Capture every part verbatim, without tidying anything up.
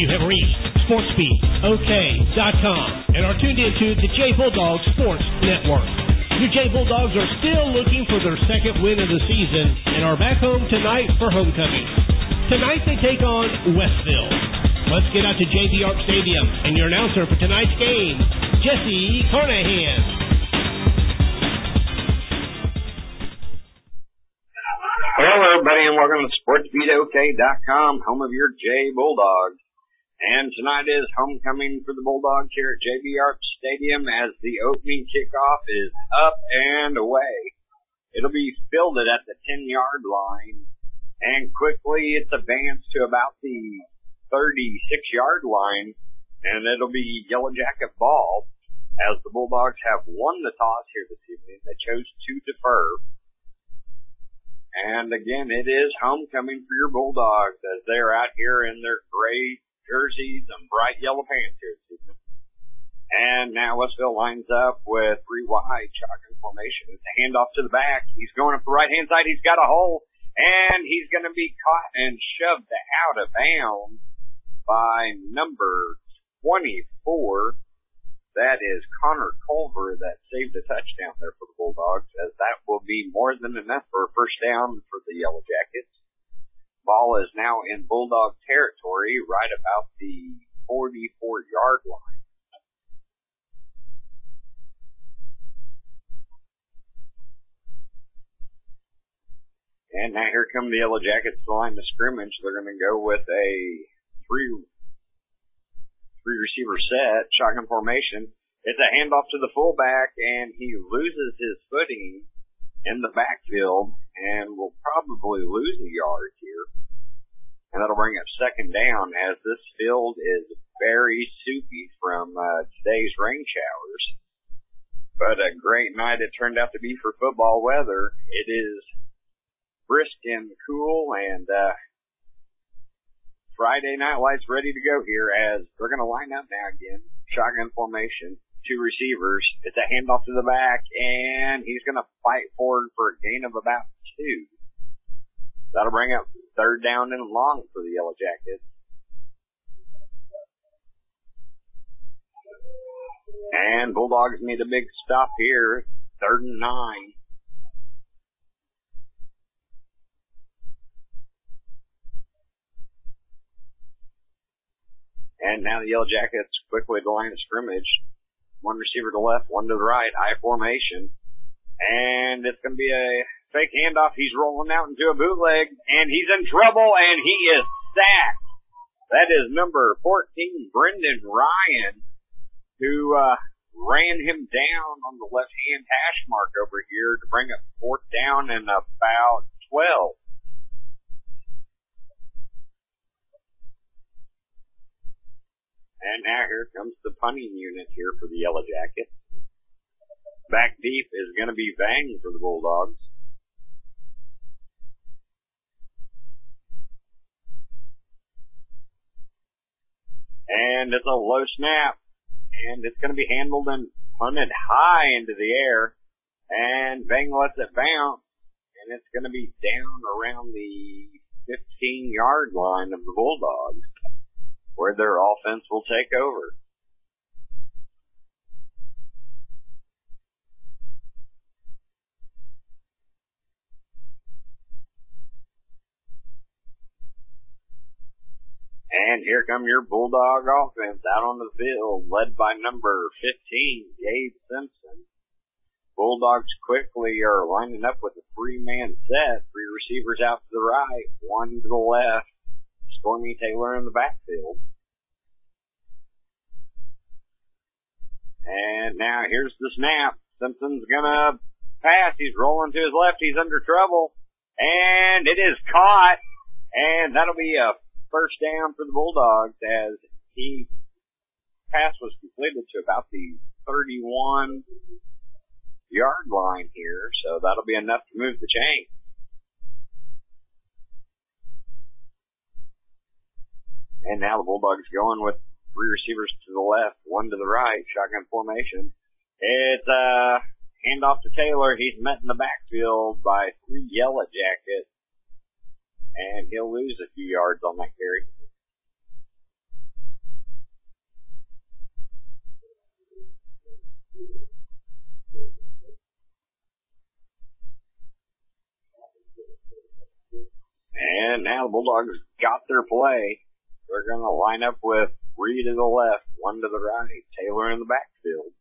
You have reached sportsbeat O K dot com and are tuned into the J Bulldogs Sports Network. Your J Bulldogs are still looking for their second win of the season and are back home tonight for homecoming. Tonight they take on Westville. Let's get out to J B Arp Stadium and your announcer for tonight's game, Jesse Carnahan. Hello, everybody, and welcome to sportsbeat O K dot com, home of your J Bulldogs. And tonight is homecoming for the Bulldogs here at J B Arp Stadium as the opening kickoff is up and away. It'll be fielded at the ten-yard line, and quickly it's advanced to about the thirty-six-yard line, and it'll be Yellow Jacket ball as the Bulldogs have won the toss here this evening. They chose to defer. And again, it is homecoming for your Bulldogs as they're out here in their gray jerseys and bright yellow pants here this evening. And now Westville lines up with three wide shotgun formation. It's a handoff to the back. He's going up the right-hand side. He's got a hole, and he's going to be caught and shoved out of bounds by number twenty-four. That is Connor Culver that saved a touchdown there for the Bulldogs, as that will be more than enough for a first down for the Yellow Jackets. Ball is now in Bulldog territory, right about the forty-four-yard line. And now here come the Yellow Jackets to the line of scrimmage. They're going to go with a three, three receiver set, shotgun formation. It's a handoff to the fullback, and he loses his footing in the backfield and will probably lose a yard here. And that'll bring up second down as this field is very soupy from uh, today's rain showers. But a great night it turned out to be for football weather. It is brisk and cool, and uh, Friday Night Lights ready to go here as they're going to line up now again. Shotgun formation, two receivers. It's a handoff to the back, and he's going to fight forward for a gain of about two. That'll bring up third down and long for the Yellow Jackets. And Bulldogs need a big stop here. Third and nine. And now the Yellow Jackets quickly to the line of scrimmage. One receiver to the left, one to the right, I formation. And it's going to be a fake handoff. He's rolling out into a bootleg, and he's in trouble, and he is sacked. That is number fourteen, Brendan Ryan, who uh, ran him down on the left-hand hash mark over here to bring up fourth down and about twelve. And now here comes the punting unit here for the Yellow Jackets. Back deep is going to be Vang for the Bulldogs. And it's a low snap. And it's going to be handled and punted high into the air. And Vang lets it bounce. And it's going to be down around the fifteen-yard line of the Bulldogs, where their offense will take over. And here come your Bulldog offense out on the field, led by number fifteen, Gabe Simpson. Bulldogs quickly are lining up with a three-man set, three receivers out to the right, one to the left, Stormy Taylor in the backfield. And now here's the snap. Simpson's gonna pass. He's rolling to his left. He's under trouble. And it is caught. And that'll be a first down for the Bulldogs as he pass was completed to about the thirty-one yard line here. So that'll be enough to move the chain. And now the Bulldogs going with three receivers to the left, one to the right, shotgun formation. It's a handoff to Taylor. He's met in the backfield by three Yellow Jackets, and he'll lose a few yards on that carry. now the Bulldogs got their play. They're going to line up with three to the left, one to the right, Taylor in the backfield.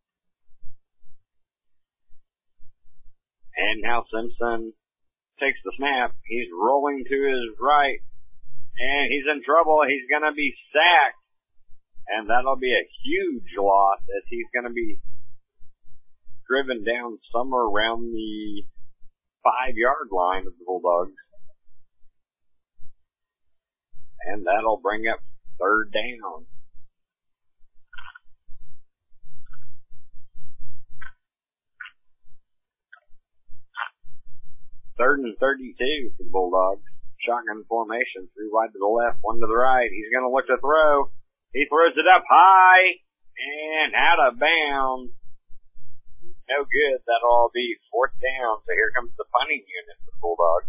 And now Simpson takes the snap. He's rolling to his right, and he's in trouble. He's going to be sacked, and that'll be a huge loss as he's going to be driven down somewhere around the five-yard line of the Bulldogs. And that'll bring up third down. Third and thirty-two for the Bulldogs. Shotgun formation, three wide to the left, one to the right. He's going to look to throw. He throws it up high and out of bounds. No good. That'll all be fourth down. So here comes the punting unit for the Bulldogs.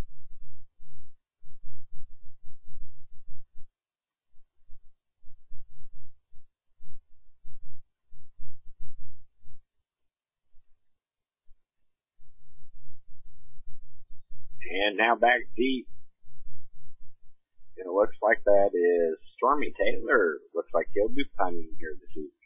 And now back deep. It looks like that is Stormy Taylor. Looks like he'll be punting here this week.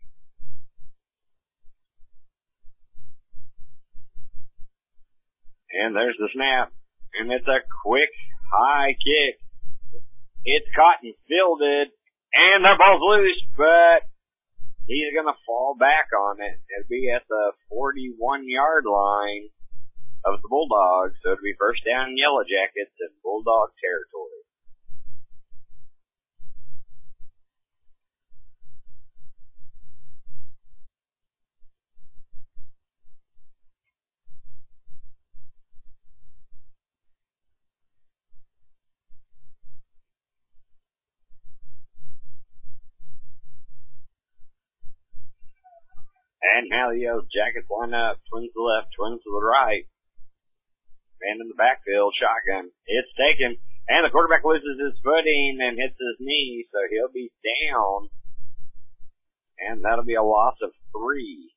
And there's the snap. And it's a quick, high kick. It's caught and fielded. And the ball's loose, but he's going to fall back on it. It'll be at the forty-one-yard line of the Bulldogs. So it'll be first down in Yellow Jackets in Bulldog territory. And now the Yellow Jackets line up. Twins to the left, twins to the right. Man in the backfield, shotgun. It's taken. And the quarterback loses his footing and hits his knee, so he'll be down. And that'll be a loss of three.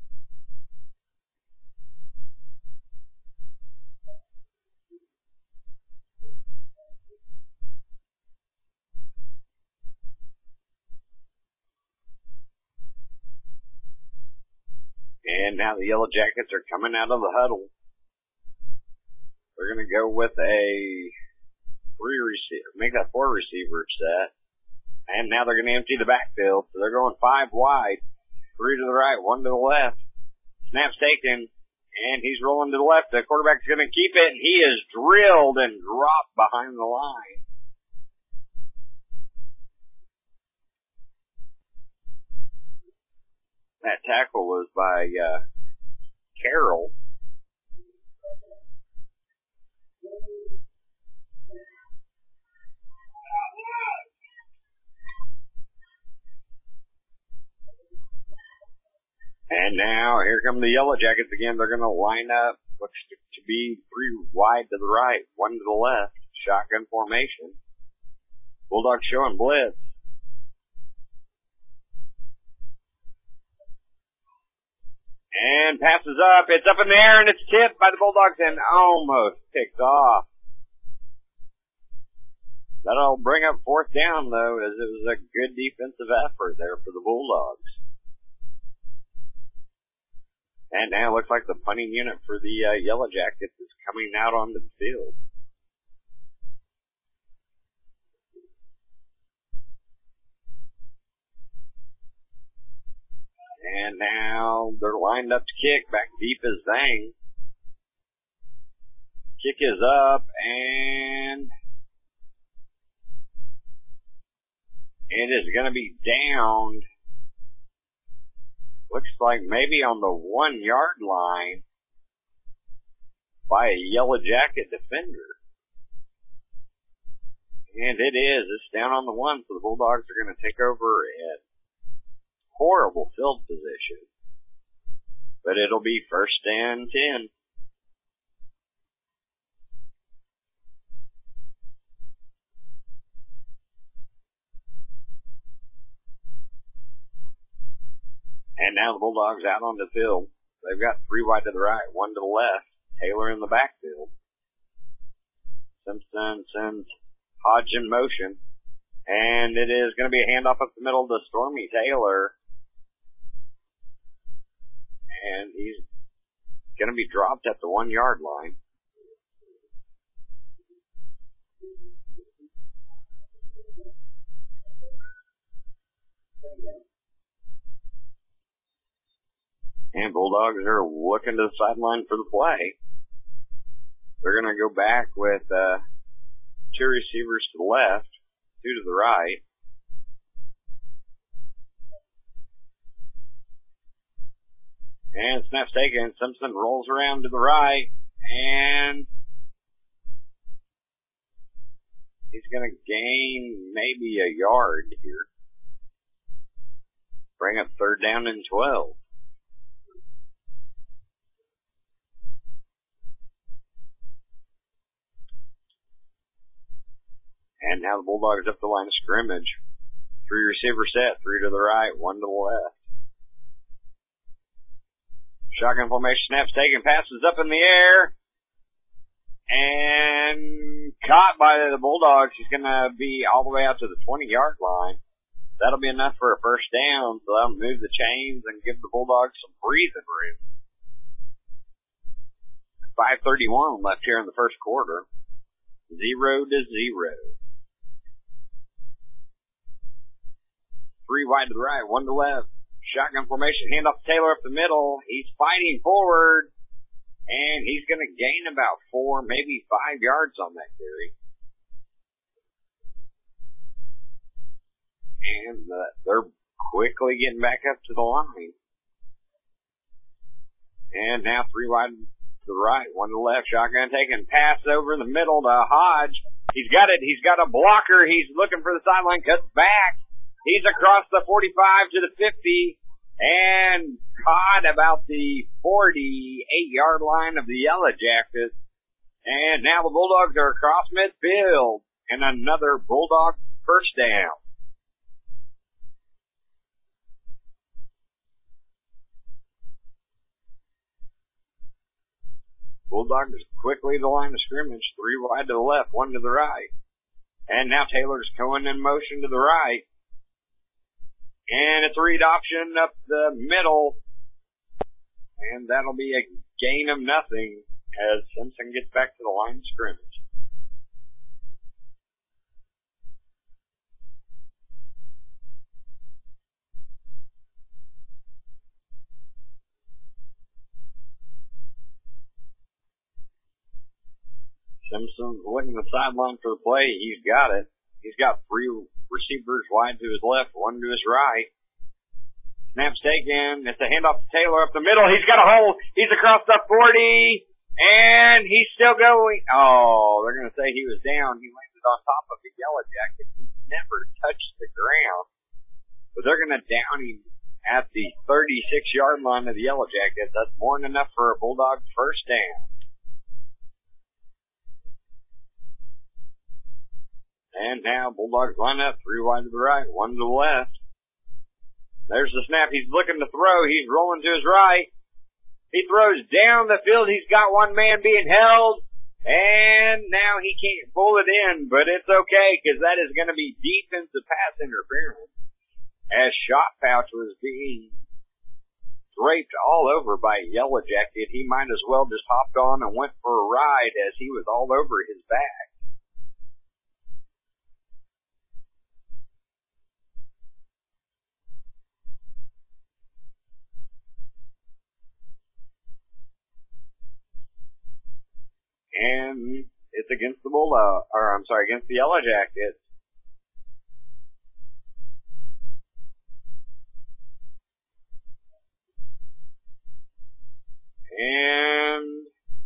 And now the Yellow Jackets are coming out of the huddle. They're going to go with a three receiver, make that four receiver set. And now they're going to empty the backfield. So they're going five wide, three to the right, one to the left. Snap's taken, and he's rolling to the left. The quarterback's going to keep it, and he is drilled and dropped behind the line. That tackle was by uh, Carroll. And now here come the Yellow Jackets again. They're going to line up. Looks to, to be three wide to the right, one to the left. Shotgun formation. Bulldogs showing blitz. And passes up. It's up in the air, and it's tipped by the Bulldogs and almost picked off. That'll bring up fourth down, though, as it was a good defensive effort there for the Bulldogs. And now it looks like the punting unit for the uh, Yellow Jackets is coming out onto the field. And now they're lined up to kick. Back deep is Zhang. Kick is up, and it is going to be downed. Looks like maybe on the one-yard line by a Yellow Jacket defender. And it is. It's down on the one, so the Bulldogs are going to take over at horrible field position. But it'll be first and ten. And now the Bulldogs out on the field. They've got three wide to the right, one to the left. Taylor in the backfield. Simpson sends Hodge in motion. And it is going to be a handoff up the middle to Stormy Taylor. And he's going to be dropped at the one-yard line. And Bulldogs are looking to the sideline for the play. They're going to go back with uh, two receivers to the left, two to the right. And snap's taken. Simpson rolls around to the right, and he's going to gain maybe a yard here. Bring up third down and twelve. And now the Bulldogs up the line of scrimmage. Three receiver set, three to the right, one to the left. Shotgun formation, snaps taken, passes up in the air. And caught by the Bulldogs. He's going to be all the way out to the twenty-yard line. That'll be enough for a first down, so that'll move the chains and give the Bulldogs some breathing room. five thirty-one left here in the first quarter. Zero to zero. Three wide to the right, one to the left. Shotgun formation, handoff to Taylor up the middle. He's fighting forward, and he's going to gain about four, maybe five yards on that carry. And uh, they're quickly getting back up to the line. And now three wide to the right, one to the left. Shotgun taking, pass over the middle to Hodge. He's got it. He's got a blocker. He's looking for the sideline. Cuts back. He's across the forty-five to the fifty and caught about the forty-eight-yard line of the Yellow Jackets. And now the Bulldogs are across midfield and another Bulldog first down. Bulldogs quickly to the line of scrimmage, three wide to the left, one to the right. And now Taylor's going in motion to the right. And it's a read option up the middle. And that'll be a gain of nothing as Simpson gets back to the line of scrimmage. Simpson's looking the sideline for the play. He's got it. He's got three receivers wide to his left, one to his right. Snap's taken. It's a handoff to Taylor up the middle. He's got a hole. He's across the forty, and he's still going. Oh, they're going to say he was down. He landed on top of the Yellow Jacket. He never touched the ground. But they're going to down him at the thirty-six-yard line of the Yellow Jackets. That's more than enough for a Bulldog first down. And now Bulldogs line up, three wide to the right, one to the left. There's the snap. He's looking to throw. He's rolling to his right. He throws down the field. He's got one man being held. And now he can't pull it in, but it's okay because that is going to be defensive pass interference. As Shot Pouch was being draped all over by Yellow Jacket, he might as well just hopped on and went for a ride as he was all over his back. And it's against the Bulldog, or I'm sorry, against the Yellow Jackets. And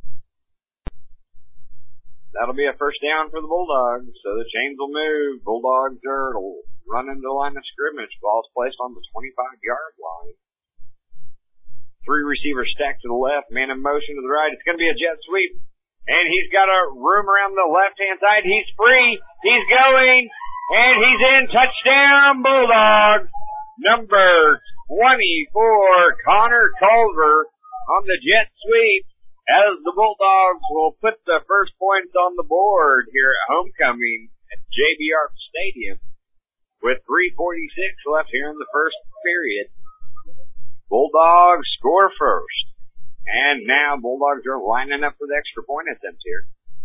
that'll be a first down for the Bulldogs. So the chains will move. Bulldogs are running the line of scrimmage. Ball's placed on the twenty-five-yard line. Three receivers stacked to the left. Man in motion to the right. It's going to be a jet sweep. And he's got a room around the left-hand side. He's free. He's going. And he's in. Touchdown, Bulldogs. Number twenty-four, Connor Culver on the jet sweep as the Bulldogs will put the first points on the board here at homecoming at J B R Stadium with three forty-six left here in the first period. Bulldogs score first. And now Bulldogs are lining up for the extra point attempts here.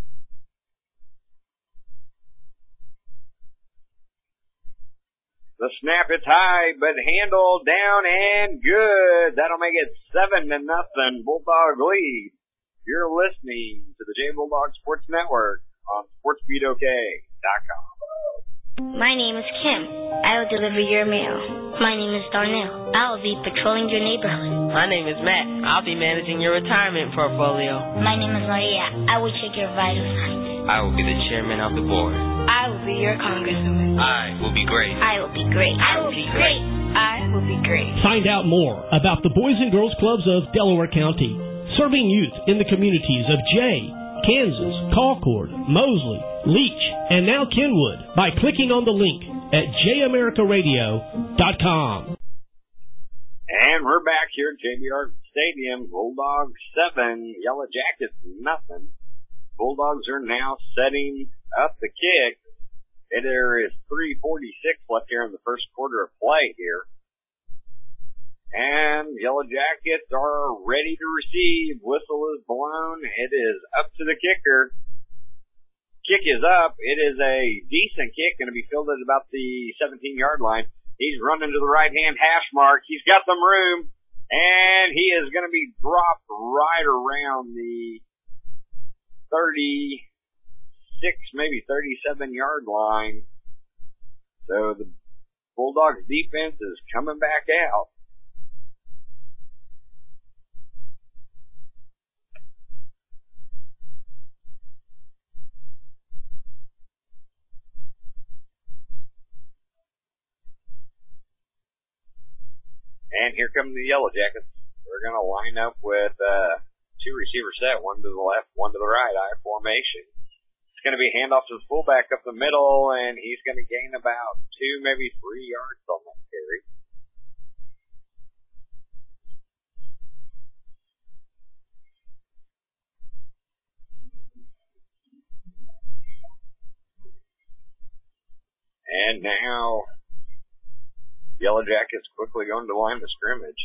The snap is high, but handled down and good. That'll make it seven to nothing. Bulldog lead. You're listening to the J Bulldog Sports Network on sports beat o k dot com. My name is Kim. I will deliver your mail. My name is Darnell. I will be patrolling your neighborhood. My name is Matt. I'll be managing your retirement portfolio. My name is Maria. I will check your vital signs. I will be the chairman of the board. I will be your congresswoman. I will be great. I will be great. I will be great. I will be great. Find out more about the Boys and Girls Clubs of Delaware County, serving youth in the communities of Jay, Kansas, Concord, Mosley, Leach, and now Kenwood by clicking on the link at j america radio dot com. And we're back here at J B R Stadium. Bulldogs seven, Yellow Jackets nothing. Bulldogs are now setting up the kick. There is three forty-six left here in the first quarter of play here. And Yellow Jackets are ready to receive. Whistle is blown. It is up to the kicker. Kick is up. It is a decent kick, going to be fielded at about the seventeen-yard line. He's running to the right-hand hash mark. He's got some room, and he is going to be dropped right around the thirty-six, maybe thirty-seven-yard line. So the Bulldogs defense is coming back out. And here come the Yellow Jackets. We're going to line up with uh, two receiver set, one to the left, one to the right, I formation. It's going to be handoff to the fullback up the middle, and he's going to gain about two, maybe three yards on that carry. And now Yellow Jackets quickly going to the line of scrimmage.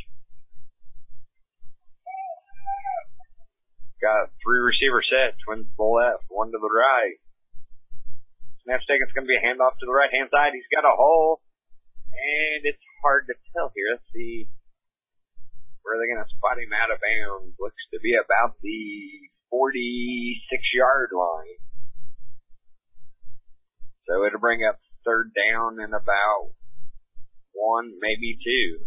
Got three receiver set, twins to the left, one to the right. Snap's taken, it's going to be a handoff to the right-hand side. He's got a hole, and it's hard to tell here. Let's see where they're going to spot him out of bounds. Looks to be about the forty-six-yard line. So it'll bring up third down in about one, maybe two.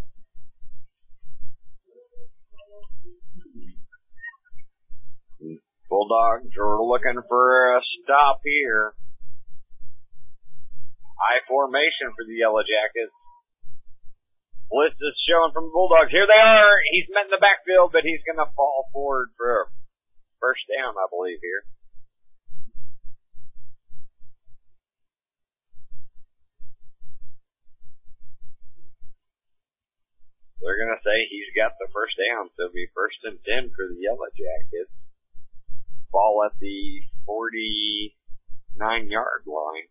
Bulldogs are looking for a stop here. I formation for the Yellow Jackets. Blitz is showing from the Bulldogs. Here they are. He's met in the backfield, but he's going to fall forward for a first down, I believe, here. They're going to say he's got the first down, so it'll be first and ten for the Yellow Jackets. Ball at the forty-nine-yard line.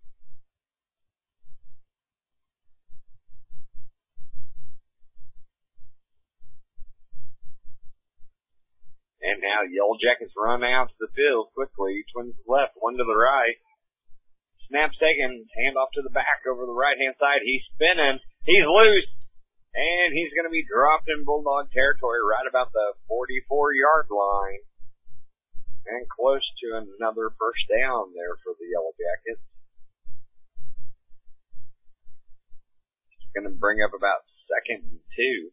And now Yellow Jackets run out to the field quickly. Twins left, one to the right. Snap's taken, handoff to the back over the right-hand side. He's spinning. He's loose. And he's going to be dropped in Bulldog territory right about the forty-four-yard line. And close to another first down there for the Yellow Jackets. It's going to bring up about second and two.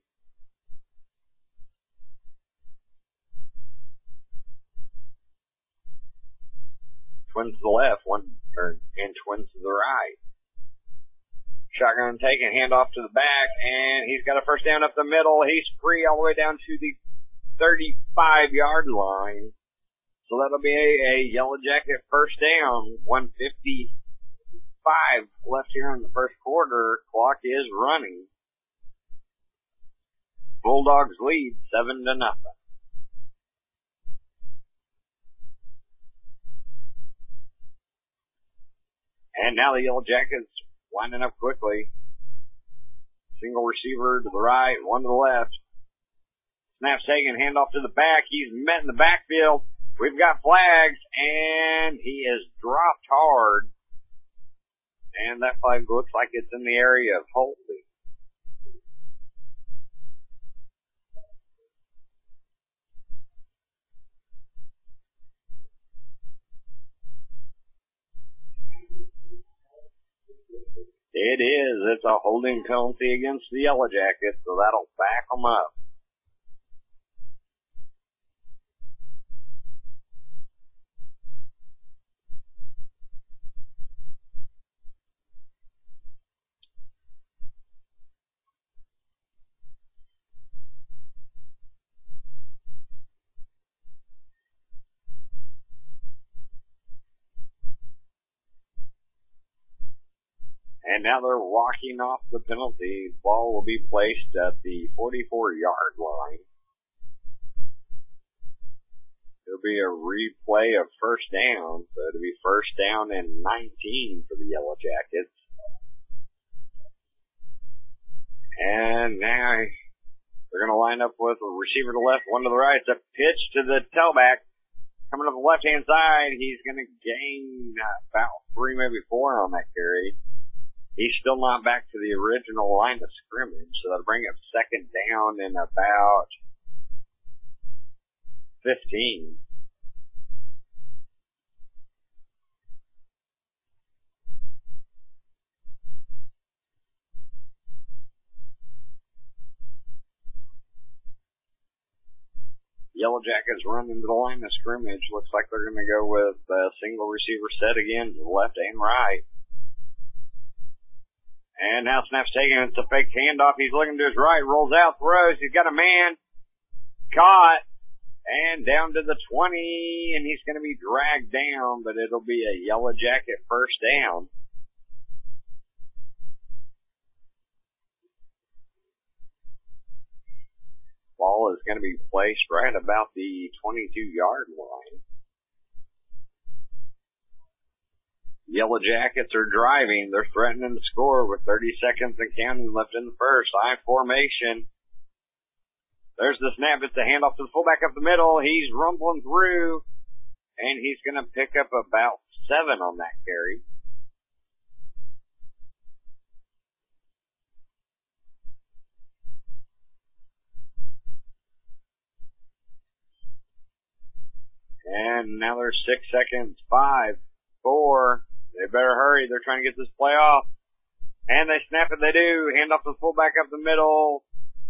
Twins to the left, one or, and twins to the right. Shotgun taken, handoff to the back, and he's got a first down up the middle. He's free all the way down to the thirty-five-yard line. So that'll be a, a Yellow Jacket first down. one fifty-five left here in the first quarter. Clock is running. Bulldogs lead seven to nothing. And now the Yellow Jackets winding up quickly. Single receiver to the right, one to the left. Snap Sagan, handoff to the back. He's met in the backfield. We've got flags, and he is dropped hard. And that flag looks like it's in the area of holding. It is. It's a holding penalty against the Yellow Jackets, so that'll back them up. And now they're walking off the penalty. Ball will be placed at the forty-four yard line. It'll be a replay of first down, so it'll be first down and nineteen for the Yellow Jackets. And now they're going to line up with a receiver to the left, one to the right. It's a pitch to the tailback. Coming to the left-hand side, he's going to gain about three, maybe four on that carry. He's still not back to the original line of scrimmage, so that'll bring up second down in about fifteen. Yellow Jackets run into the line of scrimmage. Looks like they're going to go with a single receiver set again to the left and right. And now Snap Sagan, it's a fake handoff. He's looking to his right, rolls out, throws. He's got a man caught and down to the twenty, and he's going to be dragged down, but it'll be a Yellow Jacket first down. Ball is going to be placed right about the twenty-two yard line. Yellow Jackets are driving. They're threatening to score with thirty seconds and counting left in the first. I formation. There's the snap. It's a handoff to the fullback up the middle. He's rumbling through, and he's going to pick up about seven on that carry. And now there's six seconds. Five, four. They better hurry. They're trying to get this play off. And they snap it. They do. Hand off to the fullback up the middle.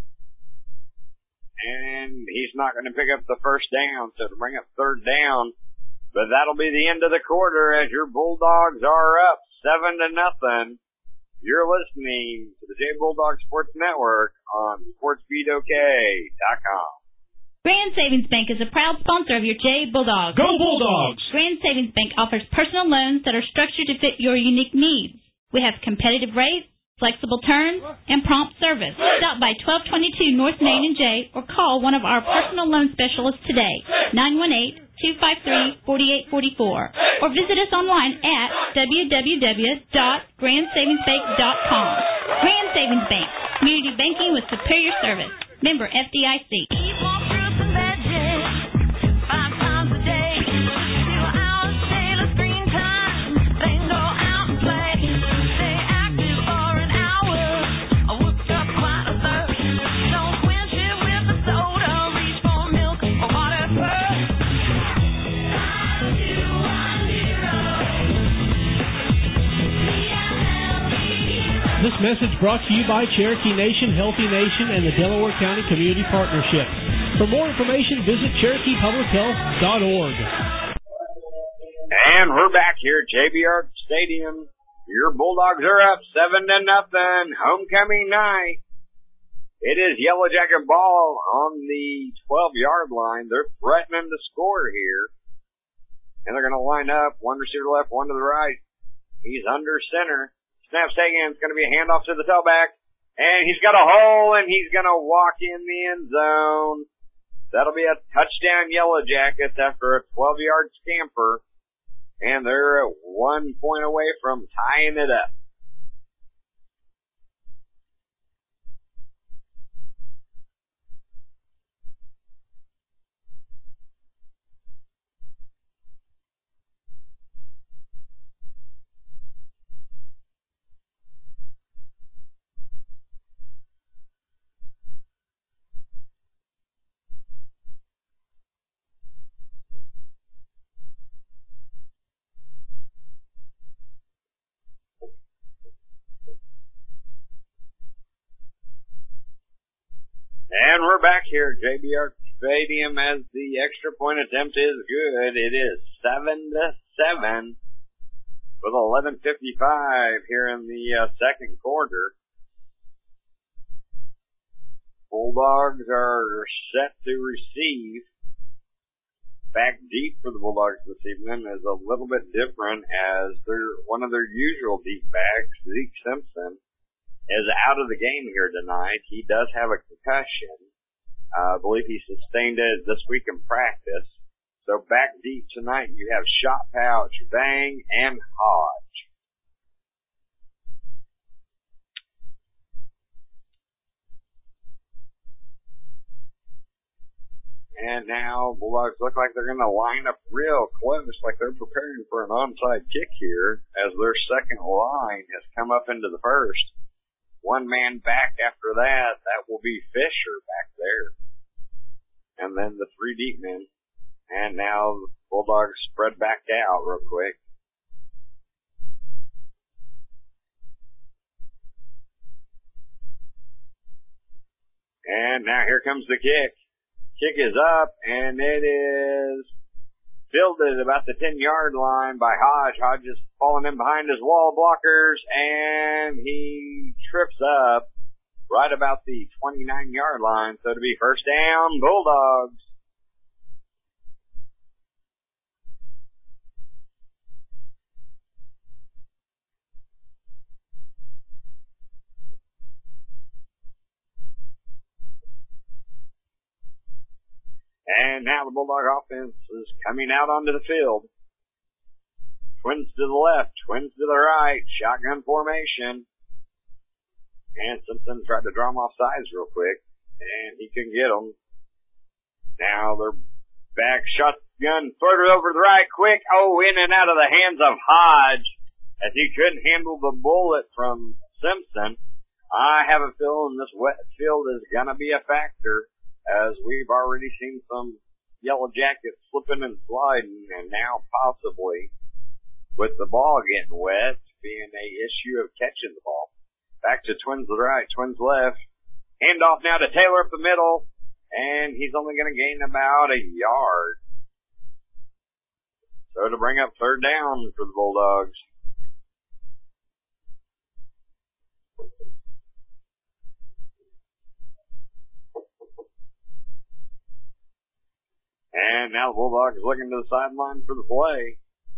And he's not going to pick up the first down, so to bring up third down. But that'll be the end of the quarter as your Bulldogs are up seven to nothing. You're listening to the J Bulldog Sports Network on sports beat o k dot com. Grand Savings Bank is a proud sponsor of your J Bulldogs. Go Bulldogs! Grand Savings Bank offers personal loans that are structured to fit your unique needs. We have competitive rates, flexible terms, and prompt service. Stop by twelve twenty-two North Main in Jay or call one of our personal loan specialists today, nine one eight, two five three, four eight four four, or visit us online at w w w dot grand savings bank dot com. Grand Savings Bank, community banking with superior service. Member F D I C. This message brought to you by Cherokee Nation, Healthy Nation, and the Delaware County Community Partnership. For more information, visit cherokee public health dot org. And we're back here at J B R Stadium. Your Bulldogs are up seven to nothing. Homecoming night. It is Yellow Jacket ball on the twelve yard line. They're threatening to score here. And they're going to line up. One receiver left, one to the right. He's under center. Snap Sagan, it's going to be a handoff to the tailback. And he's got a hole, and he's going to walk in the end zone. That'll be a touchdown Yellow Jackets after a twelve yard scamper. and they're one point away from tying it up. And we're back here at J B R Stadium as the extra point attempt is good. It is seven to seven with eleven fifty-five here in the uh, second quarter. Bulldogs are set to receive. Back deep for the Bulldogs this evening is a little bit different as they're one of their usual deep backs, Zeke Simpson, is out of the game here tonight. He does have a concussion. Uh, I believe he sustained it this week in practice. So back deep tonight, you have Shot Pouch, Bang, and Hodge. And now Bulldogs look like they're going to line up real close, like they're preparing for an onside kick here as their second line has come up into the first. One man back after that, that will be Fisher back there. And then the three deep men. And now the Bulldogs spread back out real quick. And now here comes the kick. Kick is up, and it is fielded about the ten-yard line by Hodge. Hodge is falling in behind his wall blockers, and he trips up right about the twenty-nine-yard line. So to be first down, Bulldogs. And now the Bulldog offense is coming out onto the field. Twins to the left, twins to the right, shotgun formation. And Simpson tried to draw him off sides real quick, and he couldn't get them. Now they're back, shotgun further over to the right, quick. Oh, in and out of the hands of Hodge, as he couldn't handle the bullet from Simpson. I have a feeling this wet field is going to be a factor, as we've already seen some Yellow Jackets slipping and sliding, and now possibly with the ball getting wet being a issue of catching the ball. Back to Twins to the right, Twins left. Handoff now to Taylor up the middle, and he's only going to gain about a yard. So to bring up third down for the Bulldogs. And now the Bulldogs looking to the sideline for the play.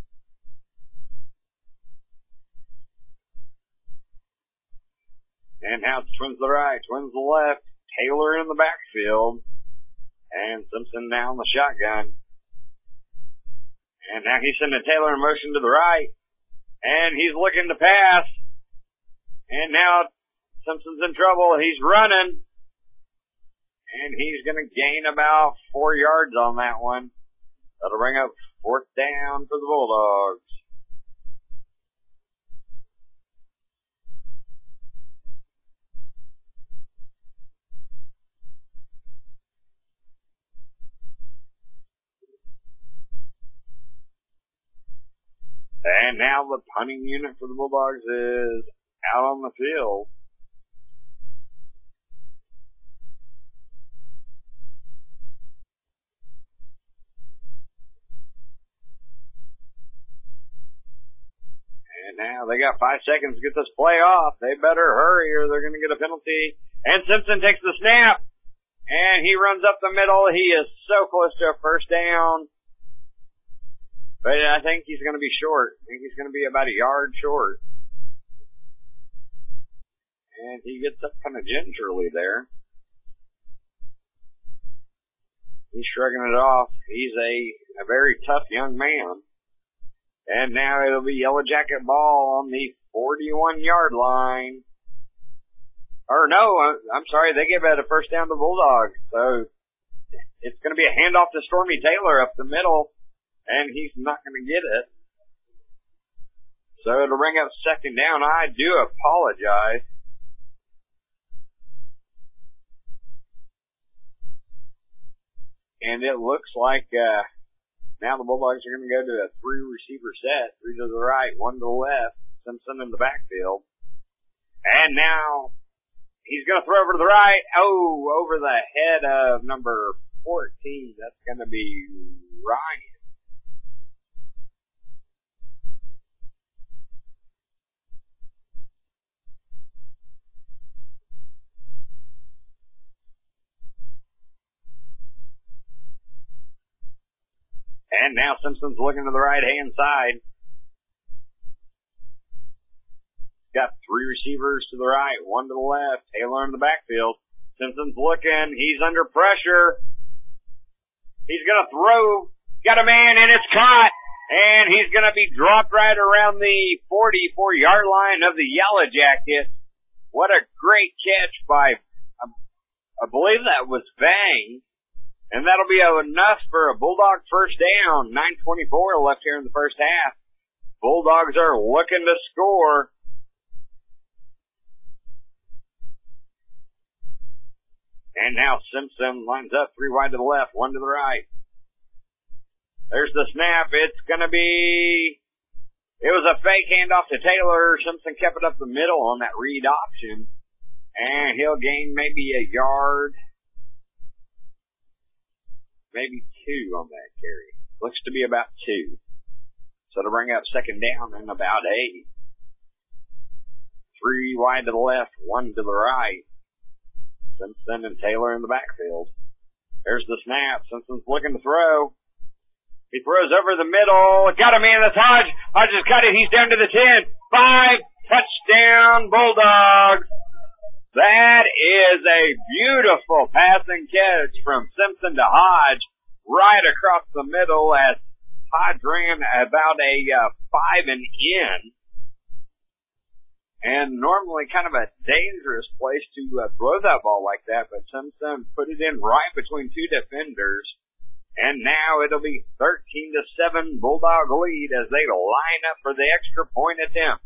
And now it's Twins to the right, Twins to the left. Taylor in the backfield. And Simpson now in the shotgun. And now he's sending Taylor in motion to the right. And he's looking to pass. And now Simpson's in trouble. He's running. And he's going to gain about four yards on that one. That'll bring up fourth down for the Bulldogs. And now the punting unit for the Bulldogs is out on the field. And now they got five seconds to get this play off. They better hurry or they're going to get a penalty. And Simpson takes the snap. And he runs up the middle. He is so close to a first down. But I think he's going to be short. I think he's going to be about a yard short. And he gets up kind of gingerly there. He's shrugging it off. He's a, a very tough young man. And now it'll be Yellow Jacket ball on the forty-one-yard line. Or no, I'm sorry, they give it a first down to Bulldogs. So it's going to be a handoff to Stormy Taylor up the middle, and he's not going to get it. So it'll bring up second down. I do apologize. And it looks like uh, now the Bulldogs are going to go to a three-receiver set, three to the right, one to the left, Simpson in the backfield. And now he's going to throw over to the right. Oh, over the head of number fourteen. That's going to be Ryan. And now Simpson's looking to the right-hand side. Got three receivers to the right, one to the left. Taylor in the backfield. Simpson's looking. He's under pressure. He's going to throw. Got a man, and it's caught. And he's going to be dropped right around the forty-four-yard line of the Yellow Jackets. What a great catch by, I believe that was Vang. And that'll be enough for a Bulldog first down. nine twenty-four left here in the first half. Bulldogs are looking to score. And now Simpson lines up three wide to the left, one to the right. There's the snap. It's going to be, it was a fake handoff to Taylor. Simpson kept it up the middle on that read option. And he'll gain maybe a yard. Maybe two on that carry. Looks to be about two. So to bring up second down and about eight. Three wide to the left, one to the right. Simpson and Taylor in the backfield. There's the snap. Simpson's looking to throw. He throws over the middle. Got a man, that's Hodge. Hodge has got it. He's down to the ten. Five. Touchdown Bulldogs. That is a beautiful passing catch from Simpson to Hodge, right across the middle as Hodge ran about a uh, five and in. And normally kind of a dangerous place to uh, throw that ball like that, but Simpson put it in right between two defenders. And now it'll be thirteen to seven Bulldog lead as they line up for the extra point attempt.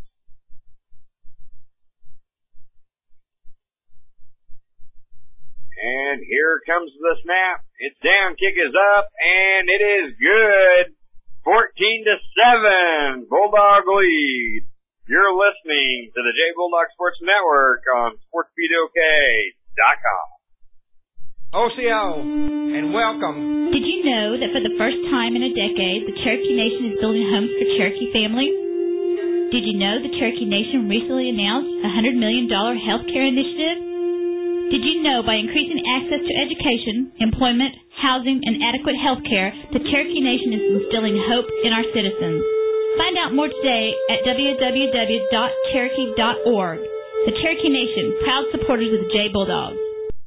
And here comes the snap. It's down, kick is up, and it is good. fourteen to seven, Bulldog lead. You're listening to the J Bulldog Sports Network on sports beat O K dot com. O C O, and welcome. Did you know that for the first time in a decade, the Cherokee Nation is building homes for Cherokee families? Did you know the Cherokee Nation recently announced a one hundred million dollars health care initiative? Did you know by increasing access to education, employment, housing, and adequate health care, the Cherokee Nation is instilling hope in our citizens? Find out more today at w w w dot cherokee dot org. The Cherokee Nation, proud supporters of the J Bulldogs.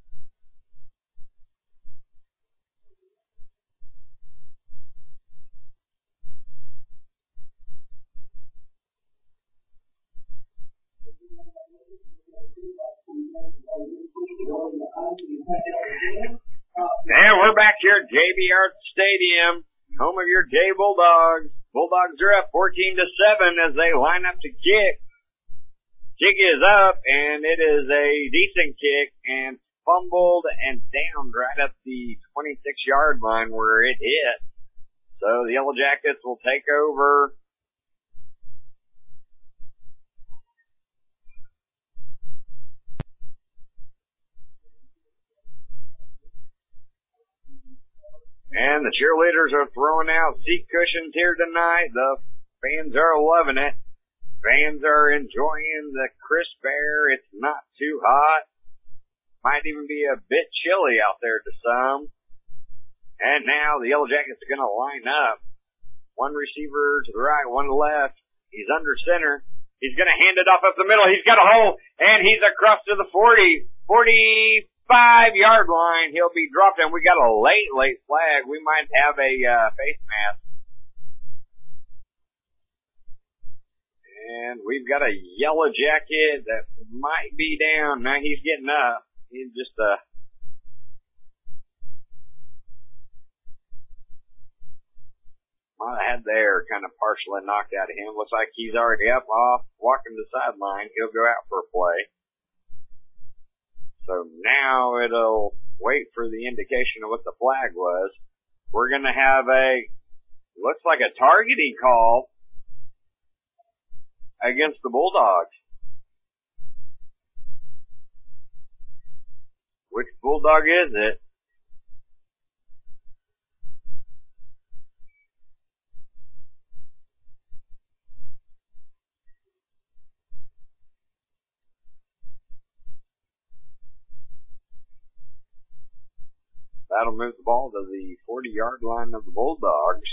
And we're back here at J B R Stadium, home of your J Bulldogs. Bulldogs are up fourteen to seven as they line up to kick. Kick is up, and it is a decent kick, and fumbled and down right at the twenty-six-yard line where it hit. So the Yellow Jackets will take over. And the cheerleaders are throwing out seat cushions here tonight. The fans are loving it. Fans are enjoying the crisp air. It's not too hot. Might even be a bit chilly out there to some. And now the Yellow Jackets are going to line up. One receiver to the right, one to the left. He's under center. He's going to hand it off up the middle. He's got a hole, and he's across to the forty, forty-five-yard line. He'll be dropped, and we got a late, late flag. We might have a uh, face mask. And we've got a Yellow Jacket that might be down. Now he's getting up. He's just a... My head there kind of partially knocked out of him. Looks like he's already up off, walking the sideline. He'll go out for a play. So now it'll wait for the indication of what the flag was. We're going to have a, looks like a targeting call against the Bulldogs. Which Bulldog is it? That'll move the ball to the forty-yard line of the Bulldogs.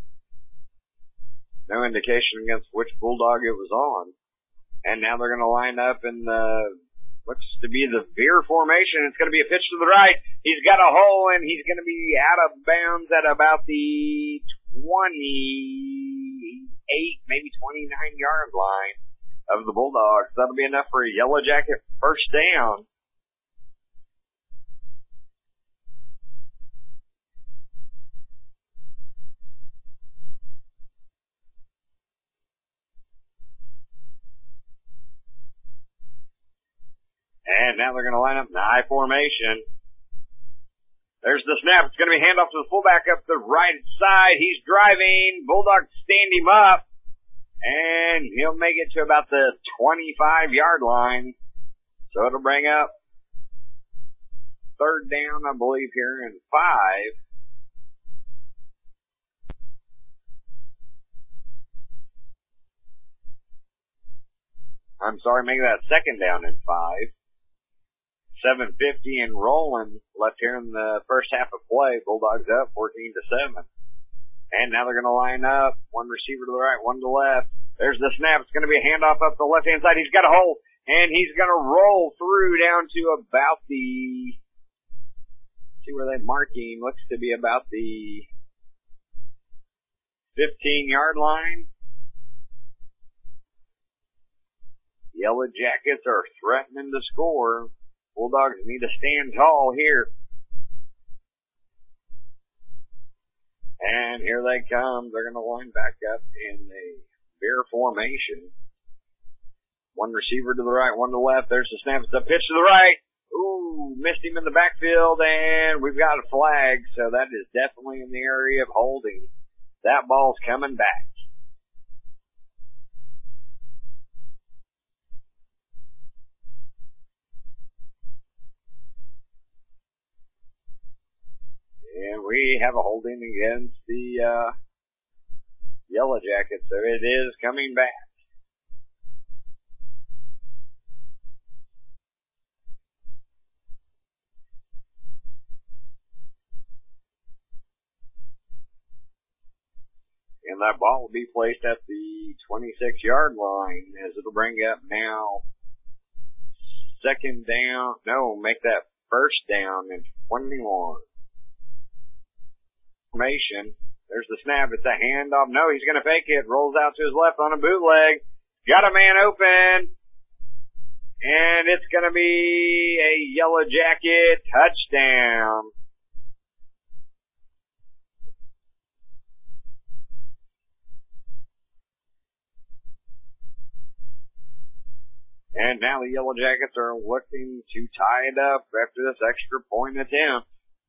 No indication against which Bulldog it was on. And now they're going to line up in the, looks to be the veer formation. It's going to be a pitch to the right. He's got a hole, and he's going to be out of bounds at about the twenty-eight, maybe twenty-nine-yard line of the Bulldogs. That'll be enough for a Yellow Jacket first down. And now they're going to line up in the I formation. There's the snap. It's going to be handoff to the fullback up the right side. He's driving. Bulldogs stand him up. And he'll make it to about the twenty-five-yard line. So it'll bring up third down, I believe, here in five. I'm sorry, make that second down in five. seven fifty and rolling left here in the first half of play. Bulldogs up fourteen to seven. And now they're going to line up. One receiver to the right, one to the left. There's the snap. It's going to be a handoff up the left-hand side. He's got a hole, and he's going to roll through down to about the, see where they're marking, looks to be about the fifteen-yard line. Yellow Jackets are threatening to score. Bulldogs need to stand tall here. And here they come. They're going to line back up in a veer formation. One receiver to the right, one to the left. There's the snap. It's a pitch to the right. Ooh, missed him in the backfield, and we've got a flag. So that is definitely in the area of holding. That ball's coming back. And we have a holding against the uh, Yellow Jackets, so it is coming back. And that ball will be placed at the twenty-six-yard line as it'll bring up now second down. No, make that first down in twenty-one. There's the snap. It's a handoff. No, he's going to fake it. Rolls out to his left on a bootleg. Got a man open. And it's going to be a Yellow Jacket touchdown. And now the Yellow Jackets are looking to tie it up after this extra point attempt.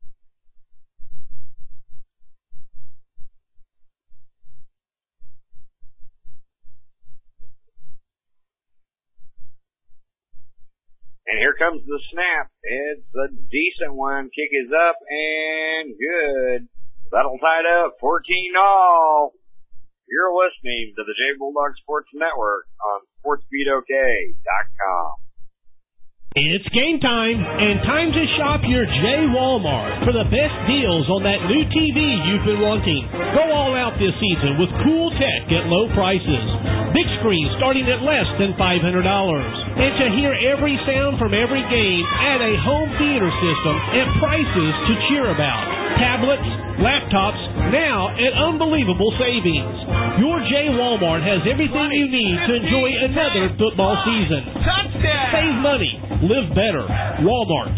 And here comes the snap. It's a decent one. Kick is up and good. That'll tie it up. fourteen all. You're listening to the J Bulldog Sports Network on sports beat o k dot com. It's game time, and time to shop your J Walmart for the best deals on that new T V you've been wanting. Go all out this season with cool tech at low prices. Big screen starting at less than five hundred dollars. And to hear every sound from every game, add a home theater system and prices to cheer about. tablets, laptops, now at unbelievable savings. Your J. Walmart has everything you need to enjoy another football season. Save money. Live better. Walmart.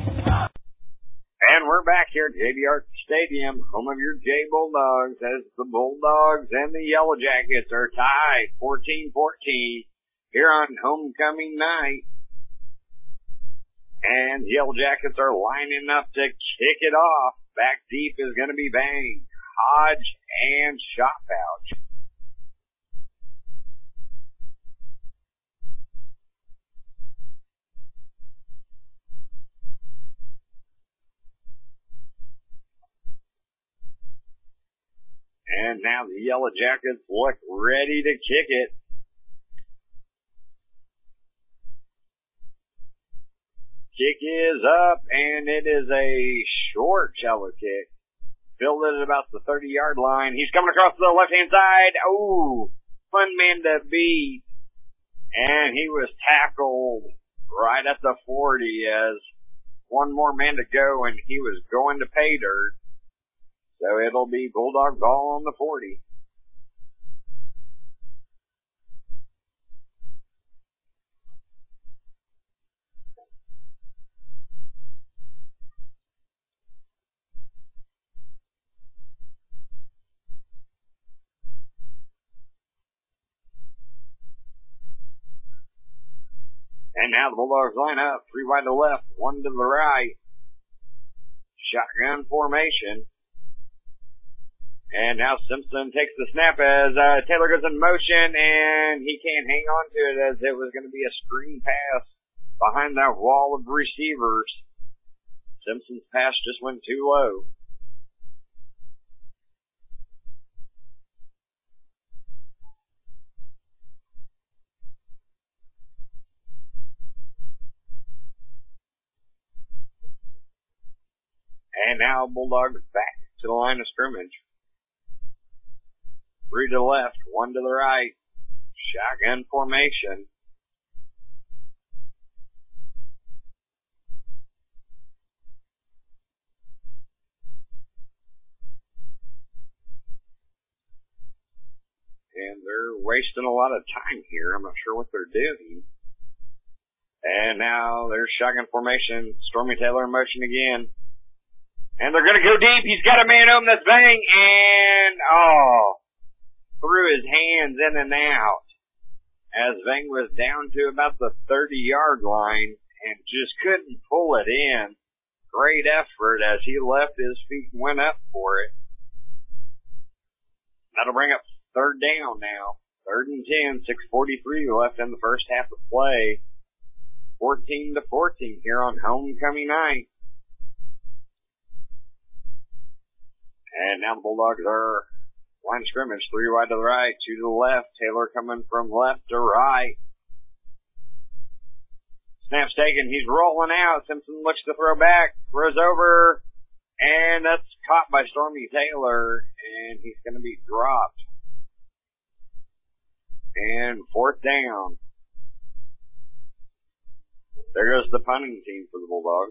And we're back here at J D Arts Stadium, home of your J Bulldogs, as the Bulldogs and the Yellow Jackets are tied fourteen fourteen here on homecoming night. And the Yellow Jackets are lining up to kick it off. Back deep is going to be Bang, Hodge, and Shot Pouch. And now the Yellow Jackets look ready to kick it. Kick is up, and it is a short shallow kick. Filled it at about the thirty-yard line. He's coming across to the left-hand side. Oh, fun man to beat. And he was tackled right at the forty as one more man to go, and he was going to pay dirt. So it'll be Bulldog ball on the forty. And now the Bulldogs line up. Three wide to the left, one to the right. Shotgun formation. And now Simpson takes the snap as uh, Taylor goes in motion, and he can't hang on to it as it was going to be a screen pass behind that wall of receivers. Simpson's pass just went too low. And now Bulldogs back to the line of scrimmage. Three to the left, one to the right. Shotgun formation. And they're wasting a lot of time here. I'm not sure what they're doing. And now there's shotgun formation. Stormy Taylor in motion again. And they're going to go deep. He's got a man home. That's Bang. And, oh, threw his hands in and out as Bang was down to about the thirty-yard line and just couldn't pull it in. Great effort as he left his feet and went up for it. That'll bring up third down now. Third and ten, six forty-three left in the first half of play. fourteen to fourteen here on homecoming night. And now the Bulldogs are line of scrimmage, three wide to the right, two to the left. Taylor coming from left to right. Snap's taken. He's rolling out. Simpson looks to throw back, throws over, and that's caught by Stormy Taylor, and he's going to be dropped. And fourth down. There goes the punting team for the Bulldogs.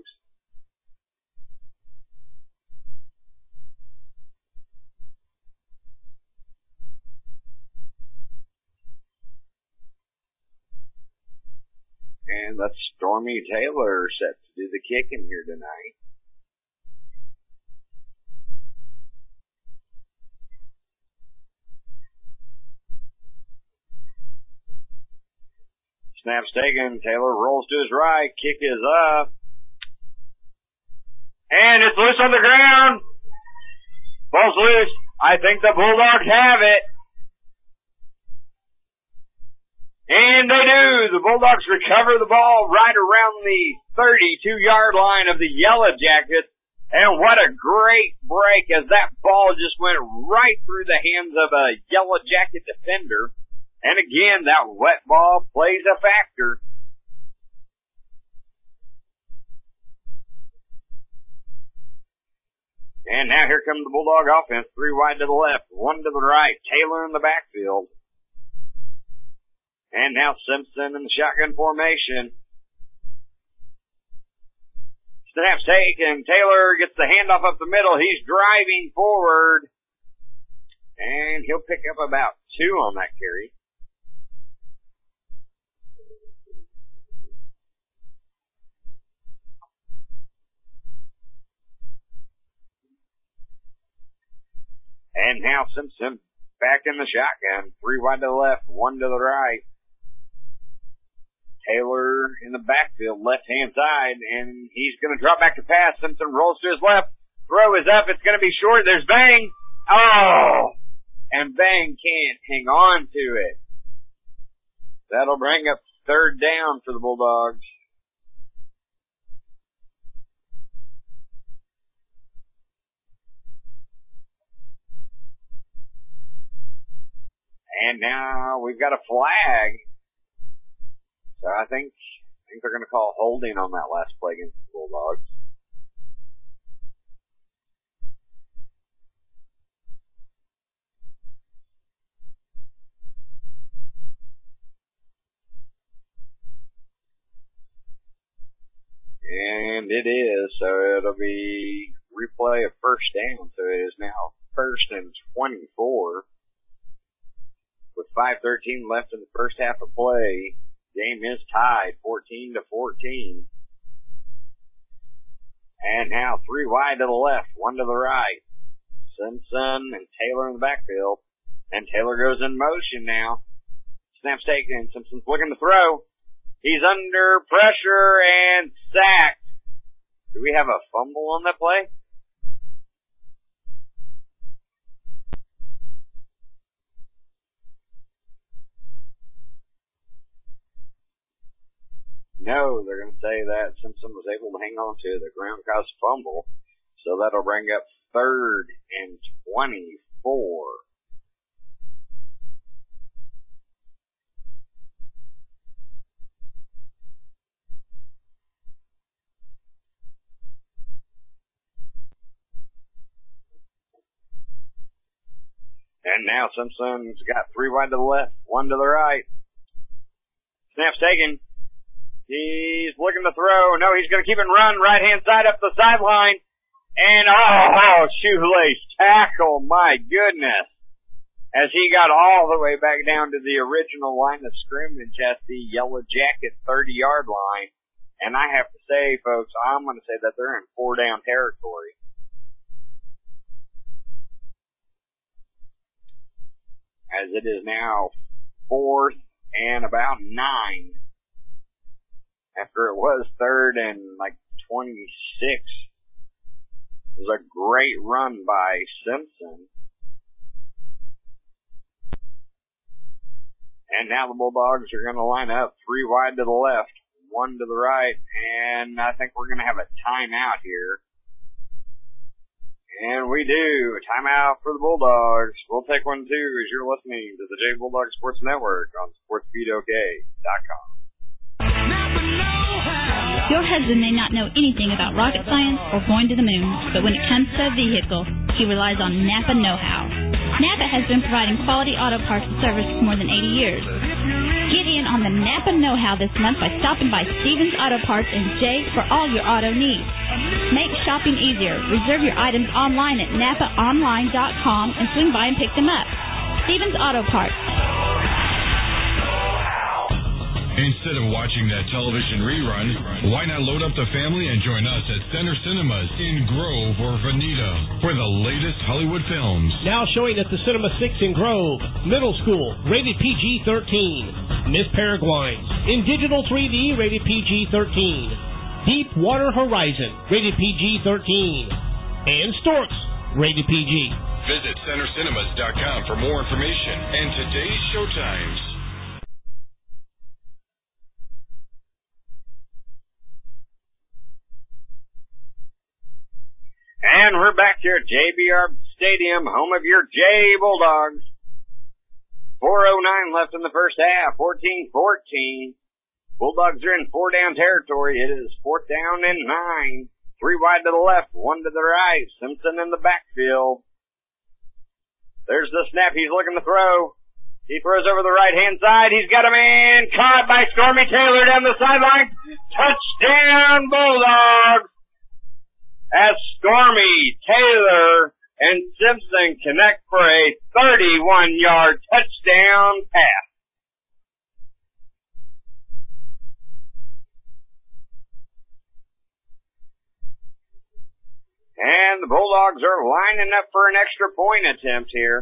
And that's Stormy Taylor set to do the kicking here tonight. Snap's taken. Taylor rolls to his right. Kick is up. And it's loose on the ground. Ball's loose. I think the Bulldogs have it. And they do. The Bulldogs recover the ball right around the thirty-two-yard line of the Yellow Jackets. And what a great break as that ball just went right through the hands of a Yellow Jacket defender. And again, that wet ball plays a factor. And now here comes the Bulldog offense. Three wide to the left, one to the right. Taylor in the backfield. And now Simpson in the shotgun formation. Snap's taken. Taylor gets the handoff up the middle. He's driving forward. And he'll pick up about two on that carry. And now Simpson back in the shotgun. Three wide to the left, one to the right. Taylor in the backfield, left-hand side, and he's going to drop back to pass. Simpson rolls to his left. Throw is up. It's going to be short. There's Bang. Oh! And Bang can't hang on to it. That'll bring up third down for the Bulldogs. And now we've got a flag. So I think, I think they're going to call holding on that last play against the Bulldogs. And it is, so it'll be replay of first down. So it is now first and twenty-four. With five thirteen left in the first half of play, game is tied fourteen to fourteen. And now three wide to the left, one to the right. Simpson and Taylor in the backfield. And Taylor goes in motion now. Snap's taken. Simpson's looking to throw. He's under pressure and sacked. Do we have a fumble on that play? No, they're going to say that Simpson was able to hang on to the ground caused fumble. So that'll bring up third and twenty-four. And now Simpson's got three wide to the left, one to the right. Snap's taken. He's looking to throw. No, he's going to keep it run right-hand side up the sideline. And, oh, shoelace tackle, my goodness. As he got all the way back down to the original line of scrimmage at the Yellow Jacket thirty-yard line. And I have to say, folks, I'm going to say that they're in four-down territory. As it is now fourth and about nine. After it was third and like twenty-six. It was a great run by Simpson. And now the Bulldogs are going to line up three wide to the left, one to the right, and I think we're going to have a timeout here. And we do. A timeout for the Bulldogs. We'll take one too as you're listening to the J Bulldog Sports Network on sports beat o k dot com. Your husband may not know anything about rocket science or going to the moon, but when it comes to a vehicle, he relies on Napa Know-How. Napa has been providing quality auto parts and service for more than eighty years. Get in on the Napa Know-How this month by stopping by Stevens Auto Parts in Jay for all your auto needs. Make shopping easier. Reserve your items online at napa online dot com and swing by and pick them up. Stevens Auto Parts. Instead of watching that television rerun, why not load up the family and join us at Center Cinemas in Grove or Veneta for the latest Hollywood films. Now showing at the Cinema six in Grove. Middle School, rated P G thirteen. Miss Peregrine's, in digital three D, rated P G thirteen. Deep Water Horizon, rated P G thirteen. And Storks, rated P G. Visit center cinemas dot com for more information and today's showtimes. And we're back here at J B R Stadium, home of your J Bulldogs. four oh nine left in the first half, fourteen fourteen. Bulldogs are in four-down territory. It is fourth down and nine. Three wide to the left, one to the right. Simpson in the backfield. There's the snap. He's looking to throw. He throws over the right-hand side. He's got a man caught by Stormy Taylor down the sideline. Touchdown, Bulldogs. connect for a thirty-one-yard touchdown pass. And the Bulldogs are lining up for an extra point attempt here.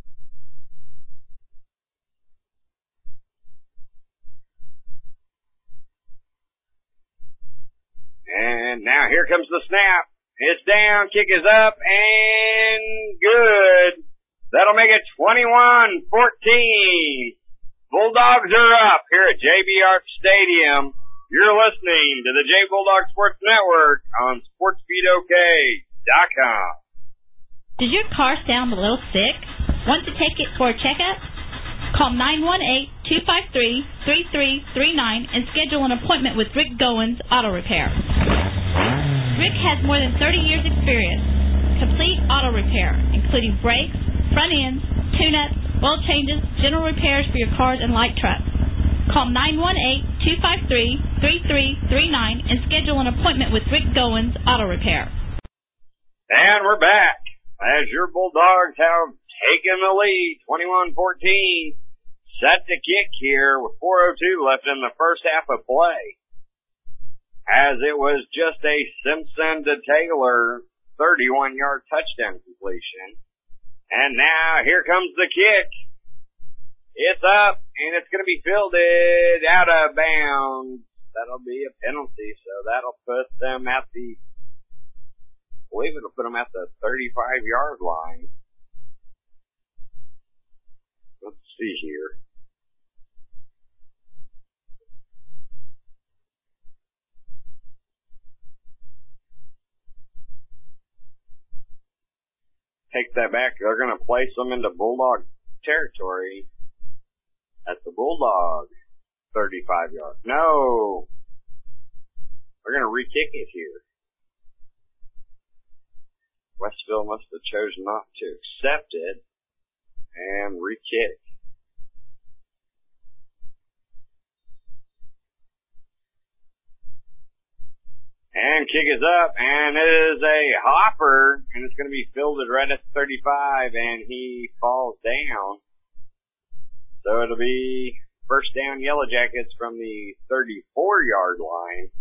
And now here comes the snap. It's down, kick is up, and good. That'll make it twenty-one fourteen. Bulldogs are up here at J B Arch Stadium. You're listening to the J Bulldog Sports Network on sports beat o k dot com. Does your car sound a little sick? Want to take it for a checkup? Call nine one eight, two five three, three three three nine and schedule an appointment with Rick Goins Auto Repair. Rick has more than thirty years experience. Complete auto repair, including brakes, front ends, tune-ups, oil changes, general repairs for your cars and light trucks. Call nine one eight, two five three, three three three nine and schedule an appointment with Rick Goins Auto Repair. And we're back as your Bulldogs have taken the lead, twenty-one fourteen. Set to kick here with four oh two left in the first half of play. As it was just a Simpson to Taylor thirty-one-yard touchdown completion. And now here comes the kick. It's up, and it's going to be fielded out of bounds. That'll be a penalty, so that'll put them at the, I believe it'll put them at the thirty-five-yard line. Let's see here. Take that back. They're going to place them into Bulldog territory at the Bulldog thirty-five yard. No. We're going to re-kick it here. Westville must have chosen not to accept it and re-kick. And kick is up, and it is a hopper, and it's going to be fielded right at thirty-five, and he falls down. So it'll be first down Yellow Jackets from the thirty-four-yard line.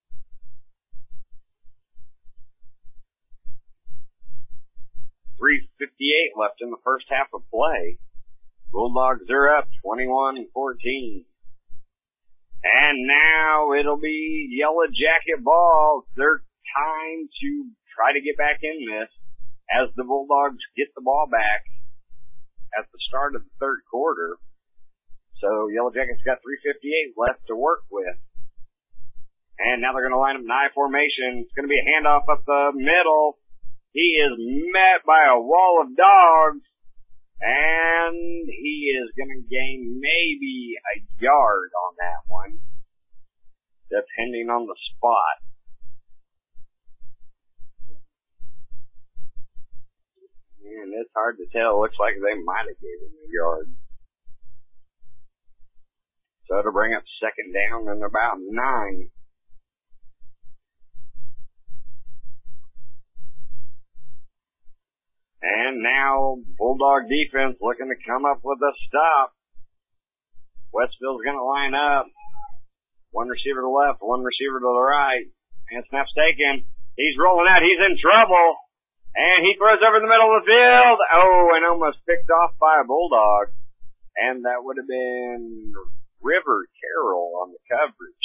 three fifty-eight left in the first half of play. Bulldogs are up twenty-one fourteen. And now it'll be Yellow Jacket ball. It's their time to try to get back in this as the Bulldogs get the ball back at the start of the third quarter. So Yellow Jackets got three fifty-eight left to work with. And now they're going to line up in I formation. It's going to be a handoff up the middle. He is met by a wall of dogs. And he is going to gain maybe a yard on that one, depending on the spot. And it's hard to tell. It looks like they might have gave him a yard. So to bring up second down and about nine. And now Bulldog defense looking to come up with a stop. Westville's going to line up. One receiver to the left, one receiver to the right. And snap's taken. He's rolling out. He's in trouble. And he throws over the middle of the field. Oh, and almost picked off by a Bulldog. And that would have been River Carroll on the coverage.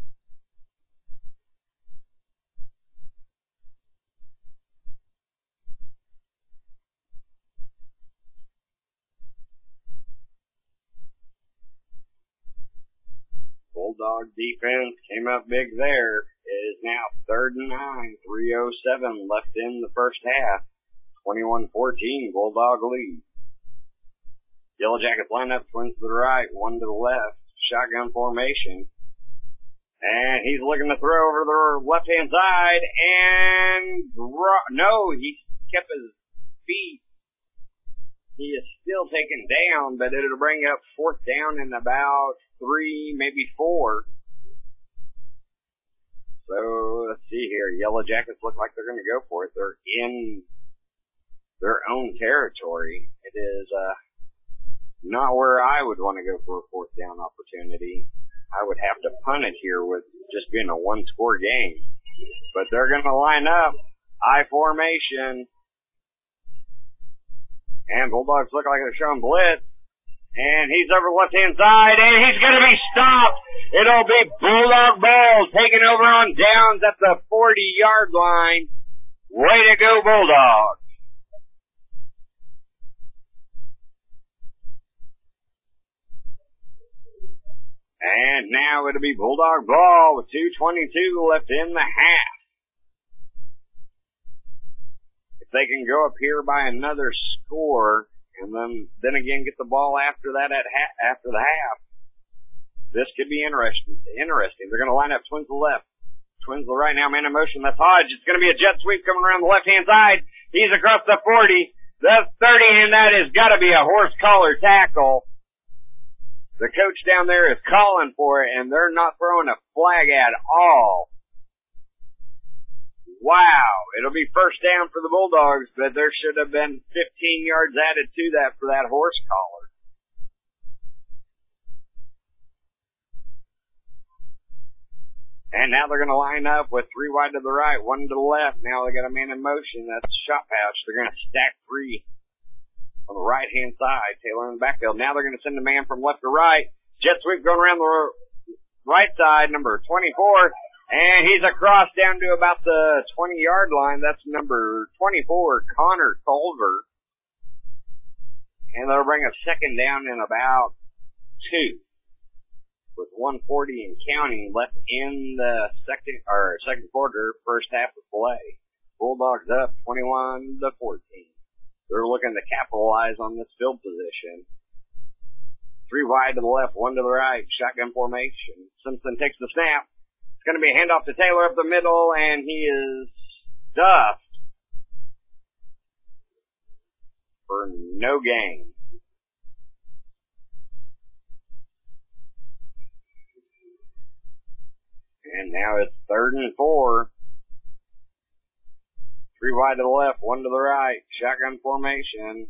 Bulldog defense came up big there. It is now third and nine, three oh seven left in the first half. twenty-one fourteen, Bulldog lead. Yellow Jackets line up, twins to the right, one to the left. Shotgun formation. And he's looking to throw over the left-hand side, and dro- no, he kept his feet. He is still taken down, but it'll bring up fourth down in about three, maybe four. So let's see here. Yellow Jackets look like they're going to go for it. They're in their own territory. It is uh, not where I would want to go for a fourth down opportunity. I would have to punt it here with just being a one-score game. But they're going to line up, I formation, and Bulldogs look like they're showing blitz. And he's over the left-hand side, and he's going to be stopped. It'll be Bulldog ball taking over on downs at the forty-yard line. Way to go, Bulldogs. And now it'll be Bulldog ball with two twenty-two left in the half. If they can go up here by another score, and then, then again get the ball after that at ha- after the half, this could be interesting. Interesting. They're going to line up twins to the left, twins to the right now, man in motion. That's Hodge. It's going to be a jet sweep coming around the left-hand side. He's across the forty, the thirty, and that has got to be a horse collar tackle. The coach down there is calling for it, and they're not throwing a flag at all. Wow, it'll be first down for the Bulldogs, but there should have been fifteen yards added to that for that horse collar. And now they're going to line up with three wide to the right, one to the left. Now they got a man in motion. That's shot pouch. They're going to stack three on the right-hand side. Taylor in the backfield. Now they're going to send a man from left to right. Jet sweep going around the right side, number twenty-four. And he's across down to about the twenty-yard line. That's number twenty-four, Connor Culver. And they'll bring a second down in about two, with one forty and counting left in the second or second quarter, first half of play. Bulldogs up twenty-one to fourteen. They're looking to capitalize on this field position. Three wide to the left, one to the right, shotgun formation. Simpson takes the snap. It's going to be a handoff to Taylor up the middle, and he is stuffed for no gain. And now it's third and four. Three wide to the left, one to the right. Shotgun formation.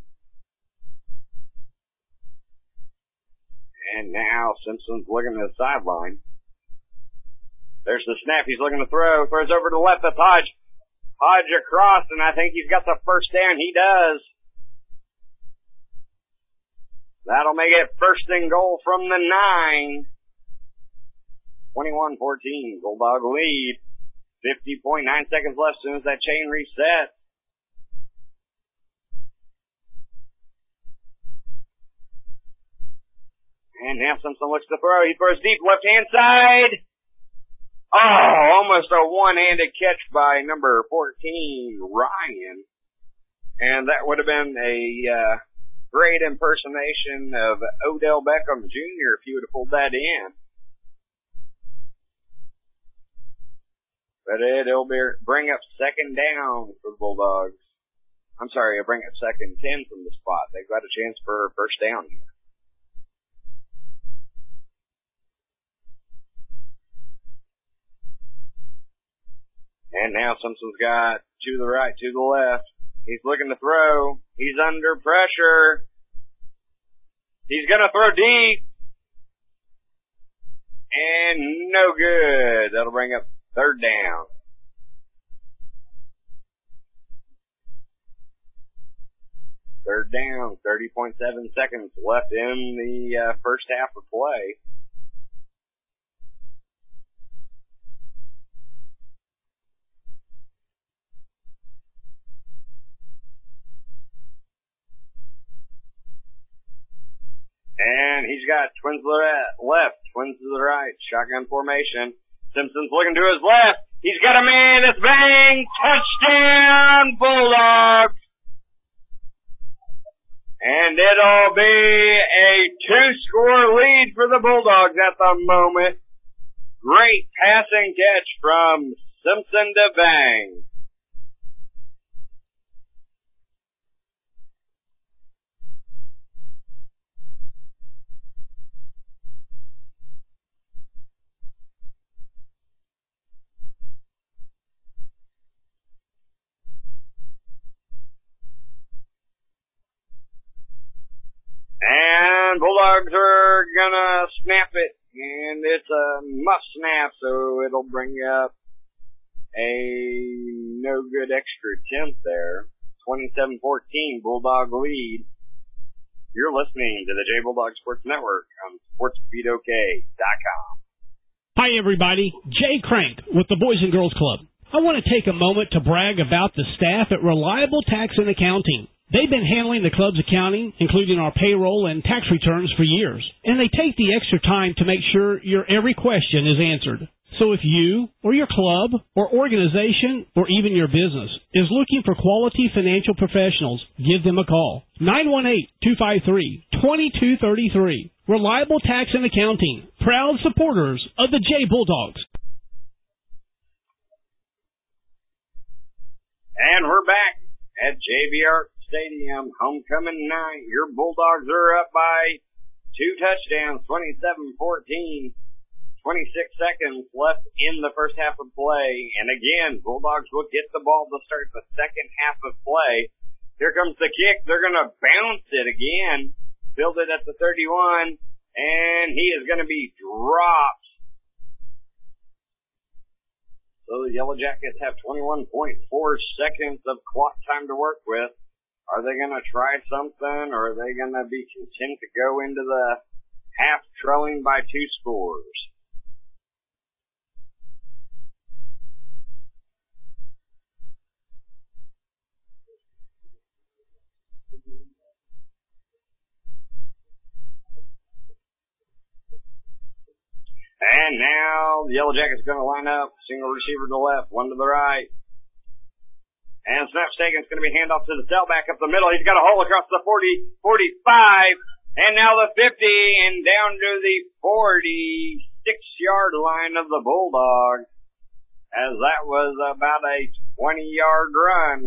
And now Simpson's looking at the sideline. There's the snap. He's looking to throw. Throws over to the left. That's Hodge. Hodge across, and I think he's got the first down. He does. That'll make it first and goal from the nine. twenty-one fourteen. Bulldog lead. fifty point nine seconds left as soon as that chain resets. And now Simpson looks to throw. He throws deep left-hand side. Oh, almost a one-handed catch by number fourteen, Ryan. And that would have been a uh, great impersonation of Odell Beckham Junior if he would have pulled that in. But it'll be, bring up second down for the Bulldogs. I'm sorry, it'll bring up second ten from the spot. They've got a chance for a first down here. And now Simpson's got to the right, to the left. He's looking to throw. He's under pressure. He's going to throw deep. And no good. That'll bring up third down. Third down, thirty point seven seconds left in the uh, first half of play. And he's got twins to the left, twins to the right, shotgun formation. Simpson's looking to his left. He's got a man. It's bang. Touchdown, Bulldogs. And it'll be a two-score lead for the Bulldogs at the moment. Great passing catch from Simpson to Bang. Bulldogs are gonna snap it, and it's a must snap, so it'll bring up a no good extra tenth there. twenty-seven fourteen, Bulldog lead. You're listening to the J Bulldog Sports Network on sports beat o k dot com. Hi, everybody. Jay Crank with the Boys and Girls Club. I want to take a moment to brag about the staff at Reliable Tax and Accounting. They've been handling the club's accounting, including our payroll and tax returns, for years, and they take the extra time to make sure your every question is answered. So if you, or your club, or organization, or even your business is looking for quality financial professionals, give them a call. nine one eight, two five three, two two three three. Reliable Tax and Accounting, proud supporters of the J Bulldogs. And we're back at J B R Stadium, homecoming night. Your Bulldogs are up by two touchdowns, twenty-seven fourteen. twenty-six seconds left in the first half of play. And again, Bulldogs will get the ball to start the second half of play. Here comes the kick. They're going to bounce it again. Build it at the thirty-one. And he is going to be dropped. So the Yellow Jackets have twenty-one point four seconds of clock time to work with. Are they going to try something, or are they going to be content to go into the half trailing by two scores? And now the Yellow Jackets going to line up. Single receiver to the left, one to the right. And snap taken. It's going to be handoff to the tailback up the middle. He's got a hole across the forty, forty-five, and now the fifty, and down to the forty-six-yard line of the Bulldogs, as that was about a twenty-yard run.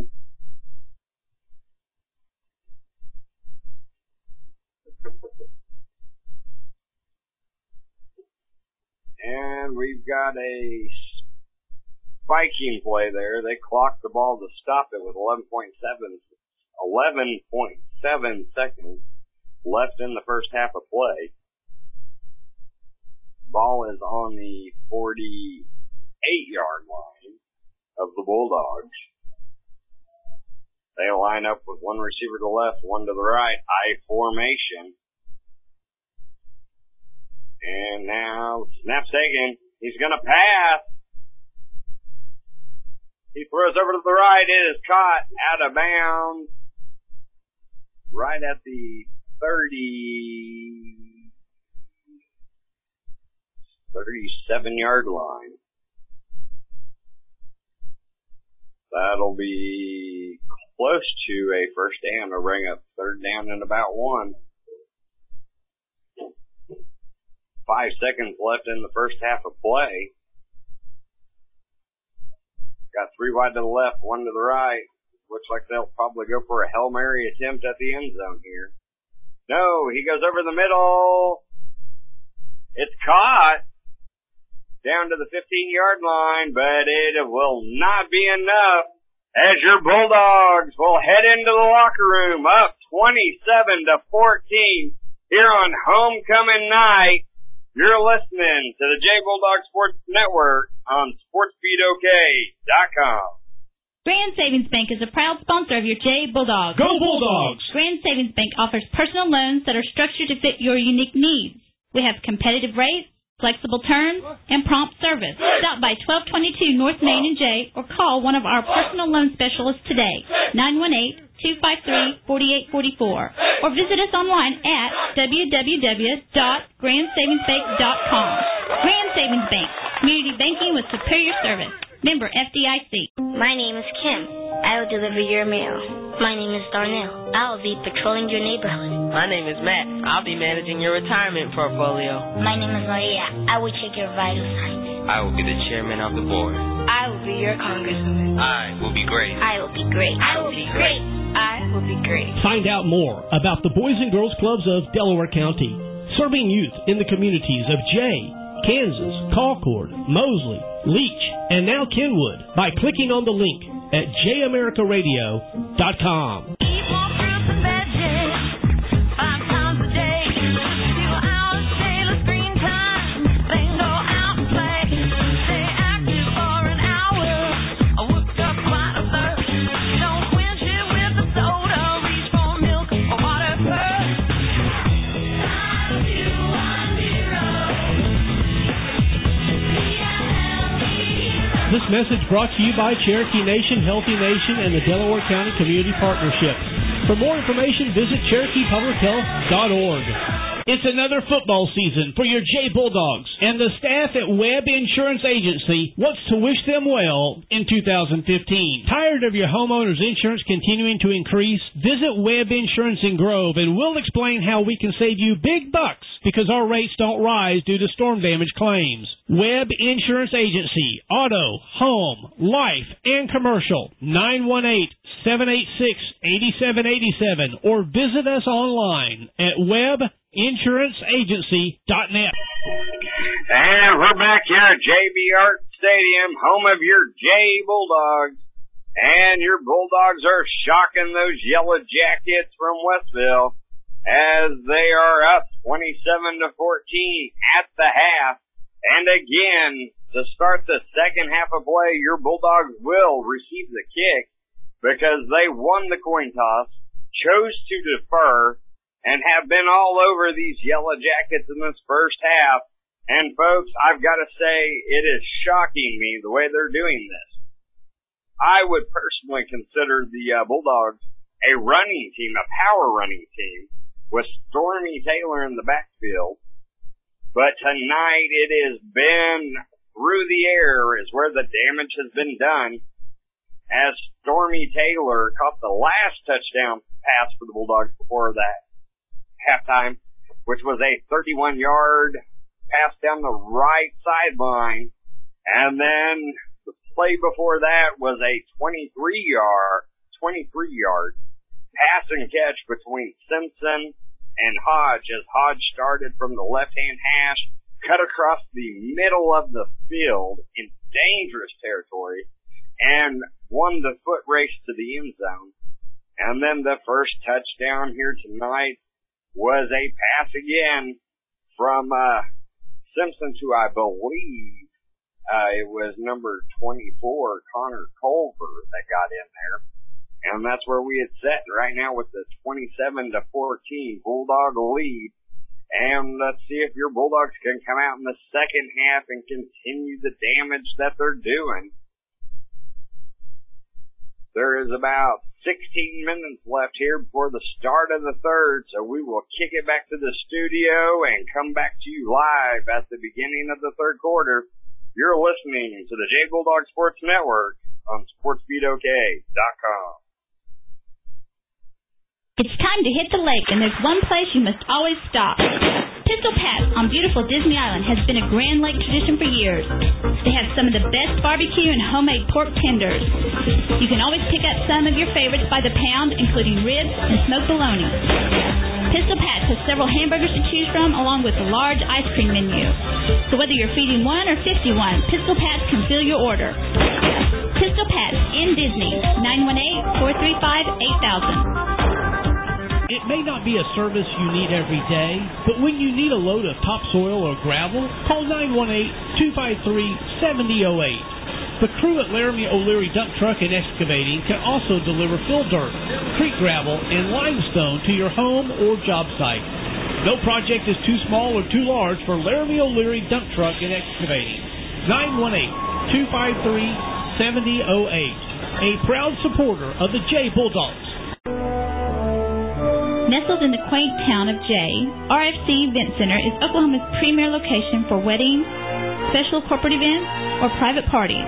And we've got a spiking play there. They clocked the ball to stop it with eleven point seven seconds left in the first half of play. Ball is on the forty-eight-yard line of the Bulldogs. They line up with one receiver to the left, one to the right, I formation. And now, snap's taken. He's going to pass. He throws over to the right. It is caught out of bounds right at the thirty, thirty-seven-yard line. That'll be close to a first down to bring up third down and about one. Five seconds left in the first half of play. Got three wide to the left, one to the right. Looks like they'll probably go for a Hail Mary attempt at the end zone here. No, he goes over the middle. It's caught down to the fifteen-yard line, but it will not be enough as your Bulldogs will head into the locker room up twenty-seven to fourteen here on homecoming night. You're listening to the J Bulldog Sports Network on sports beat o k dot com. Grand Savings Bank is a proud sponsor of your J Bulldogs. Go Bulldogs! Grand Savings Bank offers personal loans that are structured to fit your unique needs. We have competitive rates, flexible terms, and prompt service. Stop by twelve twenty-two North Main and J or call one of our personal loan specialists today, nine one eight, two five three, four eight four four, or visit us online at w w w dot grand savings bank dot com. Grand Savings Bank, community banking with superior service. Member F D I C. My name is Kim. I will deliver your mail. My name is Darnell. I will be patrolling your neighborhood. My name is Matt. I'll be managing your retirement portfolio. My name is Maria. I will check your vital signs. I will be the chairman of the board. I will be your congresswoman. I will be great. I will be great. I will be great. I will be great. Find out more about the Boys and Girls Clubs of Delaware County, serving youth in the communities of Jay, Kansas, Concord, Mosley, Leach, and now Kenwood by clicking on the link at j america radio dot com. Keep on through the magic, five times a day. This message brought to you by Cherokee Nation, Healthy Nation, and the Delaware County Community Partnership. For more information, visit Cherokee Public Health dot org. It's another football season for your Jay Bulldogs, and the staff at Webb Insurance Agency wants to wish them well in two thousand fifteen. Tired of your homeowner's insurance continuing to increase? Visit Webb Insurance in Grove, and we'll explain how we can save you big bucks because our rates don't rise due to storm damage claims. Webb Insurance Agency, auto, home, life, and commercial. nine one eight, seven eight six, eight seven eight seven or visit us online at web insurance agency dot net. And we're back here at J B Art Stadium, home of your Jay Bulldogs. And your Bulldogs are shocking those Yellow Jackets from Westville as they are up twenty-seven to fourteen at the half. And again, to start the second half of play, your Bulldogs will receive the kick because they won the coin toss, chose to defer, and have been all over these Yellow Jackets in this first half. And folks, I've got to say, it is shocking me the way they're doing this. I would personally consider the uh, Bulldogs a running team, a power running team, with Stormy Taylor in the backfield. But tonight it has been through the air is where the damage has been done, as Stormy Taylor caught the last touchdown pass for the Bulldogs before that halftime, which was a thirty-one-yard pass down the right sideline. And then the play before that was a twenty-three-yard, twenty-three-yard pass and catch between Simpson and Hodge, as Hodge started from the left-hand hash, cut across the middle of the field in dangerous territory, and won the foot race to the end zone. And then the first touchdown here tonight was a pass again from uh, Simpson to, I believe, uh, it was number twenty-four, Connor Culver, that got in there. And that's where we had set right now with the twenty-seven to fourteen Bulldog lead. And let's see if your Bulldogs can come out in the second half and continue the damage that they're doing. There is about sixteen minutes left here before the start of the third, so we will kick it back to the studio and come back to you live at the beginning of the third quarter. You're listening to the Jay Bulldog Sports Network on sports beat o k dot com. It's time to hit the lake, and there's one place you must always stop. Pistol Pat's on beautiful Disney Island has been a Grand Lake tradition for years. They have some of the best barbecue and homemade pork tenders. You can always pick up some of your favorites by the pound, including ribs and smoked bologna. Pistol Pat's has several hamburgers to choose from, along with a large ice cream menu. So whether you're feeding one or fifty-one, Pistol Pat's can fill your order. Pistol Pat's in Disney, nine one eight, four three five, eight thousand. It may not be a service you need every day, but when you need a load of topsoil or gravel, call nine one eight, two five three, seven zero zero eight. The crew at Laramie O'Leary Dump Truck and Excavating can also deliver fill dirt, creek gravel, and limestone to your home or job site. No project is too small or too large for Laramie O'Leary Dump Truck and Excavating. nine one eight, two five three, seven zero zero eight. A proud supporter of the Jay Bulldogs. Nestled in the quaint town of Jay, R F C Event Center is Oklahoma's premier location for weddings, special corporate events, or private parties.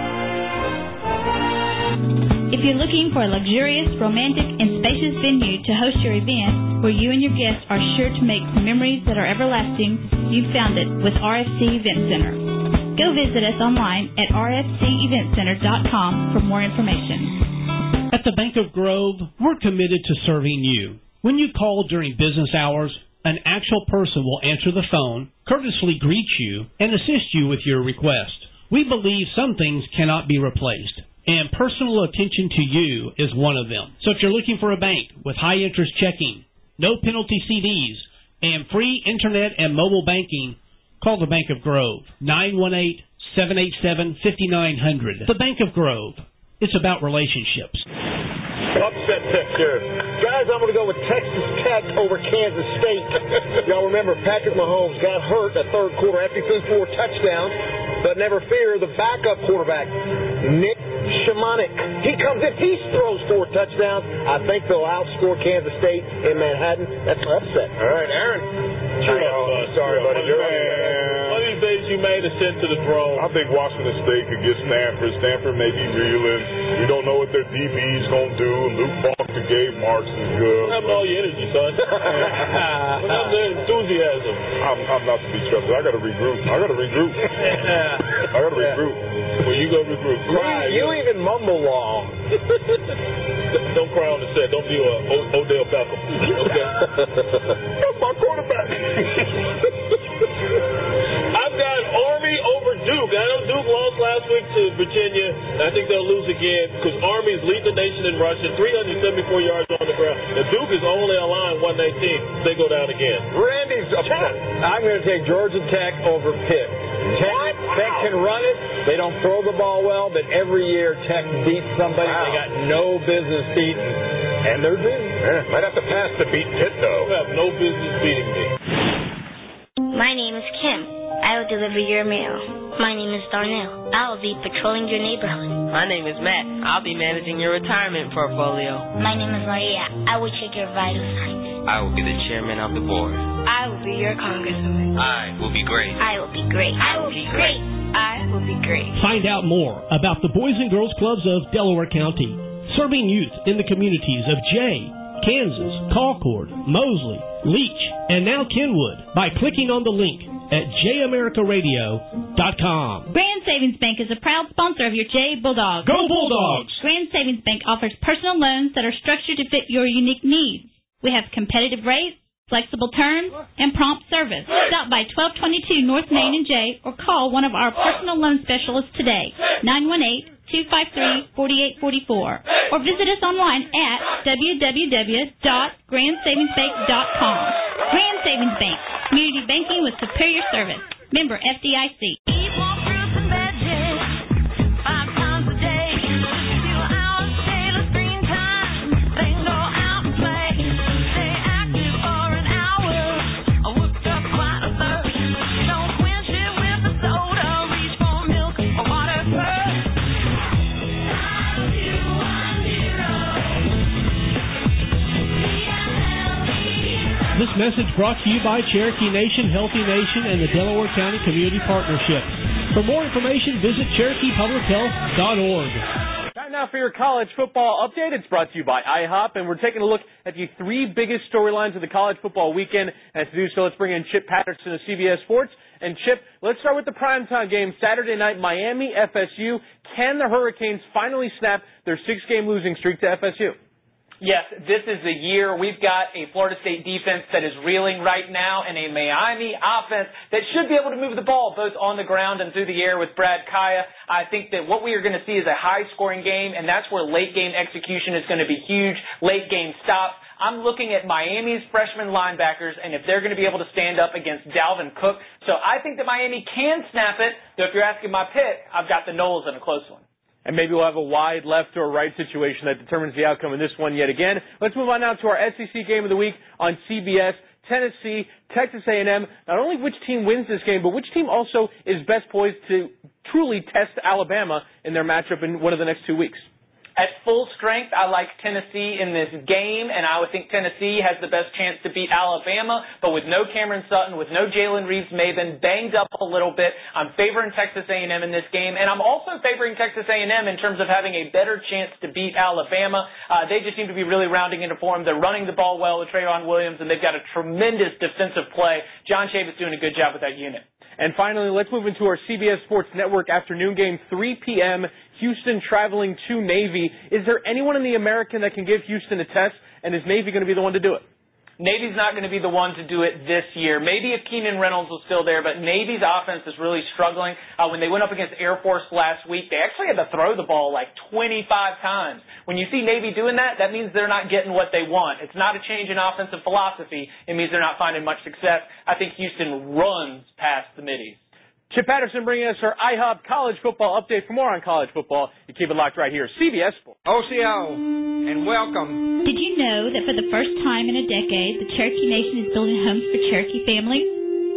If you're looking for a luxurious, romantic, and spacious venue to host your event, where you and your guests are sure to make memories that are everlasting, you've found it with R F C Event Center. Go visit us online at r f c event center dot com for more information. At the Bank of Grove, we're committed to serving you. When you call during business hours, an actual person will answer the phone, courteously greet you, and assist you with your request. We believe some things cannot be replaced, and personal attention to you is one of them. So if you're looking for a bank with high interest checking, no penalty C Ds, and free internet and mobile banking, call the Bank of Grove, nine one eight, seven eight seven, five nine zero zero. The Bank of Grove. It's about relationships. Upset pick here. Guys, I'm going to go with Texas Tech over Kansas State. Y'all remember Patrick Mahomes got hurt that third quarter after he threw four touchdowns. But never fear, the backup quarterback, Nick Shimonik, he comes in, he throws four touchdowns. I think they'll outscore Kansas State in Manhattan. That's an upset. All right, Aaron. Cheer up, bud. Sorry, buddy. You're One of these days you made a sent to the throne. I think Washington State could get Stanford. Stanford may be reeling. We don't know what their D B's going to do. Luke Falk and Gabe Marks is good. Have all your energy, son. What's the enthusiasm? I'm, I'm not to be trusted. I got to regroup. I got to regroup. I got to regroup. Well, you go regroup. Cry. You, you even mumble long. Don't cry on the set. Don't be a o- Odell Beckham. Okay? That's my quarterback. I've got Army over Duke. I know Duke lost last week to Virginia. And I think they'll lose again because Army's lead the nation in rushing, three hundred seventy-four yards on the ground. And Duke is only aligned one nineteen. They go down again. Randy's a I'm going to take Georgia Tech over Pitt. Tech, Tech can run it. They don't throw the ball well, but every year Tech beats somebody wow. they got no business beating. And they're due. Yeah, might have to pass to beat Pitt, though. You have no business beating me. My name is Kim. I will deliver your mail. My name is Darnell. I will be patrolling your neighborhood. My name is Matt. I'll be managing your retirement portfolio. My name is Maria. I will check your vital signs. I will be the chairman of the board. I will be your congresswoman. I will be great. I will be great. I will be great. I will be great. Find out more about the Boys and Girls Clubs of Delaware County, serving youth in the communities of Jay, Kansas, Concord, Mosley, Leach, and now Kenwood by clicking on the link at j america radio dot com. Grand Savings Bank is a proud sponsor of your Jay Bulldogs. Go Bulldogs! Grand Savings Bank offers personal loans that are structured to fit your unique needs. We have competitive rates, flexible terms, and prompt service. Stop by twelve twenty-two North Main and Jay or call one of our personal loan specialists today, nine one eight, two five three, four eight four four, or visit us online at w w w dot grand savings bank dot com. Grand Savings Bank, community banking with superior service. Member F D I C. This message brought to you by Cherokee Nation, Healthy Nation, and the Delaware County Community Partnership. For more information, visit cherokee public health dot org. Time now for your college football update. It's brought to you by I hop, and we're taking a look at the three biggest storylines of the college football weekend. And to do so, let's bring in Chip Patterson of C B S Sports. And Chip, let's start with the primetime game, Saturday night, Miami, F S U. Can the Hurricanes finally snap their six-game losing streak to F S U? Yes, this is the year. We've got a Florida State defense that is reeling right now and a Miami offense that should be able to move the ball both on the ground and through the air with Brad Kaya. I think that what we are going to see is a high-scoring game, and that's where late-game execution is going to be huge, late-game stops. I'm looking at Miami's freshman linebackers, and if they're going to be able to stand up against Dalvin Cook. So I think that Miami can snap it, though if you're asking my pick, I've got the Noles in a close one. And maybe we'll have a wide left or right situation that determines the outcome in this one yet again. Let's move on now to our S E C game of the week on C B S. Tennessee, Texas A and M. Not only which team wins this game, but which team also is best poised to truly test Alabama in their matchup in one of the next two weeks. At full strength, I like Tennessee in this game, and I would think Tennessee has the best chance to beat Alabama, but with no Cameron Sutton, with no Jalen Reeves-Maven, banged up a little bit, I'm favoring Texas A and M in this game, and I'm also favoring Texas A and M in terms of having a better chance to beat Alabama. Uh, they just seem to be really rounding into form. They're running the ball well with Trayvon Williams, and they've got a tremendous defensive play. John Chavis doing a good job with that unit. And finally, let's move into our C B S Sports Network afternoon game, three p.m., Houston traveling to Navy. Is there anyone in the American that can give Houston a test, and is Navy going to be the one to do it? Navy's not going to be the one to do it this year. Maybe if Keenan Reynolds was still there, but Navy's offense is really struggling. Uh, when they went up against Air Force last week, they actually had to throw the ball like twenty-five times. When you see Navy doing that, that means they're not getting what they want. It's not a change in offensive philosophy. It means they're not finding much success. I think Houston runs past the Middies. Chip Patterson bringing us our I hop college football update. For more on college football, you keep it locked right here. C B S Sports. O C O, and welcome. Did you know that for the first time in a decade, the Cherokee Nation is building homes for Cherokee families?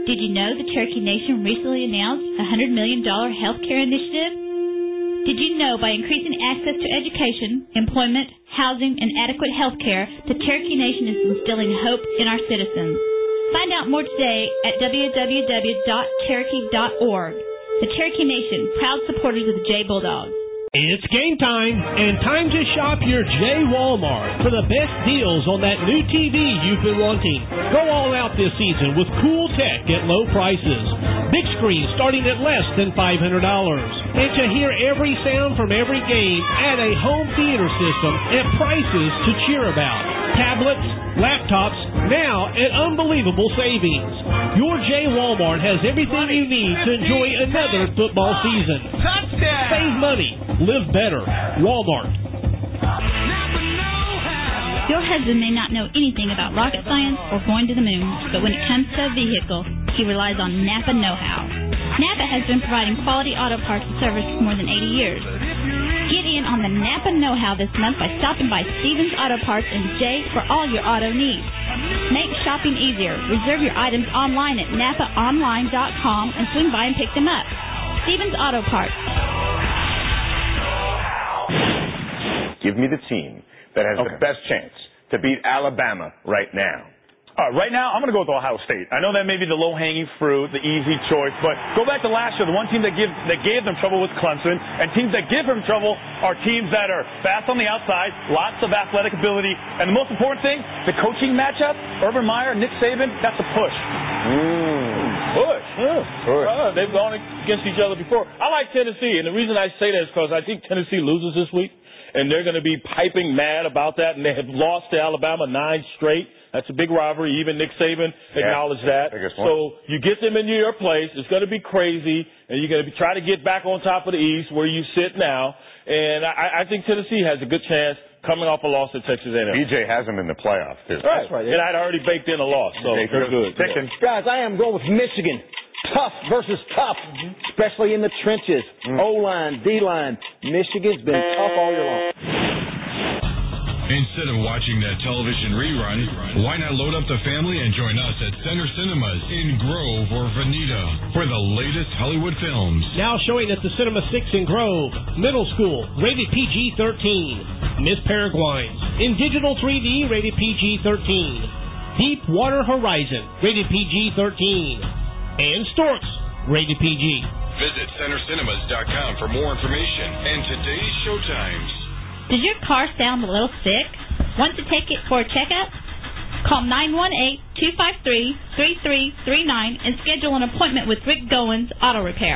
Did you know the Cherokee Nation recently announced a one hundred million dollars healthcare initiative? Did you know by increasing access to education, employment, housing, and adequate health care, the Cherokee Nation is instilling hope in our citizens? Find out more today at w w w dot cherokee dot org. The Cherokee Nation, proud supporters of the J Bulldogs. It's game time, and time to shop your J Walmart for the best deals on that new T V you've been wanting. Go all out this season with cool tech at low prices. Big screen starting at less than five hundred dollars. And to hear every sound from every game, add a home theater system at prices to cheer about. Tablets, laptops, now at unbelievable savings. Your J Walmart has everything you need to enjoy another football season. Touchdown! Save money. Live better. Walmart. Your husband may not know anything about rocket science or going to the moon, but when it comes to a vehicle, he relies on Napa Know-How. Napa has been providing quality auto parts and service for more than eighty years. Get in on the Napa Know-How this month by stopping by Stevens Auto Parts in Jay for all your auto needs. Make shopping easier. Reserve your items online at napa online dot com and swing by and pick them up. Stevens Auto Parts. Give me the team that has okay. the best chance to beat Alabama right now. All right, right now, I'm going to go with Ohio State. I know that may be the low-hanging fruit, the easy choice, but go back to last year. The one team that, give, that gave them trouble was Clemson, and teams that give them trouble are teams that are fast on the outside, lots of athletic ability, and the most important thing, the coaching matchup, Urban Meyer, Nick Saban, that's a push. Mm. Push. Yeah. Push. Uh, they've gone against each other before. I like Tennessee, and the reason I say that is because I think Tennessee loses this week, and they're going to be piping mad about that, and they have lost to Alabama nine straight. That's a big rivalry. Even Nick Saban acknowledged yeah, that. So you get them into your place. It's going to be crazy, and you're going to be, try to get back on top of the East where you sit now. And I, I think Tennessee has a good chance coming off a loss at Texas A and M. B J has them in the playoffs, too. Right. That's right. And I'd already baked in a loss, so they're good. Yeah. Guys, I am going with Michigan. Tough versus tough, mm-hmm. especially in the trenches. Mm. O-line, D-line. Michigan's been tough all year long. Instead of watching that television rerun, why not load up the family and join us at Center Cinemas in Grove or Veneta for the latest Hollywood films. Now showing at the Cinema six in Grove. Middle School, rated P G thirteen. Miss Peregrines, in digital three D, rated P G thirteen. Deepwater Horizon, rated P G thirteen. And Storks, rated P G. Visit center cinemas dot com for more information and today's showtimes. Does your car sound a little sick? Want to take it for a checkup? Call nine one eight, two five three, three three three nine and schedule an appointment with Rick Goins Auto Repair.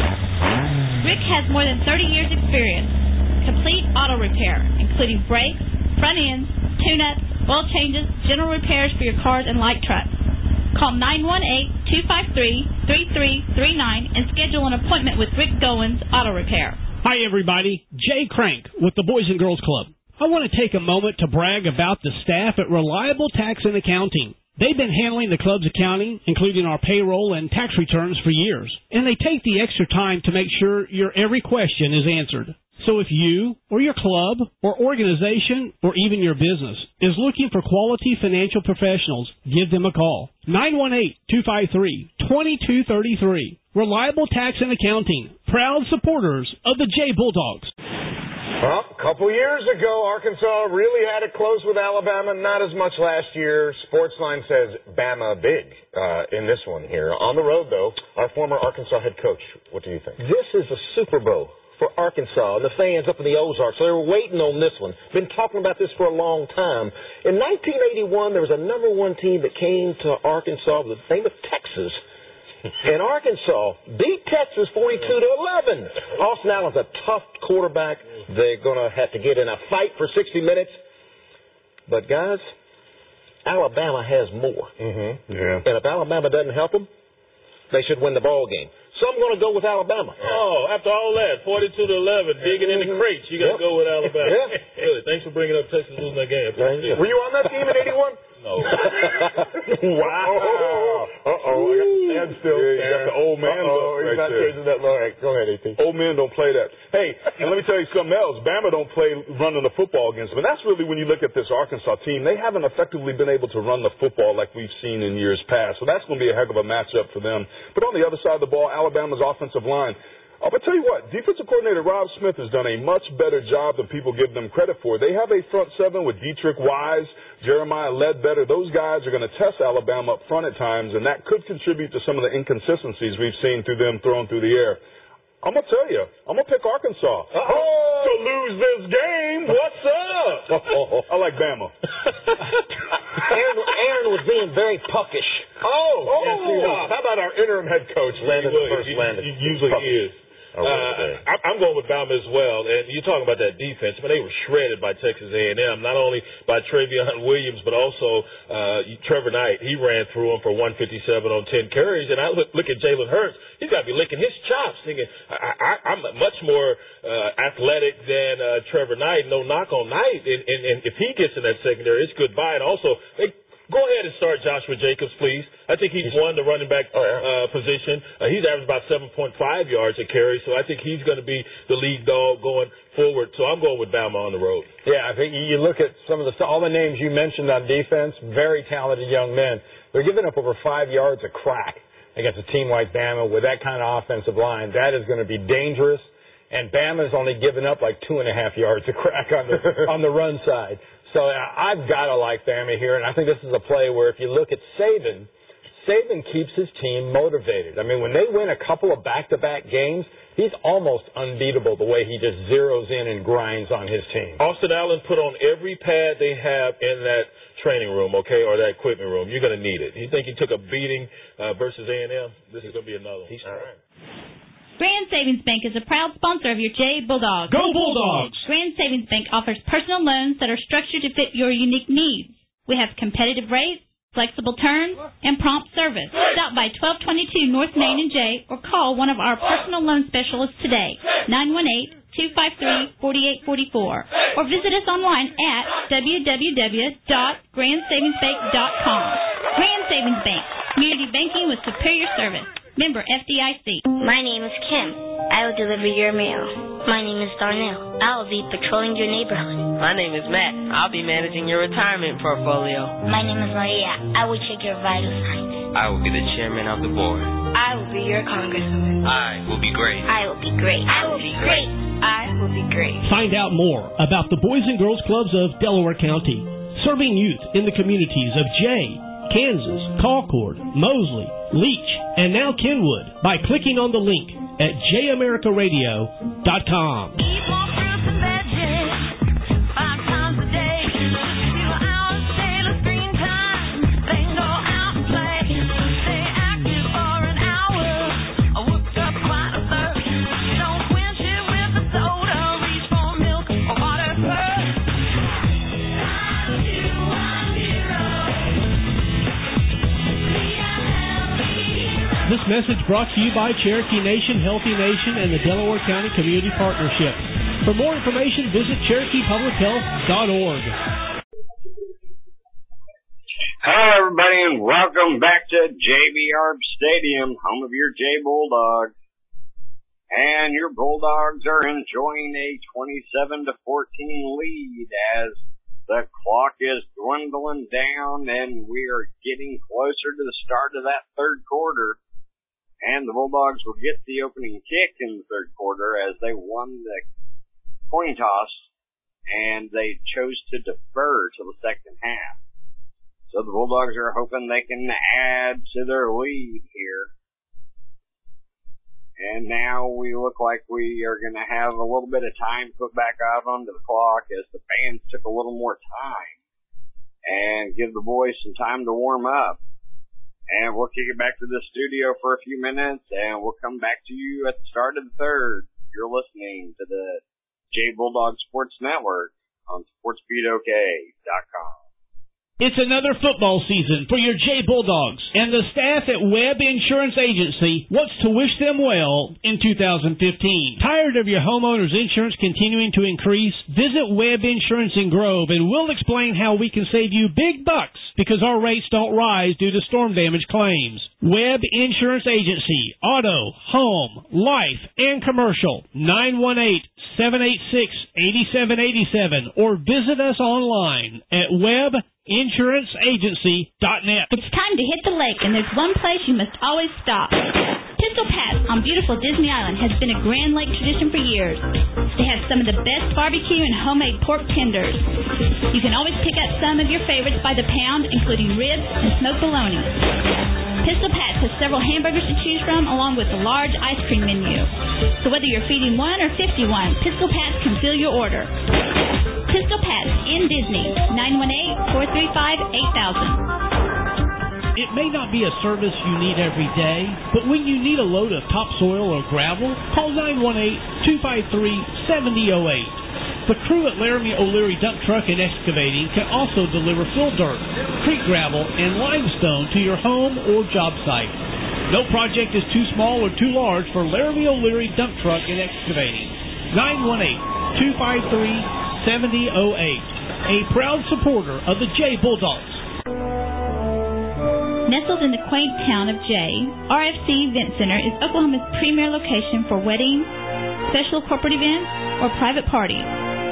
Rick has more than thirty years experience. Complete auto repair, including brakes, front ends, tune-ups, oil changes, general repairs for your cars and light trucks. Call nine one eight, two five three, three three three nine and schedule an appointment with Rick Goins Auto Repair. Hi, everybody. Jay Crank with the Boys and Girls Club. I want to take a moment to brag about the staff at Reliable Tax and Accounting. They've been handling the club's accounting, including our payroll and tax returns, for years. And they take the extra time to make sure your every question is answered. So if you, or your club, or organization, or even your business is looking for quality financial professionals, give them a call. nine one eight, two five three, two two three three. Reliable Tax and Accounting, proud supporters of the J Bulldogs. Well, a couple years ago, Arkansas really had it close with Alabama, not as much last year. Sportsline says Bama big uh, in this one here. On the road, though, our former Arkansas head coach, what do you think? This is a Super Bowl for Arkansas and the fans up in the Ozarks. So they were waiting on this one. Been talking about this for a long time. In nineteen eighty-one, there was a number one team that came to Arkansas with the name of Texas. And Arkansas beat Texas forty-two to eleven. Austin Allen's a tough quarterback. They're going to have to get in a fight for sixty minutes. But, guys, Alabama has more. Mm-hmm. Yeah. And if Alabama doesn't help them, they should win the ball game. So I'm going to go with Alabama. Oh, after all that, forty-two to eleven, digging in the crates, you got to yep. go with Alabama. Yeah. Really, thanks for bringing up Texas losing that game. Were you on that team in eighty-one? No. Wow. Uh-oh. I got the still. Yeah, you got the old man look right not there. chasing that long. Go ahead, A P. Old men don't play that. Hey, and let me tell you something else. Bama don't play running the football against them. And that's really when you look at this Arkansas team. They haven't effectively been able to run the football like we've seen in years past. So that's going to be a heck of a matchup for them. But on the other side of the ball, Alabama's offensive line. Oh, but tell you what, defensive coordinator Rob Smith has done a much better job than people give them credit for. They have a front seven with Dietrich Wise, Jeremiah Ledbetter. Those guys are going to test Alabama up front at times, and that could contribute to some of the inconsistencies we've seen through them thrown through the air. I'm going to tell you, I'm going to pick Arkansas. Uh-oh. To lose this game, what's up? I like Bama. Aaron, Aaron was being very puckish. Oh, oh yes, he was. How about our interim head coach, Landon He, first he, Landon? he usually Puckish. is. Uh, I, I'm going with Bama as well. And you're talking about that defense, but they were shredded by Texas A and M, not only by Travion Williams, but also uh, Trevor Knight. He ran through them for one fifty-seven on ten carries. And I look, look at Jalen Hurts. He's got to be licking his chops, thinking, I, I, I'm much more uh, athletic than uh, Trevor Knight. No knock on Knight. And, and, and if he gets in that secondary, it's goodbye. And also, they go ahead and start Joshua Jacobs, please. I think he's won the running back uh, position. Uh, he's averaged about seven point five yards a carry, so I think he's going to be the lead dog going forward. So I'm going with Bama on the road. Yeah, I think you look at some of the all the names you mentioned on defense, very talented young men. They're giving up over five yards a crack against a team like Bama with that kind of offensive line. That is going to be dangerous. And Bama's only given up like two and a half yards a crack on the on the run side. So I've got to like Bama here, and I think this is a play where if you look at Saban, Saban keeps his team motivated. I mean, when they win a couple of back-to-back games, he's almost unbeatable the way he just zeroes in and grinds on his team. Austin Allen put on every pad they have in that training room, okay, or that equipment room. You're going to need it. You think he took a beating uh, versus A and M? This is going to be another one. He's all right. Grand Savings Bank is a proud sponsor of your Jay Bulldogs. Go Bulldogs! Grand Savings Bank offers personal loans that are structured to fit your unique needs. We have competitive rates, flexible terms, and prompt service. Stop by twelve twenty-two North Main and Jay or call one of our personal loan specialists today, nine one eight, two five three, four eight four four, or visit us online at w w w dot grand savings bank dot com. Grand Savings Bank, community banking with superior service. Member F D I C. My name is Kim. I will deliver your mail. My name is Darnell. I will be patrolling your neighborhood. My name is Matt. I'll be managing your retirement portfolio. My name is Maria. I will check your vital signs. I will be the chairman of the board. I will be your congresswoman. I will be great. I will be great. I will be great. I will be great. Find out more about the Boys and Girls Clubs of Delaware County, serving youth in the communities of Jay, Kansas, Concord, Mosley, Leach, and now Kenwood by clicking on the link at j america radio dot com. This message brought to you by Cherokee Nation, Healthy Nation, and the Delaware County Community Partnership. For more information, visit cherokee public health dot org. Hello, everybody, and welcome back to J B Arb Stadium, home of your J Bulldogs. And your Bulldogs are enjoying a twenty-seven to fourteen lead as the clock is dwindling down, and we are getting closer to the start of that third quarter. And the Bulldogs will get the opening kick in the third quarter as they won the coin toss, and they chose to defer to the second half. So the Bulldogs are hoping they can add to their lead here. And now we look like we are going to have a little bit of time put back out onto the clock as the fans took a little more time and give the boys some time to warm up. And we'll kick it back to the studio for a few minutes, and we'll come back to you at the start of the third. You're listening to the J Bulldog Sports Network on sports beat o k dot com. It's another football season for your Jay Bulldogs, and the staff at Webb Insurance Agency wants to wish them well in two thousand fifteen. Tired of your homeowner's insurance continuing to increase? Visit Webb Insurance in Grove, and we'll explain how we can save you big bucks because our rates don't rise due to storm damage claims. Webb Insurance Agency, auto, home, life, and commercial. nine one eight, seven eight six, eight seven eight seven, or visit us online at web insurance agency dot net. It's time to hit the lake, and there's one place you must always stop. Pistol Pat's on beautiful Disney Island has been a Grand Lake tradition for years. They have some of the best barbecue and homemade pork tenders. You can always pick up some of your favorites by the pound, including ribs and smoked bologna. Pistol Pat's has several hamburgers to choose from, along with a large ice cream menu. So whether you're feeding one or fifty-one, Pistol Pat's can fill your order. Pistol Pat's in Disney, nine one eight, four three five, eight thousand. It may not be a service you need every day, but when you need a load of topsoil or gravel, call nine one eight, two five three, seven zero zero eight. The crew at Laramie O'Leary Dump Truck and Excavating can also deliver fill dirt, creek gravel, and limestone to your home or job site. No project is too small or too large for Laramie O'Leary Dump Truck and Excavating. nine one eight, two five three, seven zero zero eight. A proud supporter of the Jay Bulldogs. Nestled in the quaint town of Jay, R F C Event Center is Oklahoma's premier location for weddings, special corporate events, or private parties.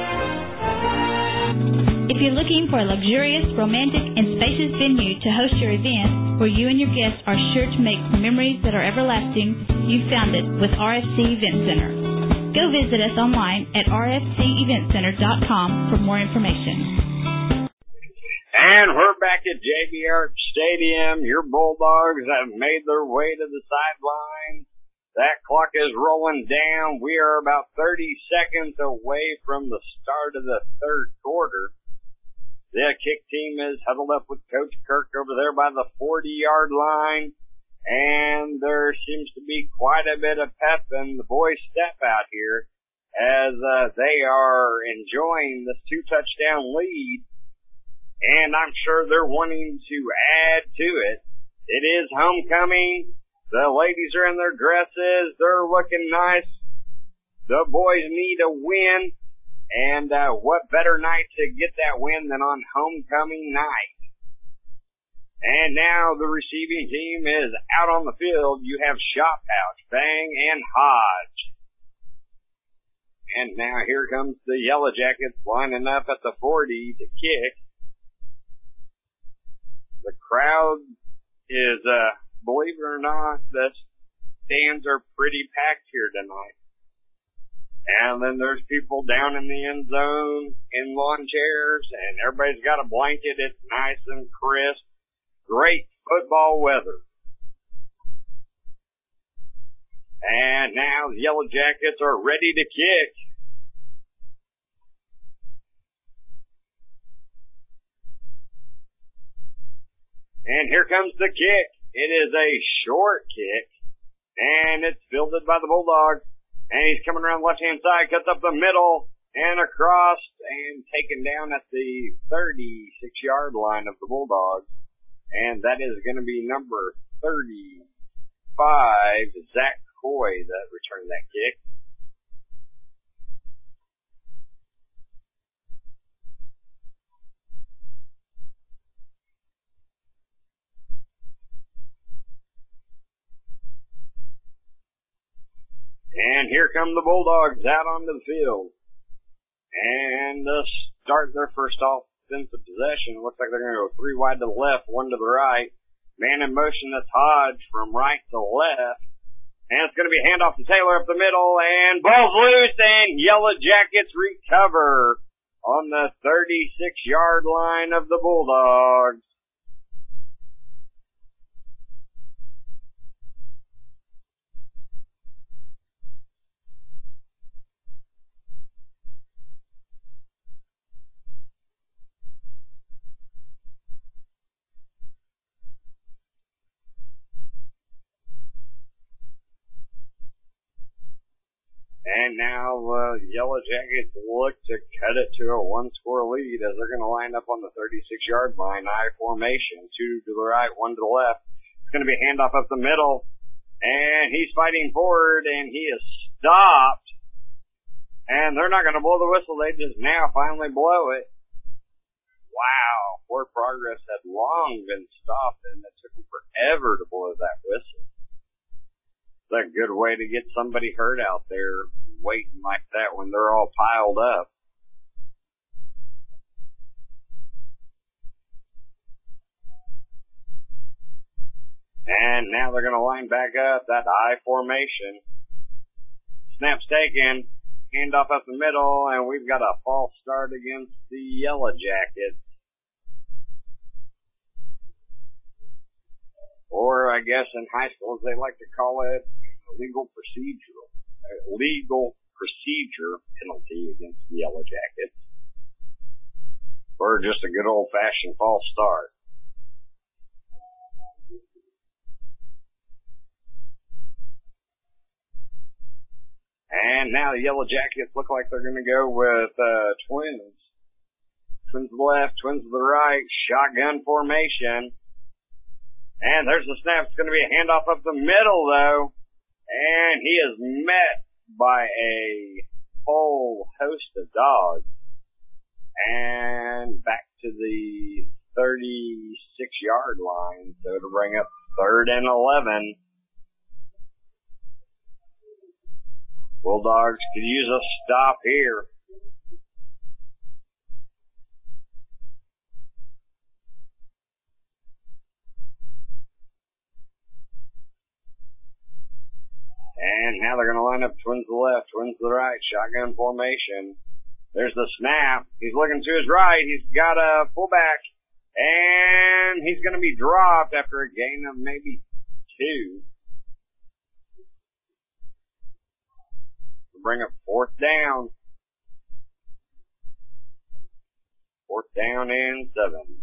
If you're looking for a luxurious, romantic, and spacious venue to host your event, where you and your guests are sure to make memories that are everlasting, you've found it with R F C Event Center. Go visit us online at r f c event center dot com for more information. And we're back at J B R Stadium. Your Bulldogs have made their way to the sideline. That clock is rolling down. We are about thirty seconds away from the start of the third quarter. The kick team is huddled up with Coach Kirk over there by the forty-yard line. And there seems to be quite a bit of pep in the boys' step out here as uh, they are enjoying this two-touchdown lead. And I'm sure they're wanting to add to it. It is homecoming. The ladies are in their dresses. They're looking nice. The boys need a win. And uh, what better night to get that win than on homecoming night? And now the receiving team is out on the field. You have Shophouse, Bang, and Hodge. And now here comes the Yellow Jackets lining up at the forty to kick. The crowd is, uh, believe it or not, the stands are pretty packed here tonight. And then there's people down in the end zone in lawn chairs, and everybody's got a blanket. It's nice and crisp. Great football weather. And now the Yellow Jackets are ready to kick. And here comes the kick. It is a short kick, and it's fielded by the Bulldogs. And he's coming around the left-hand side, cuts up the middle, and across, and taken down at the thirty-six-yard line of the Bulldogs. And that is going to be number thirty-five, Zach Coy, that returned that kick. And here come the Bulldogs out onto the field. And uh, start their first offensive possession. Looks like they're going to go three wide to the left, one to the right. Man in motion, that's Hodge from right to left. And it's going to be handoff to Taylor up the middle. And ball's loose, and Yellow Jackets recover on the thirty-six-yard line of the Bulldogs. And now uh, Yellow Yellow Jackets look to cut it to a one-score lead as they're going to line up on the thirty-six-yard line, I formation, two to the right, one to the left. It's going to be a handoff up the middle, and he's fighting forward, and he is stopped. And they're not going to blow the whistle. They just now finally blow it. Wow. Forward Progress had long been stopped, and it took them forever to blow that whistle. It's a good way to get somebody hurt out there waiting like that when they're all piled up. And now they're going to line back up that I formation. Snap's taken. Handoff up the middle, and we've got a false start against the Yellow Jackets. Or I guess in high school, as they like to call it, a legal procedural, a legal procedure penalty against the Yellow Jackets. Or just a good old-fashioned false start. And now the Yellow Jackets look like they're going to go with uh, twins. Twins to the left, twins to the right, shotgun formation. And there's the snap. It's going to be a handoff up the middle, though. And he is met by a whole host of dogs. And back to the thirty-six-yard line. So to bring up third and eleven. Bulldogs could use a stop here. And now they're going to line up twins to the left, twins to the right, shotgun formation. There's the snap. He's looking to his right. He's got a fullback. And he's going to be dropped after a gain of maybe two. Bring up fourth down. Fourth down and seven.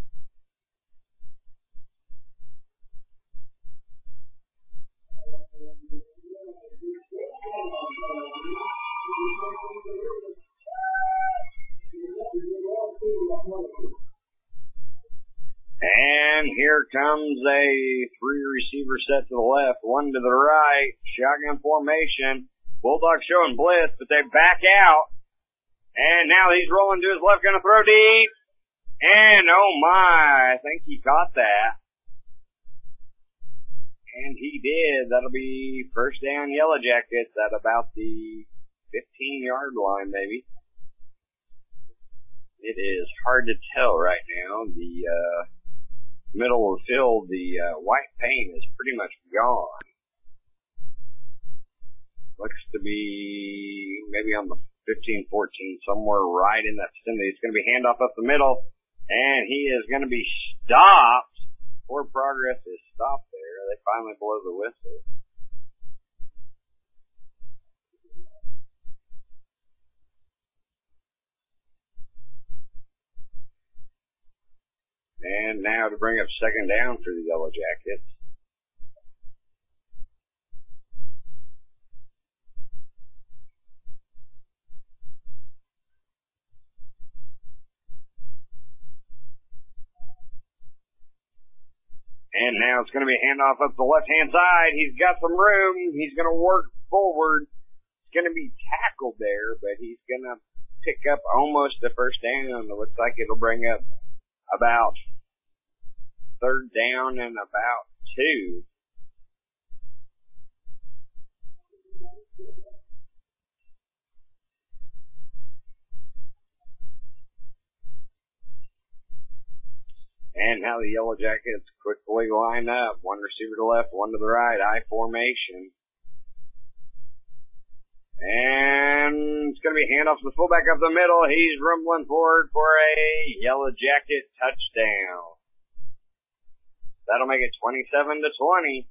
And here comes a three receiver set to the left, one to the right, shotgun formation. Bulldogs showing blitz, but they back out. And now he's rolling to his left, going to throw deep. And, oh my, I think he caught that. And he did. That'll be first down Yellow Jackets at about the fifteen-yard line, maybe. It is hard to tell right now. The uh, middle of the field, the uh, white paint is pretty much gone. Looks to be maybe on the fifteen fourteen, somewhere right in that vicinity. It's going to be handoff up the middle, and he is going to be stopped. Forward Progress is stopped there. They finally blow the whistle. And now to bring up second down for the Yellow Jackets. And now it's going to be a handoff up the left-hand side. He's got some room. He's going to work forward. He's going to be tackled there, but he's going to pick up almost the first down. It looks like it'll bring up about third down and about two. And now the Yellow Jackets quickly line up. One receiver to the left, one to the right. I formation. And it's going to be handoff to the fullback up the middle. He's rumbling forward for a Yellow Jacket touchdown. That'll make it twenty-seven to twenty.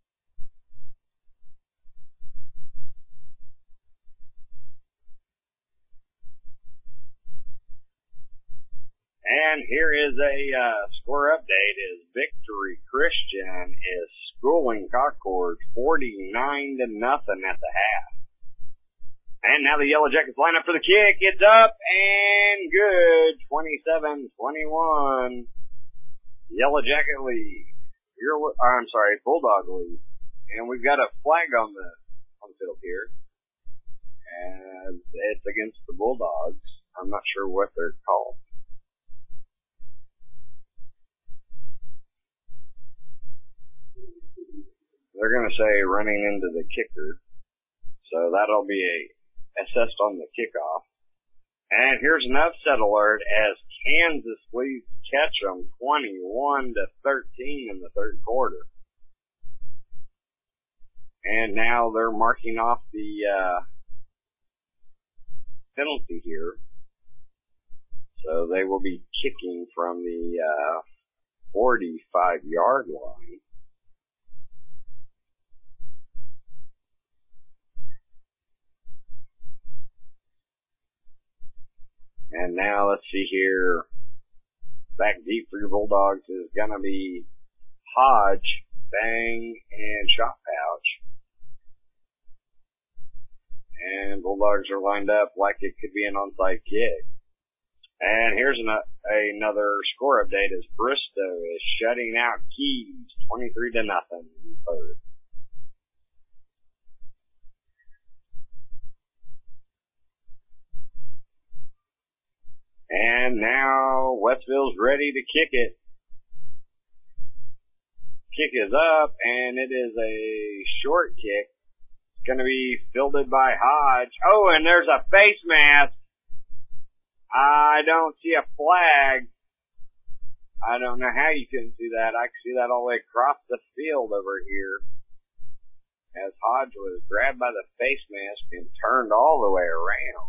And here is a uh, score update. Is Victory Christian is schooling Concord forty-nine to nothing at the half. And now the Yellow Jackets line up for the kick. It's up and good. twenty-seven twenty-one. Yellow Jacket lead. You're, I'm sorry, Bulldog lead. And we've got a flag on the on the field here. And it's against the Bulldogs. I'm not sure what they're called. They're going to say running into the kicker. So that'll be a assessed on the kickoff. And here's an upset alert as Kansas leads Ketchum twenty-one to thirteen in the third quarter. And now they're marking off the uh, penalty here. So they will be kicking from the uh, forty-five yard line. And now let's see here. Back deep for your Bulldogs is going to be Hodge, Bang, and Shot Pouch. And Bulldogs are lined up like it could be an onside kick. And here's an, another score update as Bristow is shutting out Keys, twenty-three to nothing in the third. And now Westville's ready to kick it. Kick is up, and it is a short kick. It's going to be fielded by Hodge. Oh, and there's a face mask. I don't see a flag. I don't know how you can see that. I can see that all the way across the field over here. As Hodge was grabbed by the face mask and turned all the way around.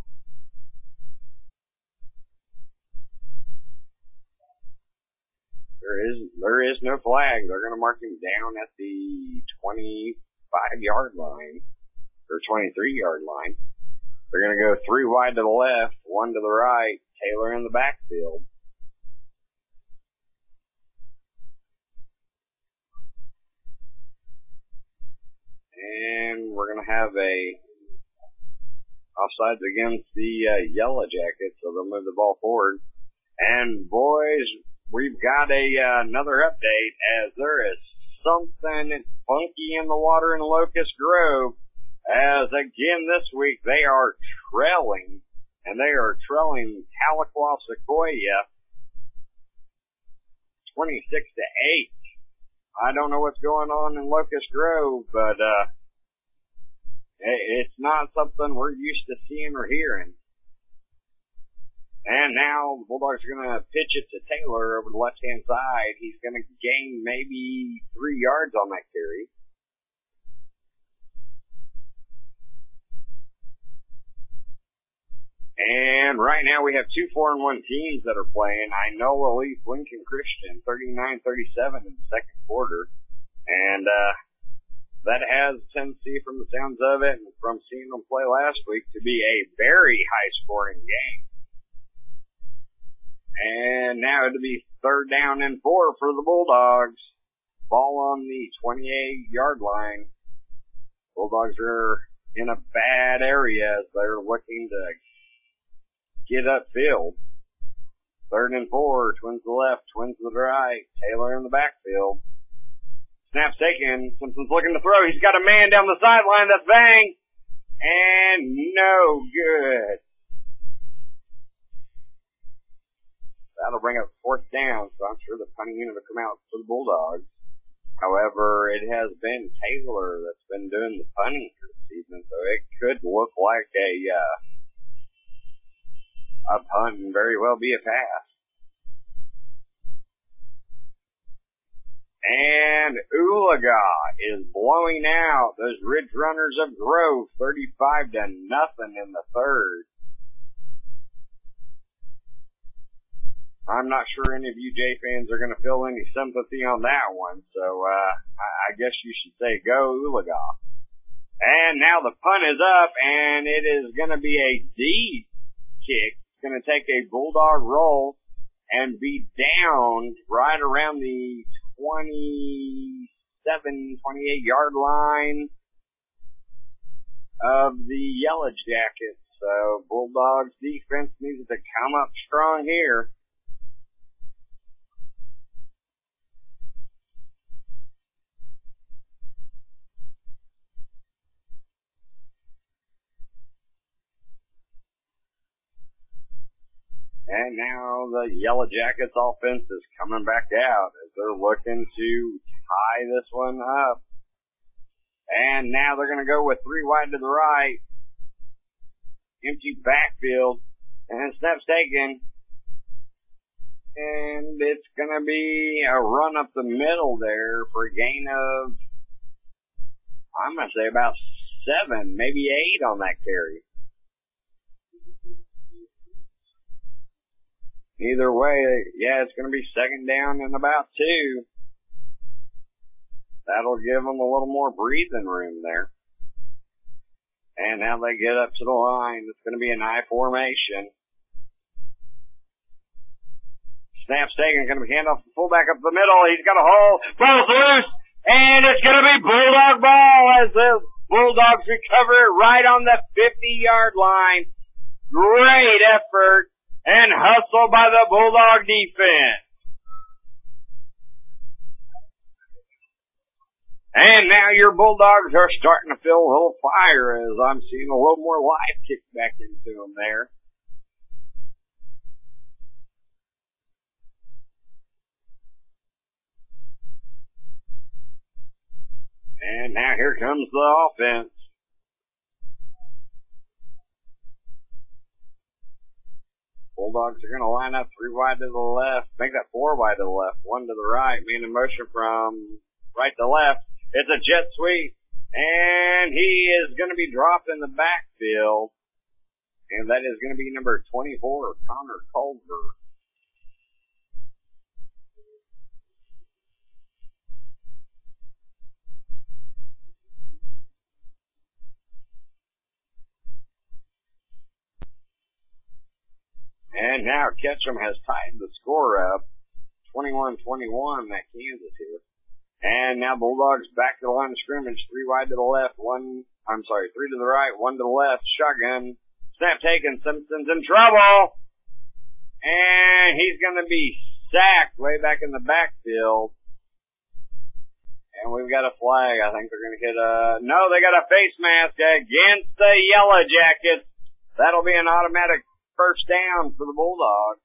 There is there is no flag. They're going to mark him down at the twenty-five yard line, or twenty-three yard line. They're going to go three wide to the left, one to the right, Taylor in the backfield. And we're going to have a offsides against the uh, Yellow Jackets, so they'll move the ball forward. And boys, we've got a uh, another update as there is something funky in the water in Locust Grove. As again this week they are trailing, and they are trailing Tahlequah Sequoyah twenty-six to eight. I don't know what's going on in Locust Grove, but uh, it's not something we're used to seeing or hearing. And now the Bulldogs are going to pitch it to Taylor over the left-hand side. He's going to gain maybe three yards on that carry. And right now we have two four and one teams that are playing. I know Elite Lincoln Christian, thirty-nine thirty-seven in the second quarter. And uh, that has a tendency, from the sounds of it and from seeing them play last week, to be a very high-scoring game. And now it'll be third down and four for the Bulldogs. Ball on the twenty-eight yard line. Bulldogs are in a bad area as they're looking to get upfield. Third and four. Twins to the left, Twins to the right. Taylor in the backfield. Snap's taken. Simpson's looking to throw. He's got a man down the sideline. That's Bang. And no good. That'll bring up fourth down, so I'm sure the punting unit will come out for the Bulldogs. However, it has been Taylor that's been doing the punting for the season, so it could look like a uh, a punt and very well be a pass. And Oologah is blowing out those Ridge Runners of Grove, thirty-five to nothing in the third. I'm not sure any of you Jay fans are going to feel any sympathy on that one, so uh, I guess you should say go Oologah. And now the punt is up, and it is going to be a deep kick. It's going to take a Bulldog roll and be down right around the twenty-seven, twenty-eight yard line. of the Yellow Jackets. So Bulldogs defense needs to come up strong here. And now the Yellow Jackets offense is coming back out as they're looking to tie this one up. And now they're going to go with three wide to the right. Empty backfield. And snap's taken. And it's going to be a run up the middle there for a gain of, I'm going to say about seven, maybe eight on that carry. Either way, yeah, it's going to be second down and about two. That'll give them a little more breathing room there. And now they get up to the line. It's going to be an I formation. Snap's taken. Going to be hand off the fullback up the middle. He's got a hole. Ball's loose. And it's going to be Bulldog ball as the Bulldogs recover it right on the fifty-yard line. Great effort and hustle by the Bulldog defense. And now your Bulldogs are starting to feel a little fire as I'm seeing a little more life kicked back into them there. And now here comes the offense. Bulldogs are going to line up three wide to the left. Make that four wide to the left, one to the right. Man in motion from right to left. It's a jet sweep, and he is going to be dropped in the backfield, and that is going to be number twenty-four, Connor Culver. And now Ketchum has tied the score up, twenty-one twenty-one, that Kansas here. And now Bulldogs back to the line of scrimmage, three wide to the left, one, I'm sorry, three to the right, one to the left, shotgun, snap taken, Simpson's in trouble, and he's going to be sacked way back in the backfield, and we've got a flag. I think they're going to get a, no, they got a face mask against the Yellow Jackets. That'll be an automatic first down for the Bulldogs.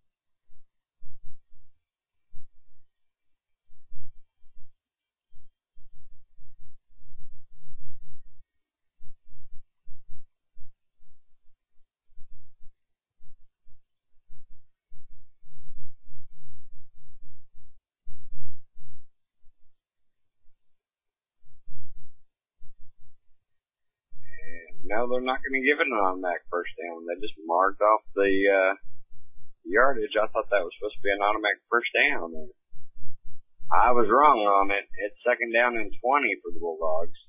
No, they're not going to give it an automatic first down. They just marked off the uh, yardage. I thought that was supposed to be an automatic first down. I was wrong on it. It's second down and twenty for the Bulldogs.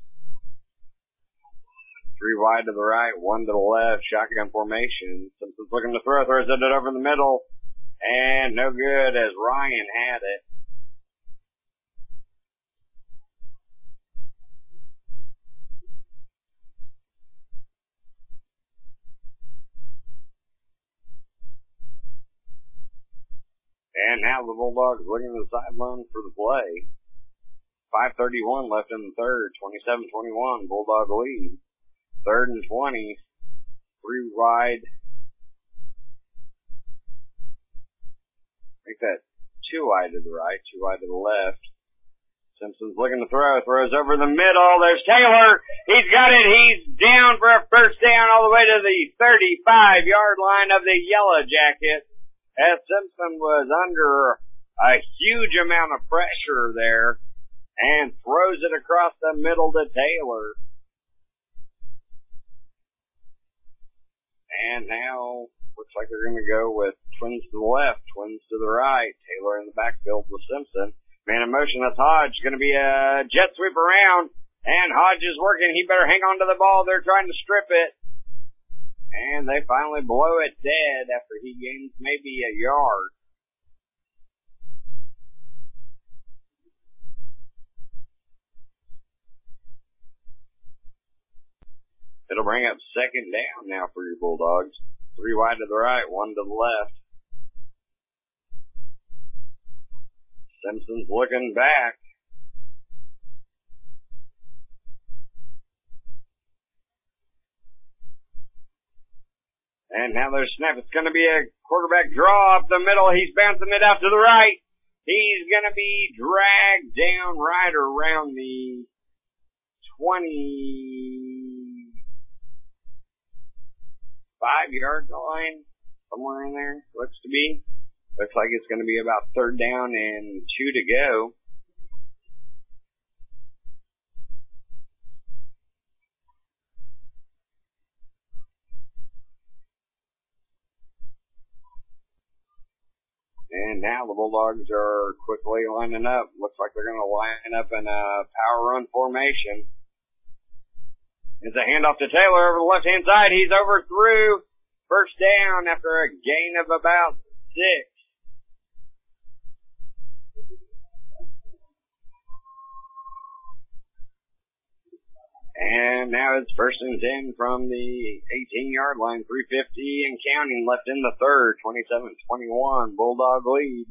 Three wide to the right, one to the left, shotgun formation. Simpson's looking to throw, throws it over the middle, and no good as Ryan had it. And now the Bulldogs looking to the sideline for the play. five thirty-one left in the third, twenty-seven twenty-one, Bulldog lead. Third and twenty, three wide. Make that two wide to the right, two wide to the left. Simpson's looking to throw, throws over the middle. There's Taylor. He's got it. He's down for a first down all the way to the thirty-five-yard line of the Yellow Jackets. As Simpson was under a huge amount of pressure there and throws it across the middle to Taylor. And now looks like they're going to go with twins to the left, twins to the right. Taylor in the backfield with Simpson. Man in motion, that's Hodge. Going to be a jet sweep around. And Hodge is working. He better hang on to the ball. They're trying to strip it. And they finally blow it dead after he gains maybe a yard. It'll bring up second down now for your Bulldogs. Three wide to the right, one to the left. Simpson's looking back. And now there's a snap. It's going to be a quarterback draw up the middle. He's bouncing it out to the right. He's going to be dragged down right around the twenty-five yard line. Somewhere in there, looks to be. Looks like it's going to be about third down and two to go. And now the Bulldogs are quickly lining up. Looks like they're going to line up in a power run formation. It's a handoff to Taylor over the left-hand side. He's overthrew. First down after a gain of about six. And now it's first and ten from the eighteen yard line, three fifty and counting left in the third, twenty-seven twenty-one, Bulldog lead.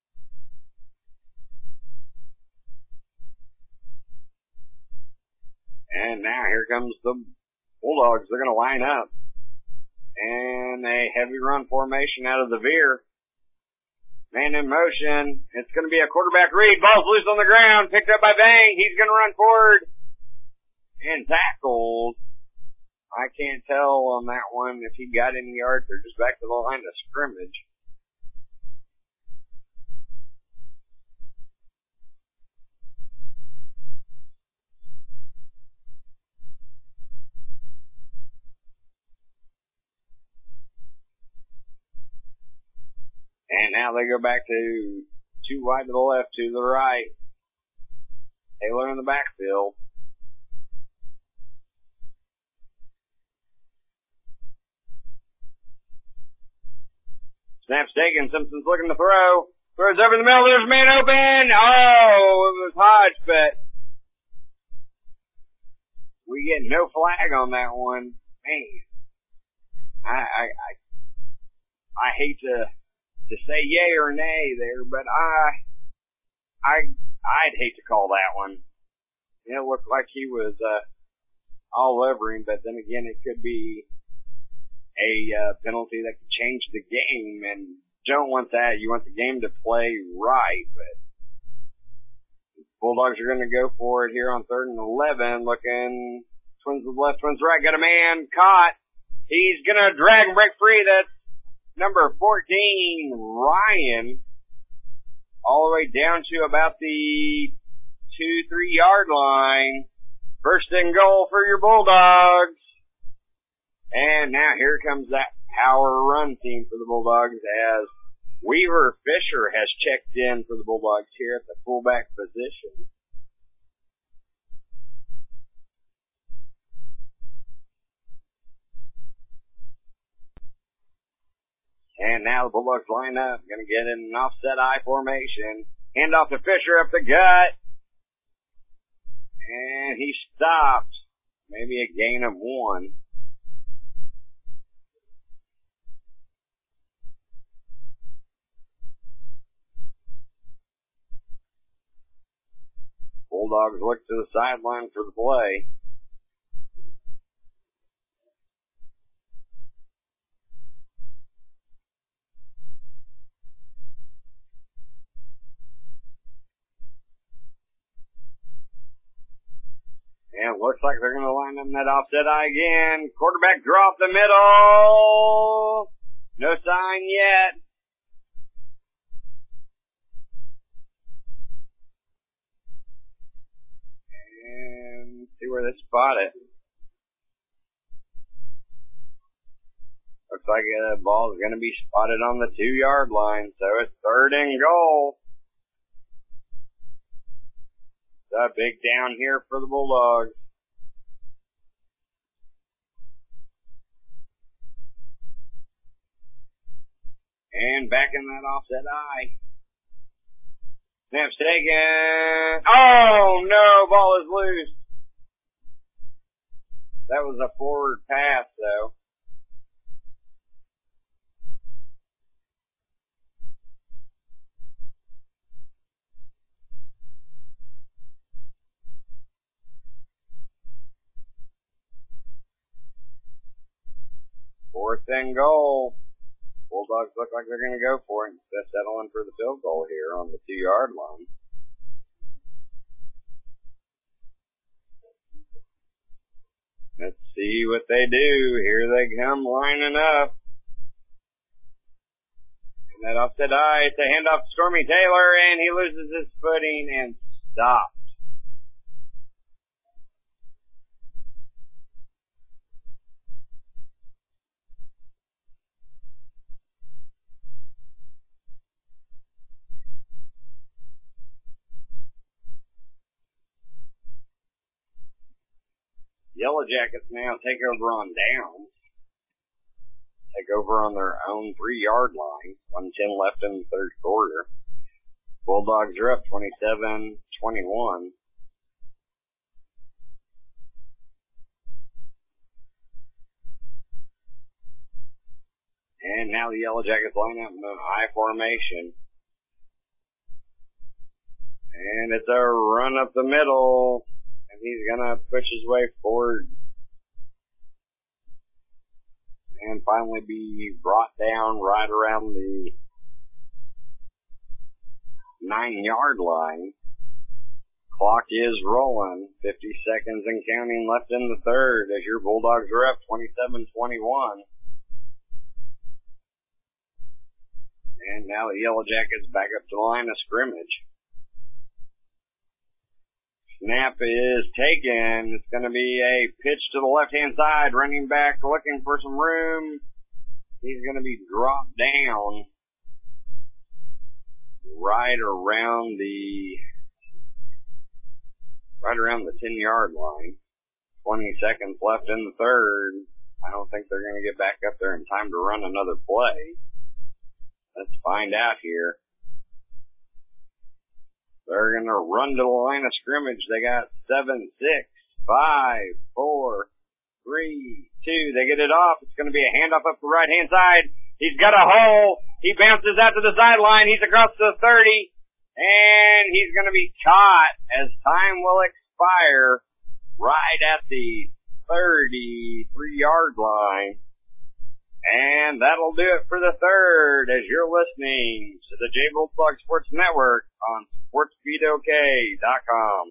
And now here comes the Bulldogs. They're going to line up. And a heavy run formation out of the veer. Man in motion. It's going to be a quarterback read. Ball's loose on the ground. Picked up by Bang. He's going to run forward. And tackled. I can't tell on that one if he got any yards or just back to the line of scrimmage. And now they go back to two wide to the left, two to the right. Taylor in the backfield. Snap's taken. Simpson's looking to throw. Throws over the middle. There's a man open. Oh, it was Hodge, but we get no flag on that one. Man, I I I, I hate to to say yay or nay there, but I I I'd hate to call that one. It looked like he was uh, all over him, but then again, it could be a uh, penalty that could change the game, and you don't want that. You want the game to play right, but Bulldogs are going to go for it here on third and eleven, looking twins to the left, twins to the right, got a man caught. He's going to drag and break free. That's number fourteen, Ryan, all the way down to about the two, three yard line. First and goal for your Bulldogs. And now here comes that power run team for the Bulldogs as Weaver Fisher has checked in for the Bulldogs here at the fullback position. And now the Bulldogs line up, going to get in an offset I formation. Hand off to Fisher up the gut. And he stopped. Maybe a gain of one. Bulldogs look to the sideline for the play. And looks like they're going to line up in that offset eye again. Quarterback draw up the middle. No sign yet. And see where they spot it. Looks like the ball is going to be spotted on the two yard line. So it's third and goal. A big down here for the Bulldogs. And back in that offset eye. Snap's taken. Oh no, ball is loose. That was a forward pass, though. Fourth and goal. Bulldogs look like they're going to go for it instead of settling for the field goal here on the two-yard line. Let's see what they do. Here they come lining up. And that offset eye, it's a handoff to Stormy Taylor, and he loses his footing and stops. Yellow Jackets now take over on downs. Take over on their own three-yard line. one ten left in the third quarter. Bulldogs are up twenty-seven twenty-one. And now the Yellow Jackets line up in a high formation. And it's a run up the middle. And he's going to push his way forward and finally be brought down right around the nine-yard line. Clock is rolling. fifty seconds and counting left in the third as your Bulldogs are up twenty-seven twenty-one. And now the Yellow Jackets back up to the line of scrimmage. Snap is taken. It's going to be a pitch to the left-hand side. Running back looking for some room. He's going to be dropped down right around the right around the ten-yard line. twenty seconds left in the third. I don't think they're going to get back up there in time to run another play. Let's find out here. They're going to run to the line of scrimmage. They got seven, six, five, four, three, two. They get it off. It's going to be a handoff up the right-hand side. He's got a hole. He bounces out to the sideline. He's across the thirty. And he's going to be caught as time will expire right at the thirty-three-yard line. And that'll do it for the third as you're listening to the J Bulldog Sports Network on sports beat o k dot com.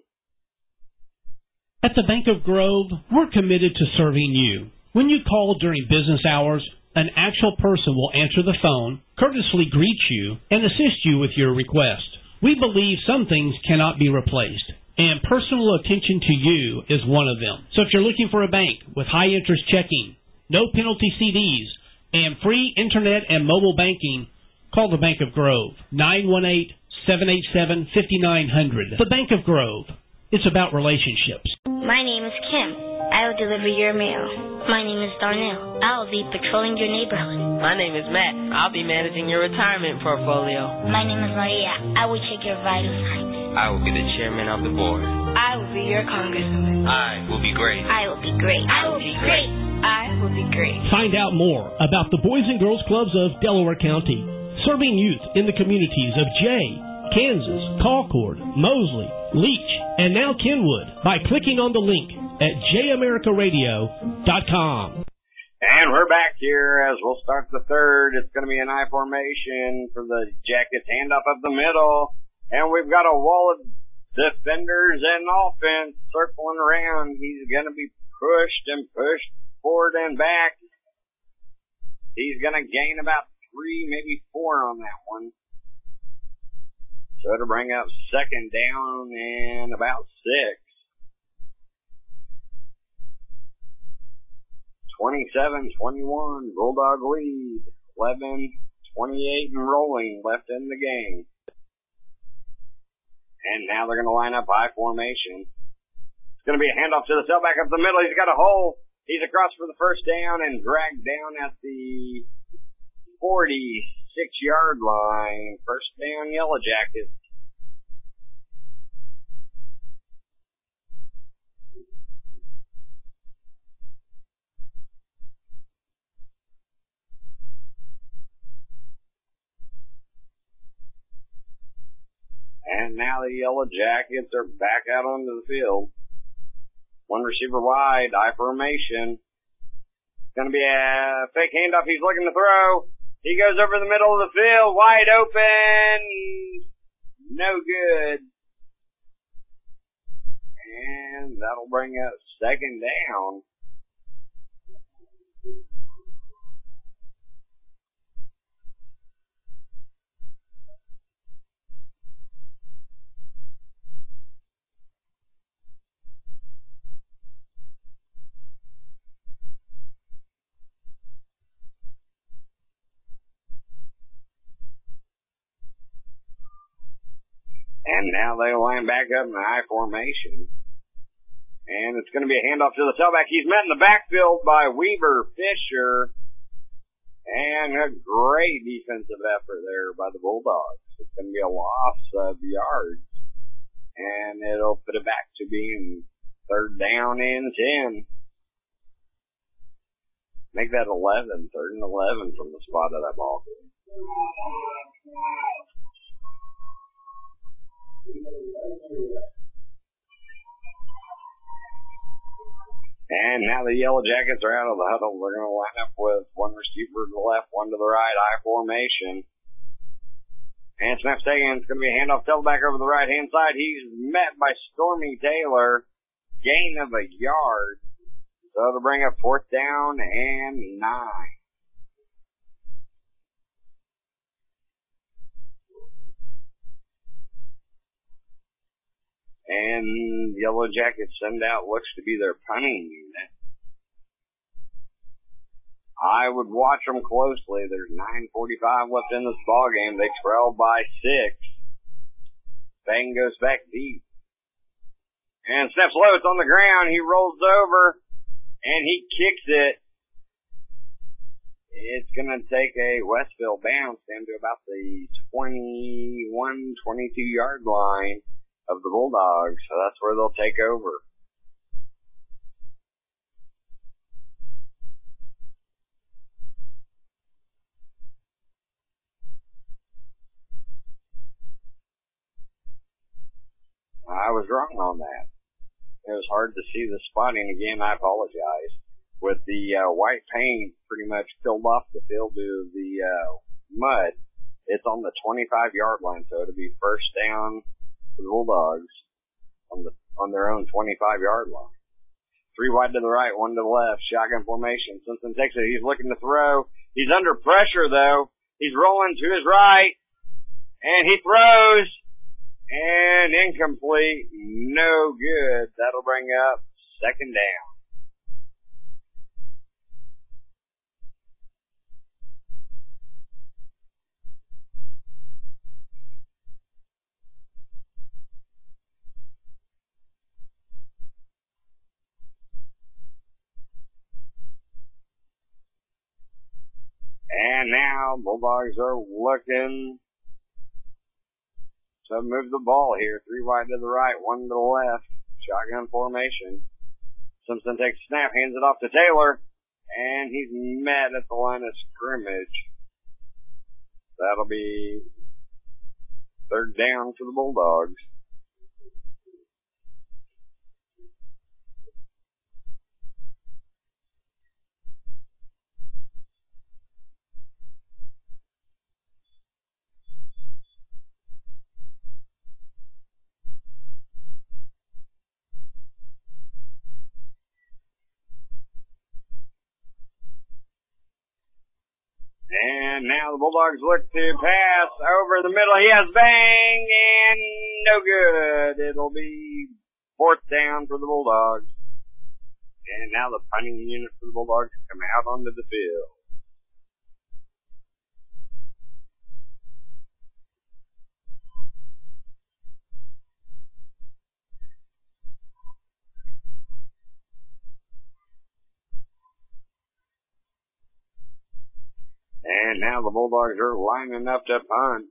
At the Bank of Grove, we're committed to serving you. When you call during business hours, an actual person will answer the phone, courteously greet you, and assist you with your request. We believe some things cannot be replaced, and personal attention to you is one of them. So if you're looking for a bank with high interest checking, no penalty C Ds, and free internet and mobile banking, call the Bank of Grove, nine one eight, seven eight seven, five nine zero zero. The Bank of Grove. It's about relationships. My name is Kim. I will deliver your mail. My name is Darnell. I will be patrolling your neighborhood. My name is Matt. I'll be managing your retirement portfolio. My name is Maria. I will check your vital signs. I will be the chairman of the board. I will be your congressman. I will be great. I will be great. I will be great. I will be great. Find out more about the Boys and Girls Clubs of Delaware County, serving youth in the communities of Jay, Kansas, Concord, Mosley, Leach, and now Kenwood by clicking on the link at j america radio dot com. And we're back here as we'll start the third. It's going to be an I formation for the Jackets, handoff up the middle. And we've got a wall of defenders and offense circling around. He's going to be pushed and pushed forward and back. He's going to gain about three, maybe four on that one. So it'll bring up second down and about six. twenty-seven twenty-one, Bulldog lead. eleven twenty-eight and rolling left in the game. And now they're going to line up high formation. It's going to be a handoff to the tailback up the middle. He's got a hole. He's across for the first down and dragged down at the forty-six-yard line. First down, Yellow Jackets. now the Yellow Jackets are back out onto the field. One receiver wide, I formation. It's going to be a fake handoff. He's looking to throw. He goes over the middle of the field, wide open. No good. And that'll bring up second down. And now they line back up in the I formation. And it's going to be a handoff to the tailback. He's met in the backfield by Weaver Fisher. And a great defensive effort there by the Bulldogs. It's going to be a loss of yards. And it'll put it back to being third down and ten. Make that eleven, third and eleven from the spot of that ball. And now the Yellow Jackets are out of the huddle. They're going to line up with one receiver to the left, one to the right, I formation. And snap taken. It's going to be a handoff tailback over the right-hand side. He's met by Stormy Taylor. Gain of a yard. So to bring up fourth down and nine. And Yellow Jackets send out looks to be their punting unit. I would watch them closely. There's nine forty-five left in this ball game. They trail by six. Bang goes back deep. And steps low. It's on the ground. He rolls over. And he kicks it. It's going to take a Westville bounce down to about the twenty-one, twenty-two yard line of the Bulldogs, so that's where they'll take over. I was wrong on that. It was hard to see the spotting again. I apologize. With the uh, white paint pretty much filled off the field to the uh, mud, it's on the twenty-five yard line, so it'll be first down for the Bulldogs on the on their own twenty-five yard line. Three wide to the right, one to the left. Shotgun formation. Simpson takes it. He's looking to throw. He's under pressure though. He's rolling to his right, and he throws, and incomplete. No good. That'll bring up second down. And now Bulldogs are looking to move the ball here. Three wide to the right, one to the left. Shotgun formation. Simpson takes a snap, hands it off to Taylor, and he's met at the line of scrimmage. That'll be third down for the Bulldogs. And now the Bulldogs look to pass over the middle. He has bang and no good. It'll be fourth down for the Bulldogs. And now the punting unit for the Bulldogs come out onto the field. And now the Bulldogs are lining up to punt.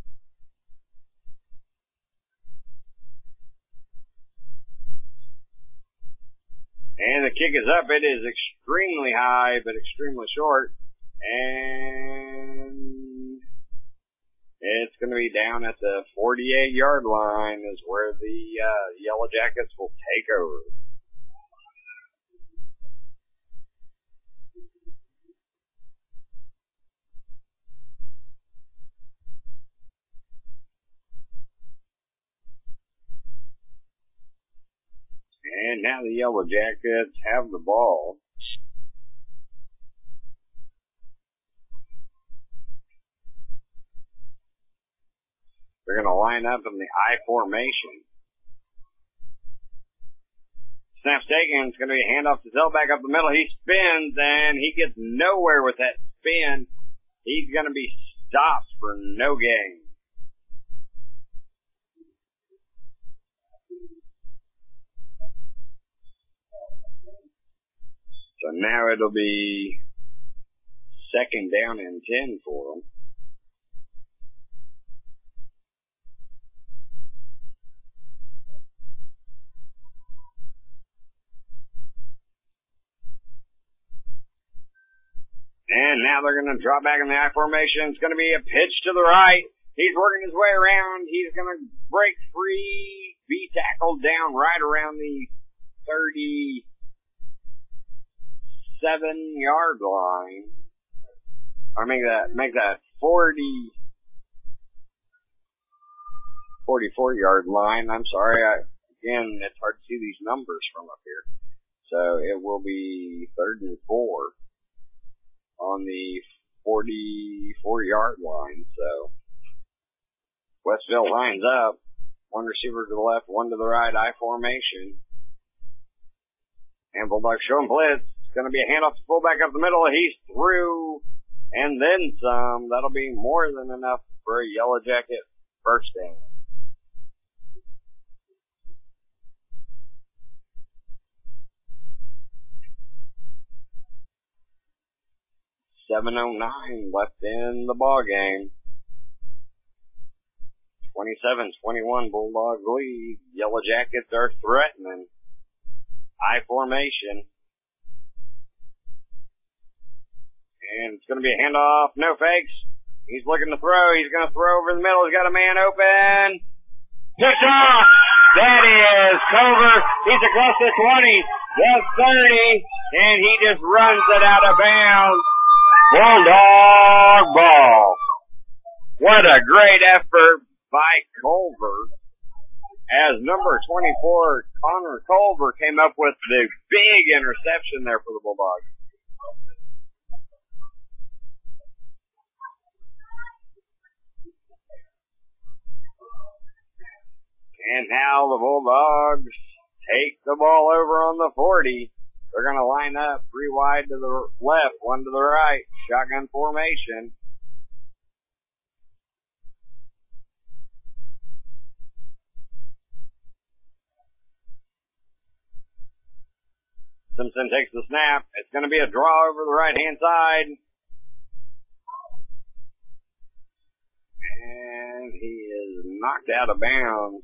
And the kick is up. It is extremely high, but extremely short. And it's going to be down at the forty-eight yard line is where the uh, Yellow Jackets will take over. And now the Yellow Jackets have the ball. They're going to line up in the I formation. Snap's taken. It's going to be a handoff to Zellback up the middle. He spins, and he gets nowhere with that spin. He's going to be stopped for no gain. So now it'll be second down and ten for them. And now they're going to drop back in the I formation. It's going to be a pitch to the right. He's working his way around. He's going to break free, be tackled down right around the thirty-seven yard line. Or make that, make that forty, forty-four yard line. I'm sorry. I, again, it's hard to see these numbers from up here. So it will be third and four on the forty-four yard line. So Westville lines up. One receiver to the left, one to the right, I formation. And Bulldogs show him blitz. It's going to be a handoff to fullback up the middle. He's through, and then some. That'll be more than enough for a Yellow Jacket first down. seven oh nine left in the ball game. twenty-seven twenty-one Bulldog lead. Yellow Jackets are threatening. I formation. And it's going to be a handoff. No fakes. He's looking to throw. He's going to throw over the middle. He's got a man open. Picked off. That is Culver. He's across the twenty. The thirty. And he just runs it out of bounds. Bulldog ball. What a great effort by Culver. As number twenty-four, Connor Culver, came up with the big interception there for the Bulldogs. And now the Bulldogs take the ball over on the forty. They're going to line up three wide to the left, one to the right. Shotgun formation. Simpson takes the snap. It's going to be a draw over the right-hand side. And he is knocked out of bounds.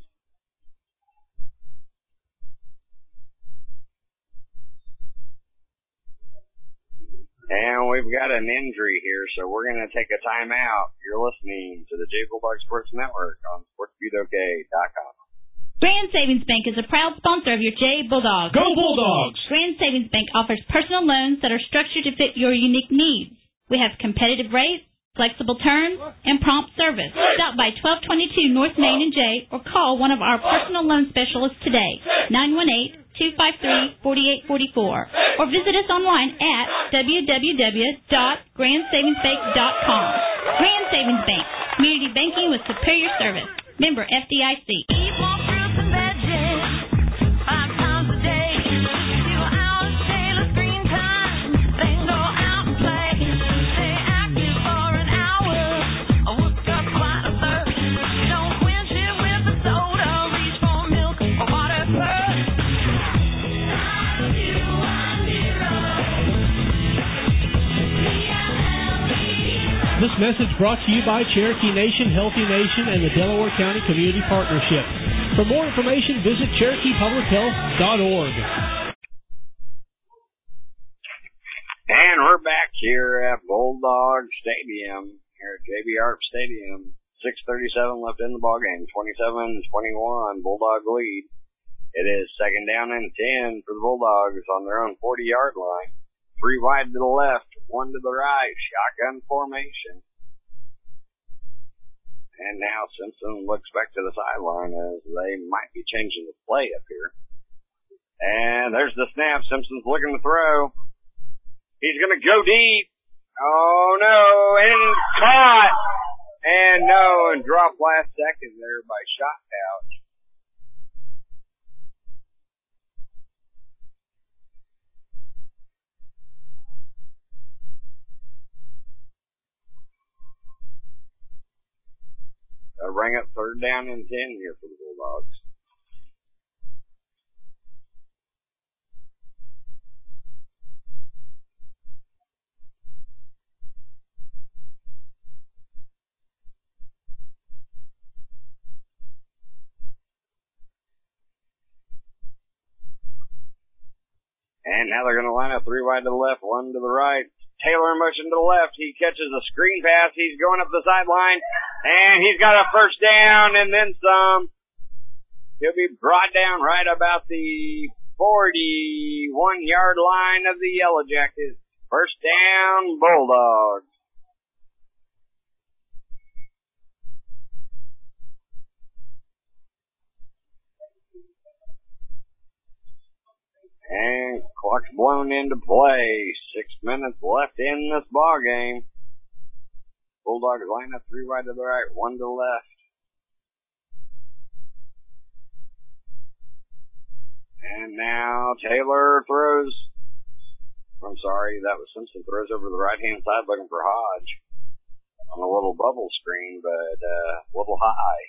And we've got an injury here, so we're going to take a timeout. You're listening to the J Bulldog Sports Network on sports beat o k dot com. Grand Savings Bank is a proud sponsor of your J Bulldogs. Go Bulldogs! Grand Savings Bank offers personal loans that are structured to fit your unique needs. We have competitive rates, flexible terms, and prompt service. Stop by twelve twenty-two North Main and J or call one of our personal loan specialists today, nine one eight, two five three, four eight four four, or visit us online at w w w dot grand savings bank dot com. Grand Savings Bank, community banking with superior service. Member F D I C. Eat more fruits and veggies five times a day. Two hours daily screen time. Then go out and play. Stay active for an hour. Work up quite a thirst. Don't quench it with a soda. Reach for milk or water first. This message brought to you by Cherokee Nation, Healthy Nation, and the Delaware County Community Partnership. For more information, visit cherokee public health dot org. And we're back here at Bulldog Stadium, here at J B Arp Stadium. six thirty-seven left in the ball game. twenty-seven twenty-one, Bulldog lead. It is second down and ten for the Bulldogs on their own forty-yard line. Three wide to the left, one to the right. Shotgun formation. And now Simpson looks back to the sideline as they might be changing the play up here. And there's the snap. Simpson's looking to throw. He's going to go deep. Oh, no. And caught. And no. And dropped last second there by Shot Pouch. A ring up third down and ten here for the Bulldogs. And now they're going to line up three wide to the left, one to the right. Taylor in motion to the left. He catches a screen pass. He's going up the sideline, and he's got a first down and then some. He'll be brought down right about the forty-one-yard line of the Yellow Jackets. First down, Bulldogs. And clock's blown into play. Six minutes left in this ball game. Bulldogs line up three wide to the right, one to the left. And now Taylor throws. I'm sorry, that was Simpson. Throws over the right-hand side looking for Hodge on a little bubble screen, but uh, a little high.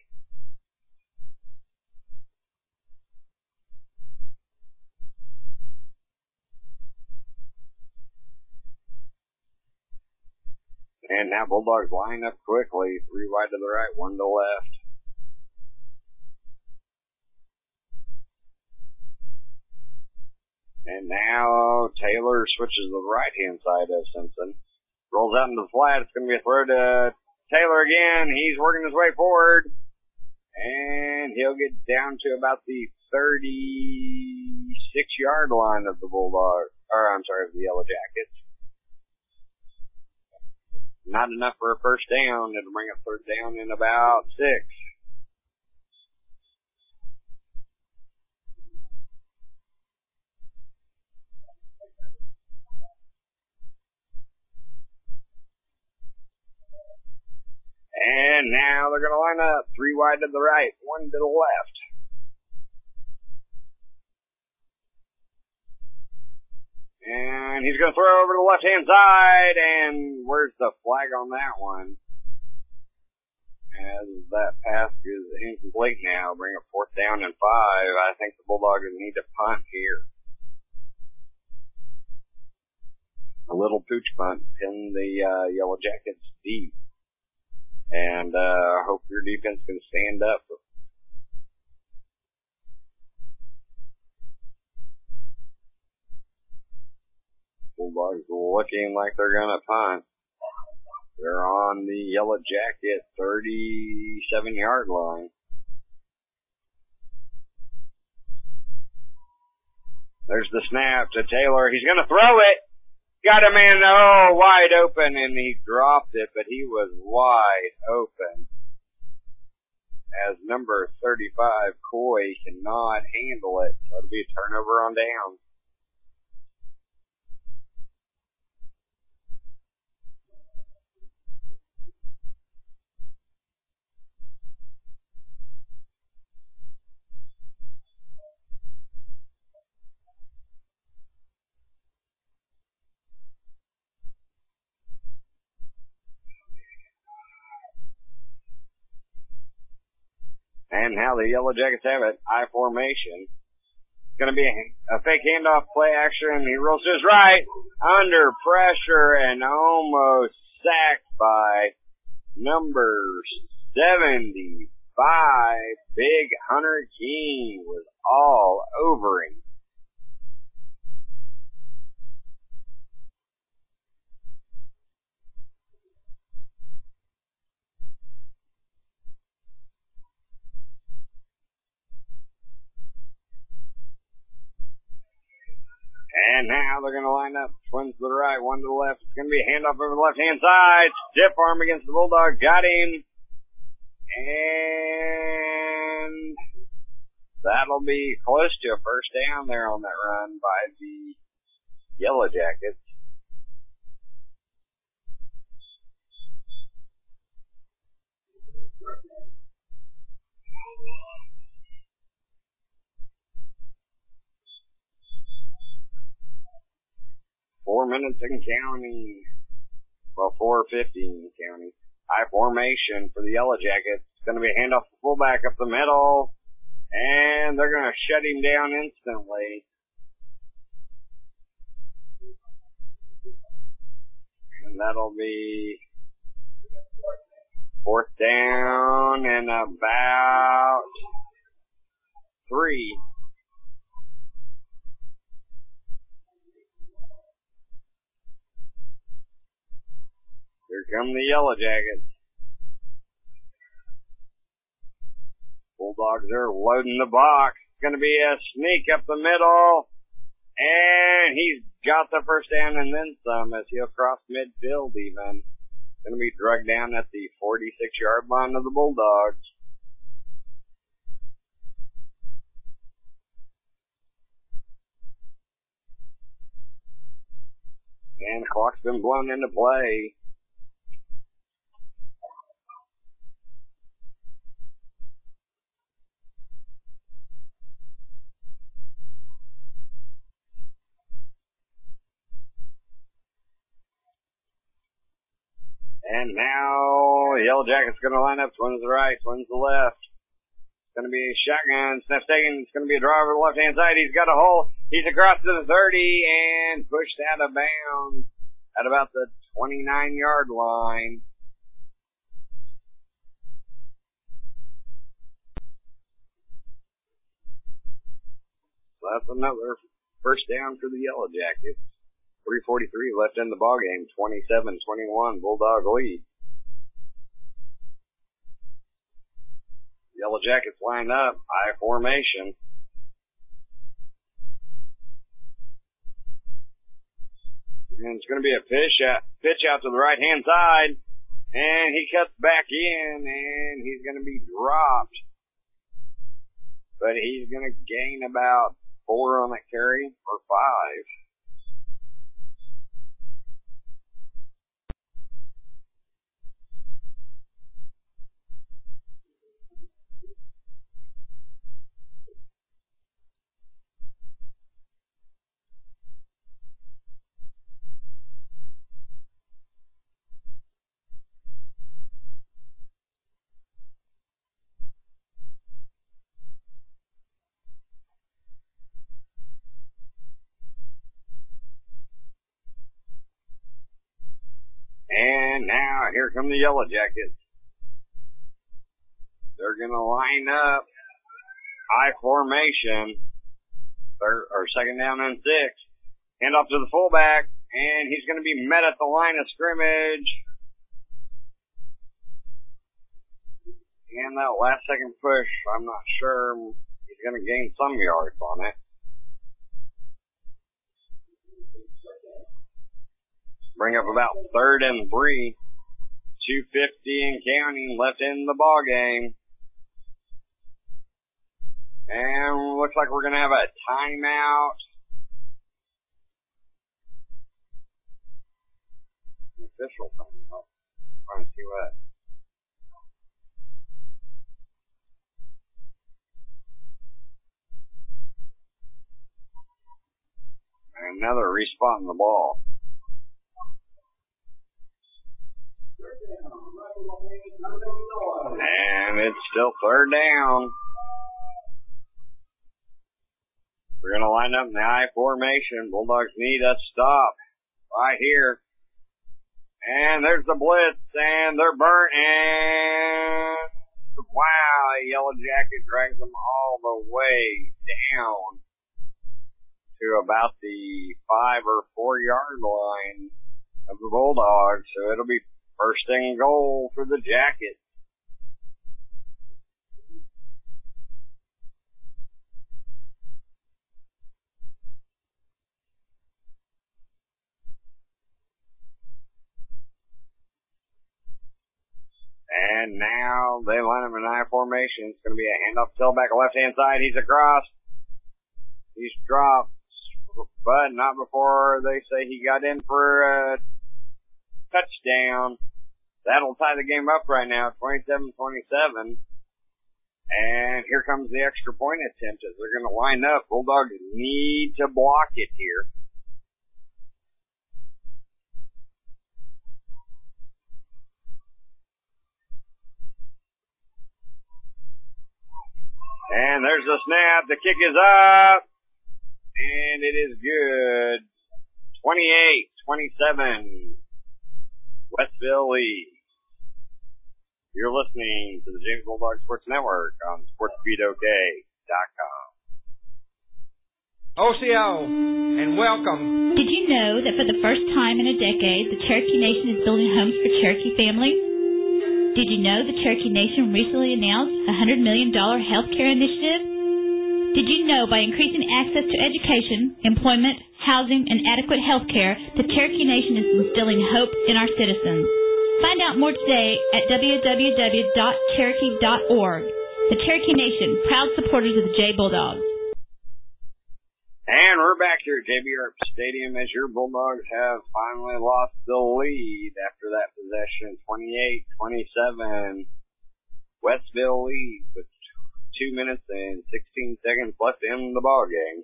And now Bulldogs line up quickly. Three wide to the right, one to the left. And now Taylor switches to the right-hand side of Simpson. Rolls out into the flat. It's going to be a throw to Taylor again. He's working his way forward. And he'll get down to about the thirty-six-yard line of the Bulldogs. Or, I'm sorry, of the Yellow Jackets. Not enough for a first down. It'll bring up third down in about six. And now they're going to line up three wide to the right, one to the left. And he's going to throw over to the left-hand side, and where's the flag on that one? As that pass is incomplete now, bring up fourth down and five. I think the Bulldogs need to punt here. A little pooch punt, pin the uh, Yellow Jackets deep. And I uh, hope your defense can stand up. Bulldogs looking like they're going to punt. They're on the Yellow Jacket thirty-seven-yard line. There's the snap to Taylor. He's going to throw it. Got a man, oh, wide open, and he dropped it, but he was wide open. As number thirty-five, Coy, cannot handle it. So it'll be a turnover on down. And now the Yellow Jackets have it. I formation. It's going to be a, a fake handoff play action. He rolls to his right. Under pressure and almost sacked by number seventy-five. Big Hunter King was all over him. And now they're going to line up. Twins to the right, one to the left. It's going to be a handoff over the left-hand side. Stiff arm against the Bulldog. Got him. And that'll be close to a first down there on that run by the Yellow Jackets. Four minutes in counting. Well, four fifty in counting. High formation for the Yellow Jackets. It's going to be a handoff to fullback up the middle. And they're going to shut him down instantly. And that'll be fourth down and about three. Here come the Yellow Jackets. Bulldogs are loading the box. It's going to be a sneak up the middle. And he's got the first down and then some as he'll cross midfield even. Going to be dragged down at the forty-six-yard line of the Bulldogs. And the clock's been blown into play. And now the Yellow Jackets going to line up. Twins to the right, twins to the left. It's going to be a shotgun. Snap taken. It's going to be a drive over the left-hand side. He's got a hole. He's across to the thirty and pushed out of bounds at about the twenty-nine-yard line. So that's another first down for the Yellow Jackets. three forty-three left in the ballgame. twenty-seven twenty-one Bulldog lead. Yellow Jackets line up. High formation. And it's going to be a pitch out, pitch out to the right-hand side. And he cuts back in, and he's going to be dropped. But he's going to gain about four on that carry, or five. And now, here come the Yellow Jackets. They're going to line up high formation, third, or second down and six. Hand off to the fullback, and he's going to be met at the line of scrimmage. And that last second push, I'm not sure. He's going to gain some yards on it. Bring up about third and three. two fifty and counting left in the ball game. And looks like we're going to have a timeout. Official timeout. Trying to see what. And another respotting the ball. And it's still third down. We're going to line up in the I formation. Bulldogs need a stop right here. And there's the blitz, and they're burnt, and wow, Yellow Jacket drags them all the way down to about the five or four yard line of the Bulldogs. So it'll be first and goal for the Jackets. And now they line up in I formation. It's going to be a handoff to tailback left-hand side. He's across. He's dropped, but not before they say he got in for a touchdown. That'll tie the game up right now, twenty-seven twenty-seven. And here comes the extra point attempt as they're going to line up. Bulldogs need to block it here. And there's the snap. The kick is up. And it is good. twenty-eight twenty-seven. Westville leads. You're listening to the James Bulldog Sports Network on sports beat o k dot com. O C O, and welcome. Did you know that for the first time in a decade, the Cherokee Nation is building homes for Cherokee families? Did you know the Cherokee Nation recently announced a one hundred million dollars health care initiative? Did you know by increasing access to education, employment, housing, and adequate health care, the Cherokee Nation is instilling hope in our citizens? Find out more today at w w w dot cherokee dot org. The Cherokee Nation, proud supporters of the Jay Bulldogs. And we're back here at J B Earp Stadium as your Bulldogs have finally lost the lead after that possession. twenty-eight twenty-seven. Westville leads with two minutes and sixteen seconds left in the ball game.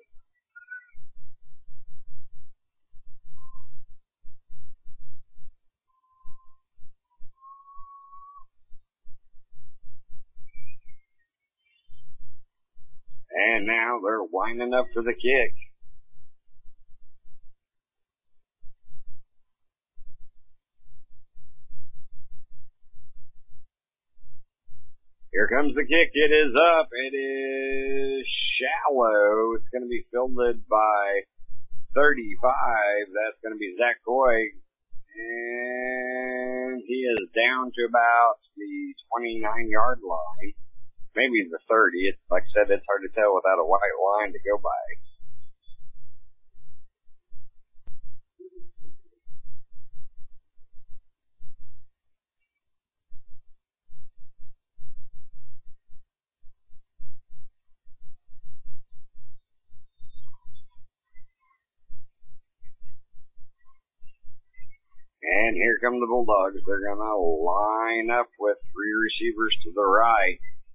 And now they're winding up for the kick. Here comes the kick. It is up. It is shallow. It's going to be fielded by thirty-five. That's going to be Zach Coy. And he is down to about the twenty-nine-yard line. Maybe the thirty. It's, like I said, it's hard to tell without a white line to go by. And here come the Bulldogs. They're going to line up with three receivers to the right.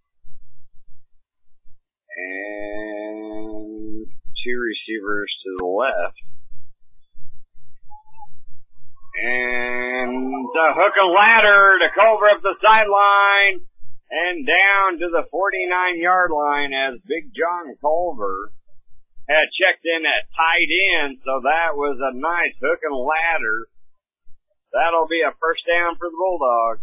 And two receivers to the left. And the hook and ladder to Culver up the sideline and down to the forty-nine-yard line as Big John Culver had checked in at tight end. So that was a nice hook and ladder. That'll be a first down for the Bulldogs.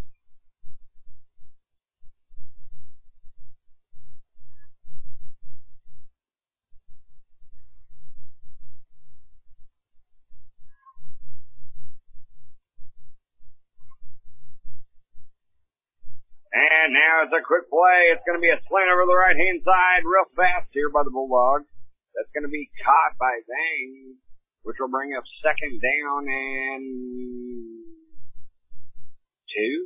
And now it's a quick play. It's going to be a slant over the right-hand side real fast here by the Bulldogs. That's going to be caught by Zhang, which will bring up second down and two.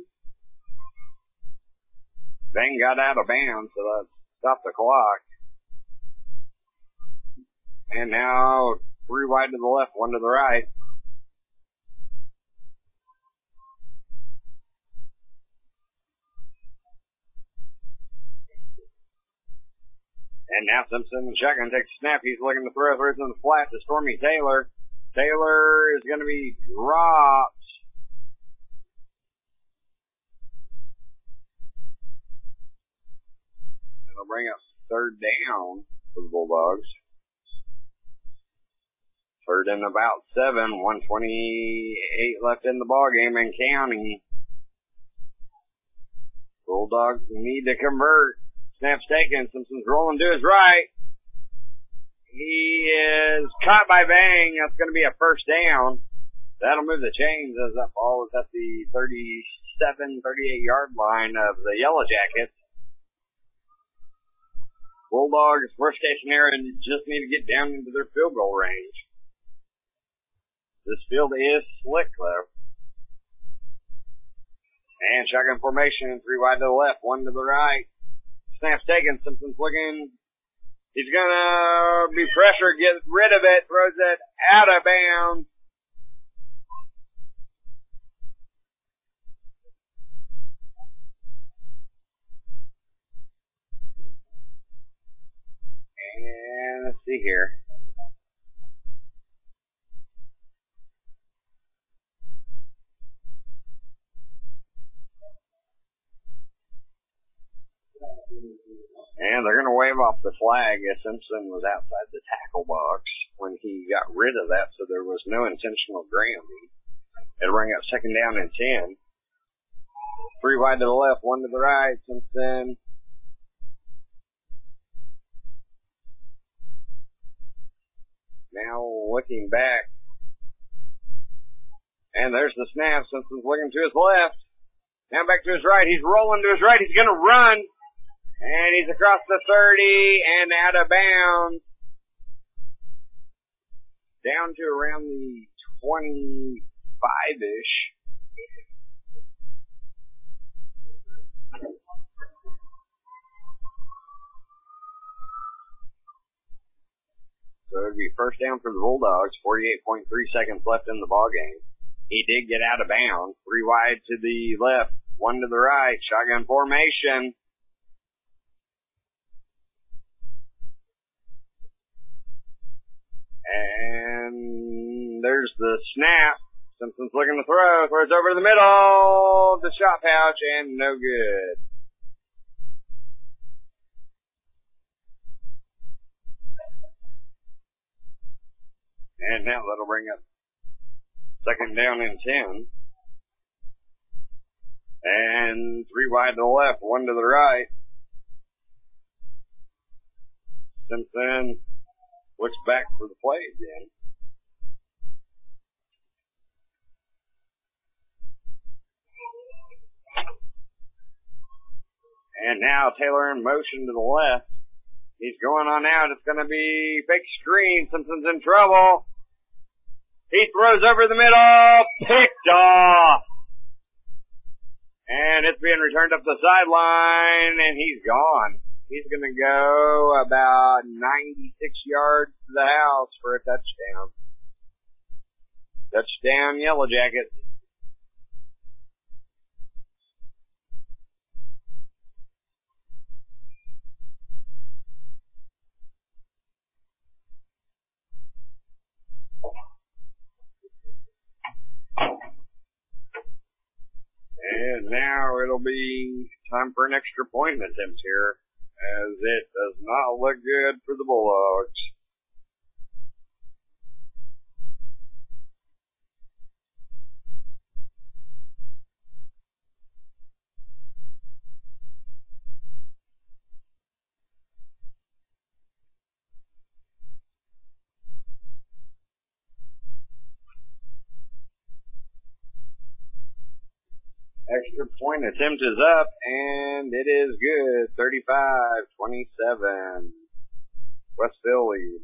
Zhang got out of bounds, so that stopped the clock. And now three wide to the left, one to the right. And now Simpson, shotgun, takes a snap. He's looking to throw, throws in the flat to Stormy Taylor. Taylor is going to be dropped. That'll bring up third down for the Bulldogs. Third and about seven, one twenty-eight left in the ballgame and counting. Bulldogs need to convert. Snap's taken. Simpson's rolling to his right. He is caught by Bang. That's going to be a first down. That'll move the chains as that ball is at the thirty-seven, thirty-eight-yard line of the Yellow Jackets. Bulldogs, worst case scenario, just need to get down into their field goal range. This field is slick, though. And shotgun formation, three wide to the left, one to the right. Snap's taken, Simpson's looking. He's gonna be pressure, get rid of it, throws it out of bounds. And let's see here. And they're going to wave off the flag as Simpson was outside the tackle box when he got rid of that, so there was no intentional grounding. It'll bring up second down and ten. Three wide to the left, one to the right. Simpson. Now looking back. And there's the snap. Simpson's looking to his left. Now back to his right. He's rolling to his right. He's going to run. And he's across the thirty and out of bounds. Down to around the twenty-five-ish. So it'd be first down for the Bulldogs. forty-eight point three seconds left in the ballgame. He did get out of bounds. Three wide to the left, one to the right. Shotgun formation. And there's the snap. Simpson's looking to throw. Throws over to the middle. The shot pouch and no good. And now that'll bring up second down and ten. And three wide to the left, one to the right. Simpson looks back for the play again. And now Taylor in motion to the left. He's going on out. It's going to be fake screen. Simpson's in trouble. He throws over the middle. Picked off. And it's being returned up the sideline, and he's gone. He's going to go about ninety-six yards to the house for a touchdown. Touchdown, Yellow Jackets. And now it'll be time for an extra point attempt here, as it does not look good for the Bulldogs. Extra point attempt is up, and it is good. thirty-five twenty-seven. Westville lead.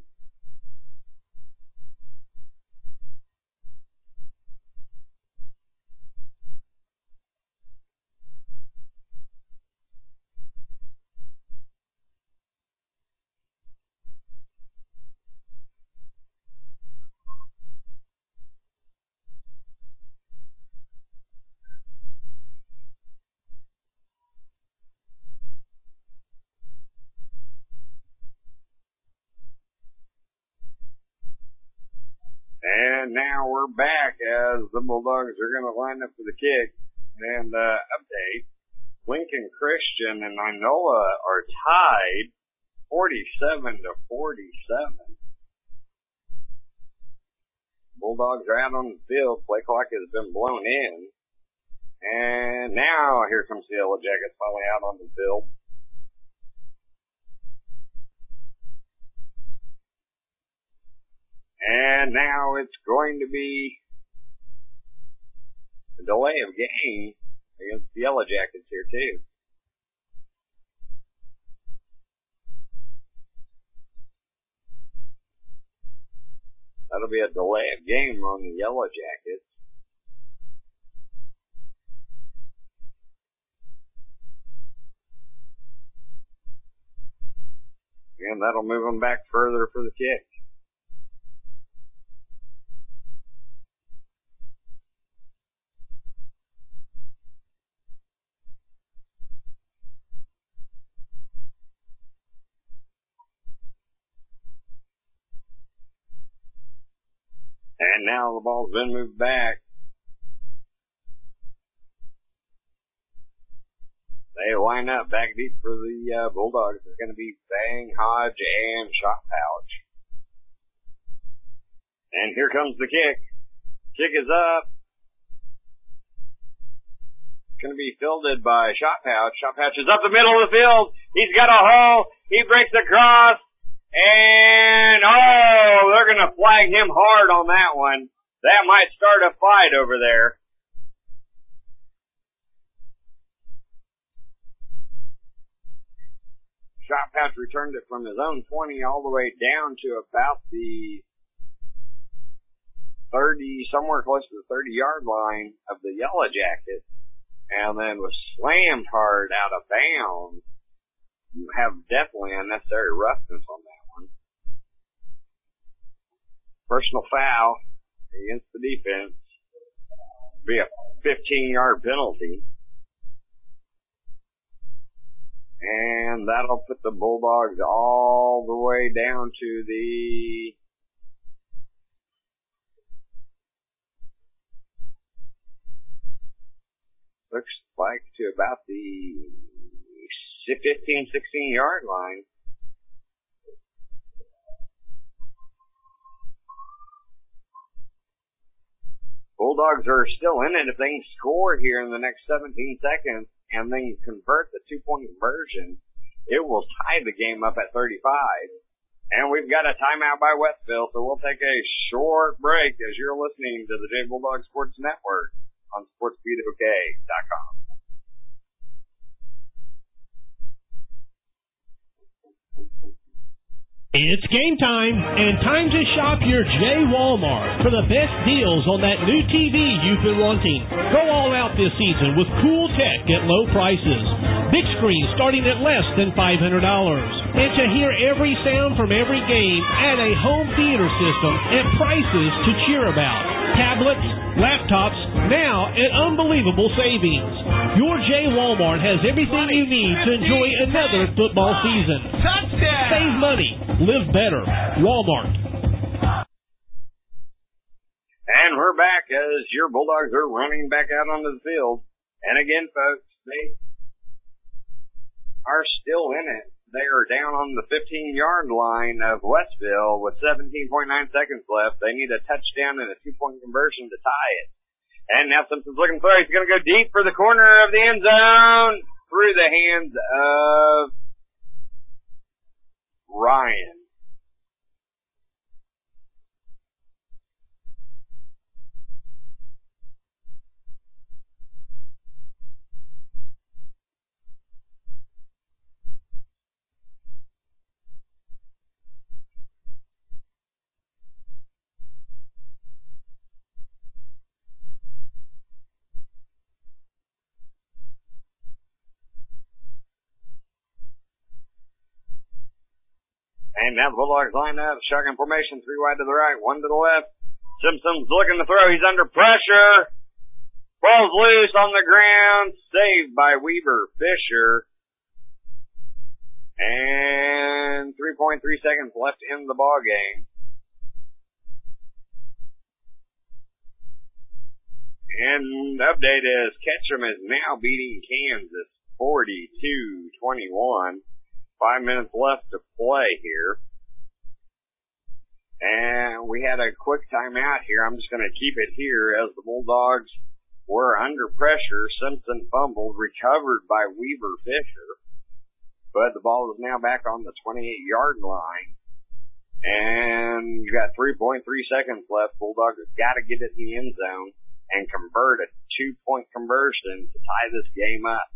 And now we're back as the Bulldogs are going to line up for the kick. And uh, update, Lincoln Christian and Inola are tied forty-seven to forty-seven. Bulldogs are out on the field. Play clock has been blown in. And now here comes the Yellow Jackets finally out on the field. And now it's going to be a delay of game against the Yellow Jackets here too. That'll be a delay of game on the Yellow Jackets. And that'll move them back further for the kick. And now the ball's been moved back. They line up back deep for the uh, Bulldogs. It's going to be Bang, Hodge, and Shot Pouch. And here comes the kick. Kick is up. It's going to be fielded by Shot Pouch. Shot Pouch is up the middle of the field. He's got a hole. He breaks across. And, oh, they're going to flag him hard on that one. That might start a fight over there. Shot Pouch returned it from his own twenty all the way down to about the thirty, somewhere close to the thirty-yard line of the Yellow Jackets, and then was slammed hard out of bounds. You have definitely unnecessary roughness on that. Personal foul against the defense. Be a fifteen-yard penalty. And that'll put the Bulldogs all the way down to the looks like to about the fifteen, sixteen-yard line. Bulldogs are still in it if they can score here in the next seventeen seconds and then convert the two-point conversion. It will tie the game up at thirty-five. And we've got a timeout by Westville, so we'll take a short break as you're listening to the J Bulldog Sports Network on sports beat O K dot com. It's game time, and time to shop your J Walmart for the best deals on that new T V you've been wanting. Go all out this season with cool tech at low prices. Big screen starting at less than five hundred dollars. And to hear every sound from every game, add a home theater system at prices to cheer about. Tablets, laptops, now at unbelievable savings. Your J Walmart has everything you need to enjoy another football season. Touchdown! Save money. Live better. Walmart. And we're back as your Bulldogs are running back out onto the field. And again, folks, they are still in it. They are down on the fifteen-yard line of Westville with seventeen point nine seconds left. They need a touchdown and a two-point conversion to tie it. And now Simpson's looking for it. He's going to go deep for the corner of the end zone through the hands of Ryan. And now the Bulldogs line up, shotgun formation, three wide to the right, one to the left. Simpson's looking to throw. He's under pressure. Ball's loose on the ground. Saved by Weaver Fisher. And three point three seconds left in the ball game. And the update is Ketchum is now beating Kansas forty-two twenty-one. Five minutes left to play here. And we had a quick timeout here. I'm just going to keep it here as the Bulldogs were under pressure. Simpson fumbled, recovered by Weaver Fisher. But the ball is now back on the twenty-eight-yard line. And you got three point three seconds left. Bulldogs have got to get it in the end zone and convert a two-point conversion to tie this game up.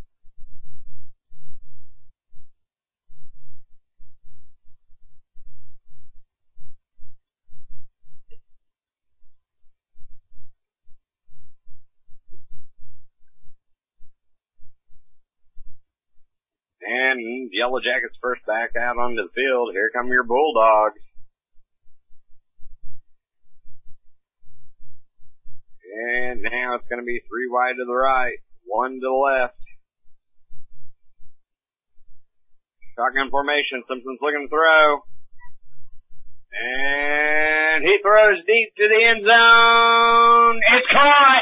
And Yellow Jackets first back out onto the field. Here come your Bulldogs. And now it's going to be three wide to the right, one to the left. Shotgun formation. Simpson's looking to throw. And he throws deep to the end zone. It's caught.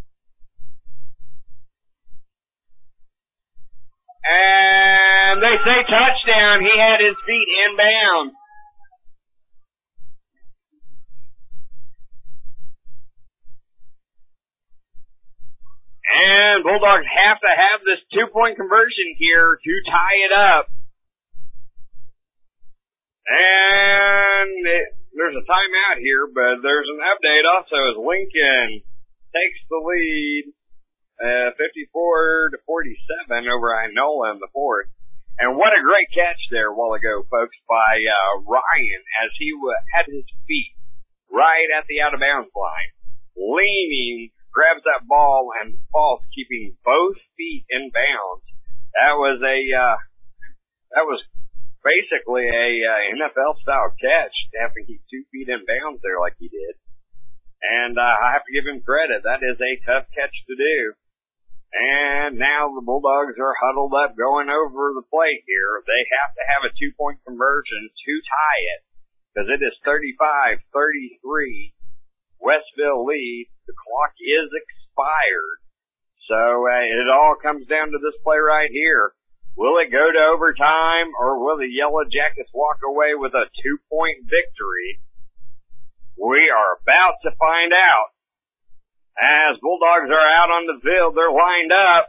And they say touchdown. He had his feet inbound. And Bulldogs have to have this two-point conversion here to tie it up. And it, there's a timeout here, but there's an update also as Lincoln takes the lead. Uh, fifty-four to forty-seven over Inola in the fourth. And what a great catch there a while ago, folks, by uh, Ryan as he w- had his feet right at the out-of-bounds line. Leaning, grabs that ball, and falls, keeping both feet in bounds. That was a, uh, that was basically a uh, N F L-style catch to have to keep two feet in bounds there like he did. And uh, I have to give him credit. That is a tough catch to do. And now the Bulldogs are huddled up going over the plate here. They have to have a two-point conversion to tie it because it is thirty-five thirty-three. Westville lead. The clock is expired. So uh, it all comes down to this play right here. Will it go to overtime or will the Yellow Jackets walk away with a two-point victory? We are about to find out. As Bulldogs are out on the field, they're lined up.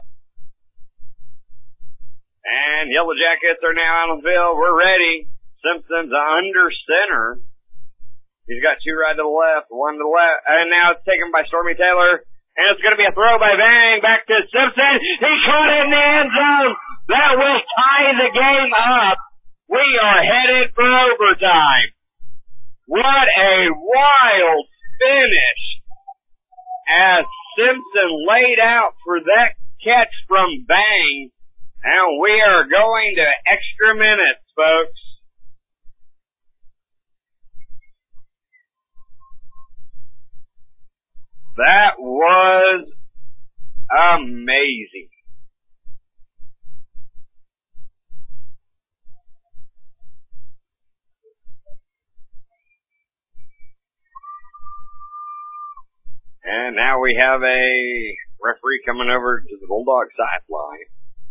And Yellow Jackets are now out on the field. We're ready. Simpson's under center. He's got two right to the left, one to the left. And now it's taken by Stormy Taylor. And it's going to be a throw by Vang back to Simpson. He caught it in the end zone. That will tie the game up. We are headed for overtime. What a wild finish as Simpson laid out for that catch from Bang. And we are going to extra minutes, folks. That was amazing. And now we have a referee coming over to the Bulldog sideline.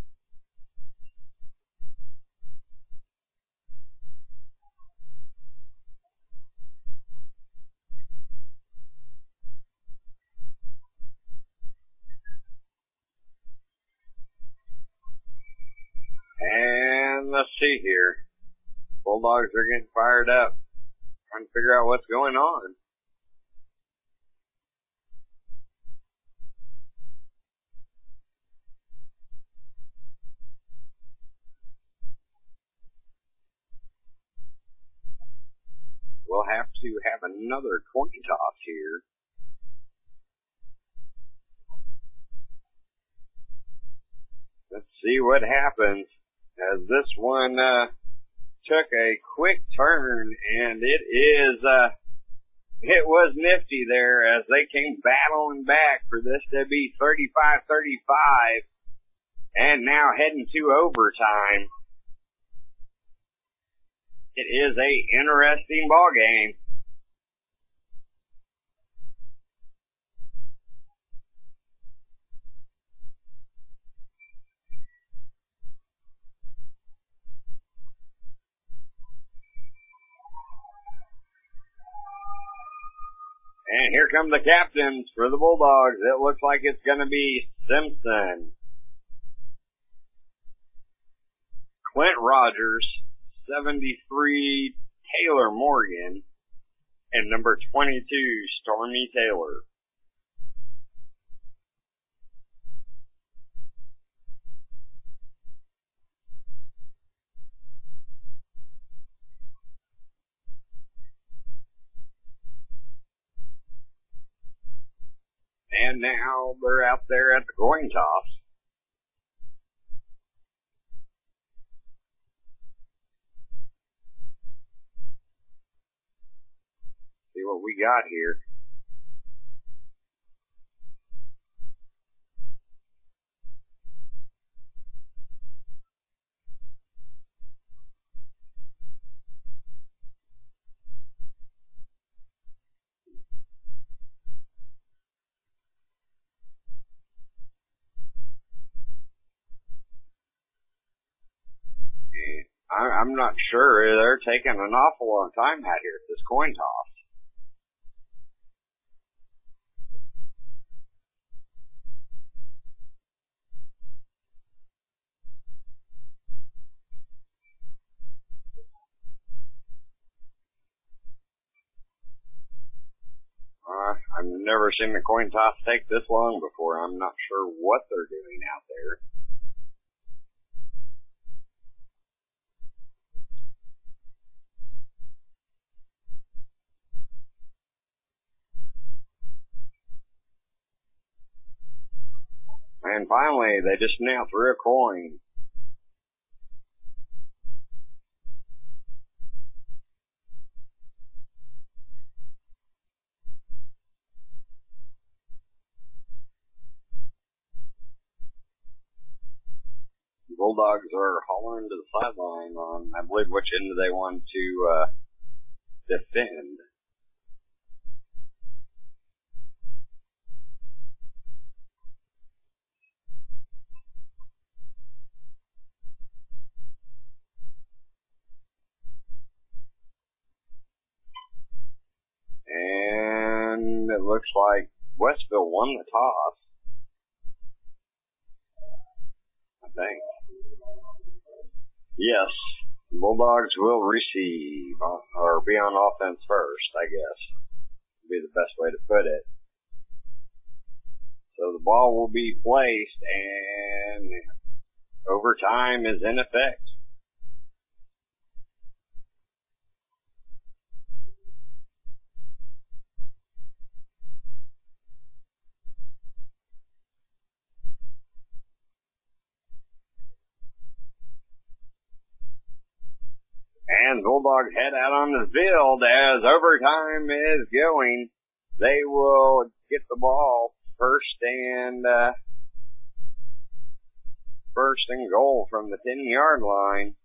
And let's see here. Bulldogs are getting fired up, trying to figure out what's going on. We'll have to have another coin toss here. Let's see what happens as this one uh, took a quick turn, and it is uh, it was nifty there as they came battling back for this to be thirty-five thirty-five, and now heading to overtime. It is a interesting ball game. And here come the captains for the Bulldogs. It looks like it's going to be Simpson, Clint Rogers, seventy-three, Taylor Morgan, and number twenty-two, Stormy Taylor. And now they're out there at the coin toss. what we got here. I'm not sure. They're taking an awful long time out here at this coin toss. Uh, I've never seen a coin toss take this long before. I'm not sure what they're doing out there. And finally, they just now threw a coin. The Bulldogs are hollering to the sideline on, I believe, which end do they want to uh, defend. And it looks like Westville won the toss, I think. Yes, the Bulldogs will receive, or be on offense first, I guess, would be the best way to put it. So the ball will be placed, and overtime is in effect. And Bulldogs head out on the field as overtime is going. They will get the ball first and uh, first and goal from the ten-yard line.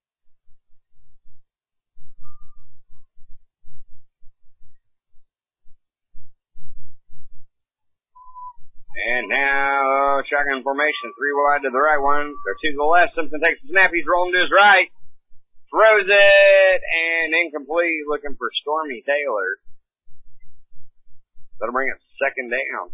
And now shotgun formation, three wide to the right one, or two to the left. Simpson takes the snap. He's rolling to his right. Throws it, and incomplete, looking for Stormy Taylor. That'll bring it second down.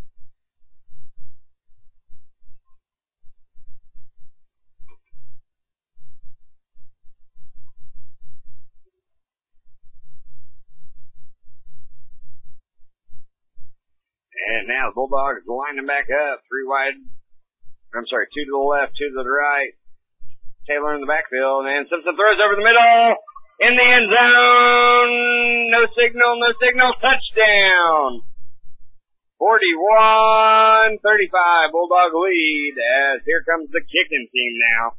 And now the Bulldogs lining back up, three wide, I'm sorry, two to the left, two to the right. Taylor in the backfield, and Simpson throws over the middle, in the end zone, no signal, no signal, touchdown! forty-one thirty-five, Bulldog lead, as here comes the kicking team now.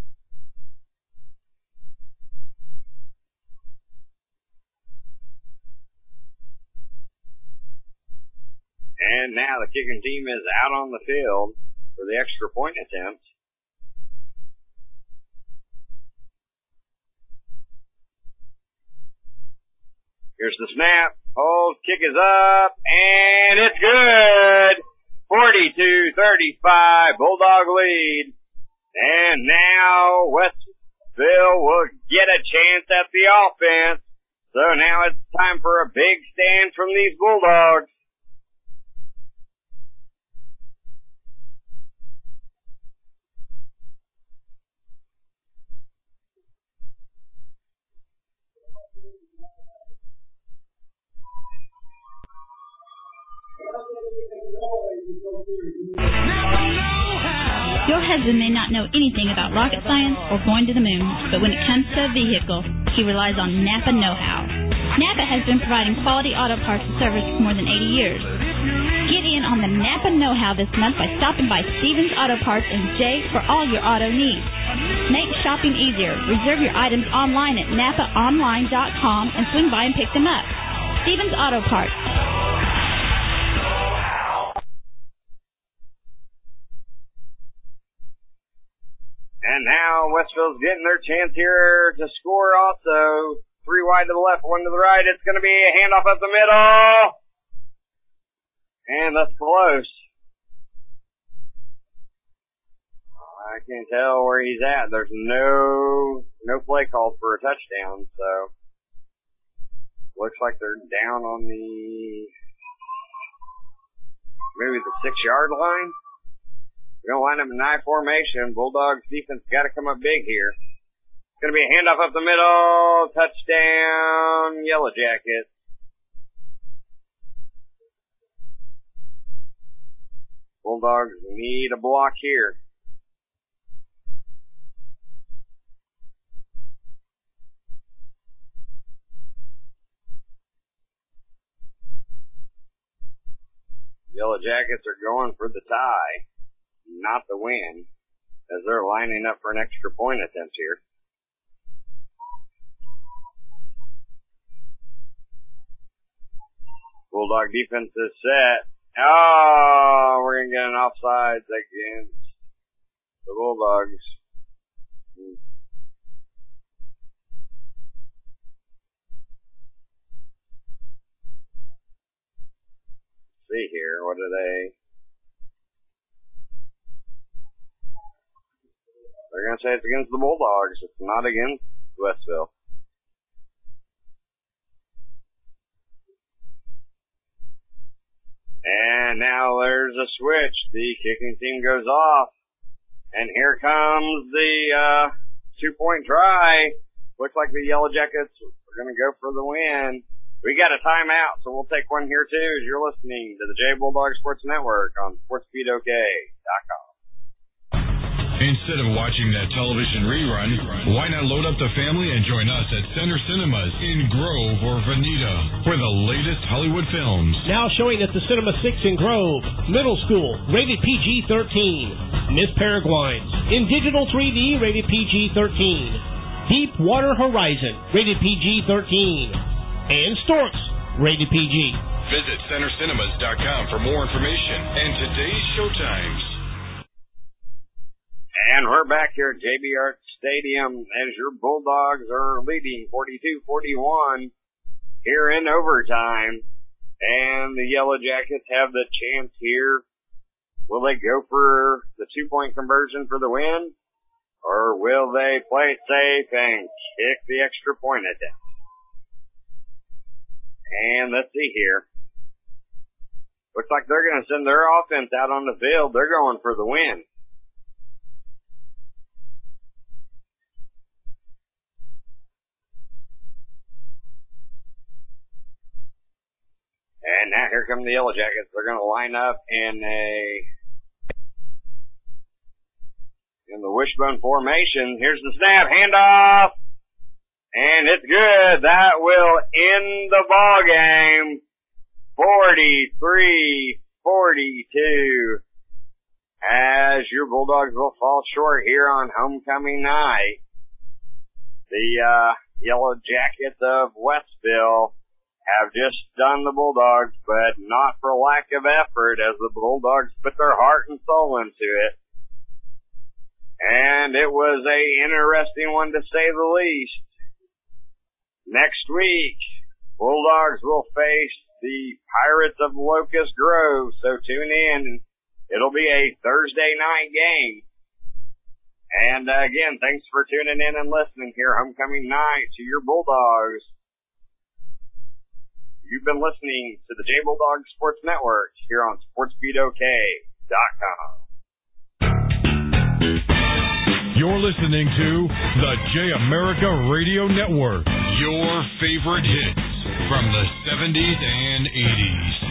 And now the kicking team is out on the field for the extra point attempt. Here's the snap. Hold, kick is up, and it's good. forty-two thirty-five, Bulldog lead. And now Westville will get a chance at the offense. So now it's time for a big stand from these Bulldogs. Your husband may not know anything about rocket science or going to the moon, but when it comes to a vehicle, he relies on Napa Know-How. Napa has been providing quality auto parts and service for more than eighty years. Get in on the Napa Know-How this month by stopping by Stevens Auto Parts in Jay for all your auto needs. Make shopping easier. Reserve your items online at napa online dot com and swing by and pick them up. Stevens Auto Parts. And now Westville's getting their chance here to score also. Three wide to the left, one to the right. It's going to be a handoff up the middle. And that's close. I can't tell where he's at. There's no no play called for a touchdown, so looks like they're down on the maybe the six yard line. We're gonna line up in nine formation. Bulldogs defense got to come up big here. It's gonna be a handoff up the middle, touchdown, Yellow Jackets. Bulldogs need a block here. Yellow Jackets are going for the tie, not the win, as they're lining up for an extra point attempt here. Bulldog defense is set. Oh, we're going to get an offsides against the Bulldogs. Hmm. See here, what are they? They're going to say it's against the Bulldogs. It's not against Westville. And now there's a switch. The kicking team goes off. And here comes the uh, two-point try. Looks like the Yellow Jackets are going to go for the win. We got a timeout, so we'll take one here too as you're listening to the J Bulldog Sports Network on sports speed o k dot com. Instead of watching that television rerun, why not load up the family and join us at Center Cinemas in Grove or Veneta for the latest Hollywood films. Now showing at the Cinema six in Grove. Middle School, rated P G thirteen. Miss Peregrine's, in digital three D, rated P G thirteen. Deep Water Horizon, rated P G thirteen. And Storks, rated P G. Visit center cinemas dot com for more information and today's showtimes. And we're back here at J B Hart Stadium as your Bulldogs are leading forty-two forty-one here in overtime. And the Yellow Jackets have the chance here. Will they go for the two-point conversion for the win? Or will they play it safe and kick the extra point attempt? And let's see here. Looks like they're going to send their offense out on the field. They're going for the win. And now here come the Yellow Jackets. They're going to line up in a in the wishbone formation. Here's the snap, handoff. And it's good. That will end the ball game. forty-three forty-two. As your Bulldogs will fall short here on homecoming night. The uh, Yellow Jackets of Westville have just done the Bulldogs, but not for lack of effort, as the Bulldogs put their heart and soul into it. And it was a interesting one to say the least. Next week, Bulldogs will face the Pirates of Locust Grove, so tune in. It'll be a Thursday night game. And uh, again, thanks for tuning in and listening here homecoming night to your Bulldogs. You've been listening to the J Bulldog Sports Network here on sports speed o k dot com. You're listening to the J America Radio Network. Your favorite hits from the seventies and eighties.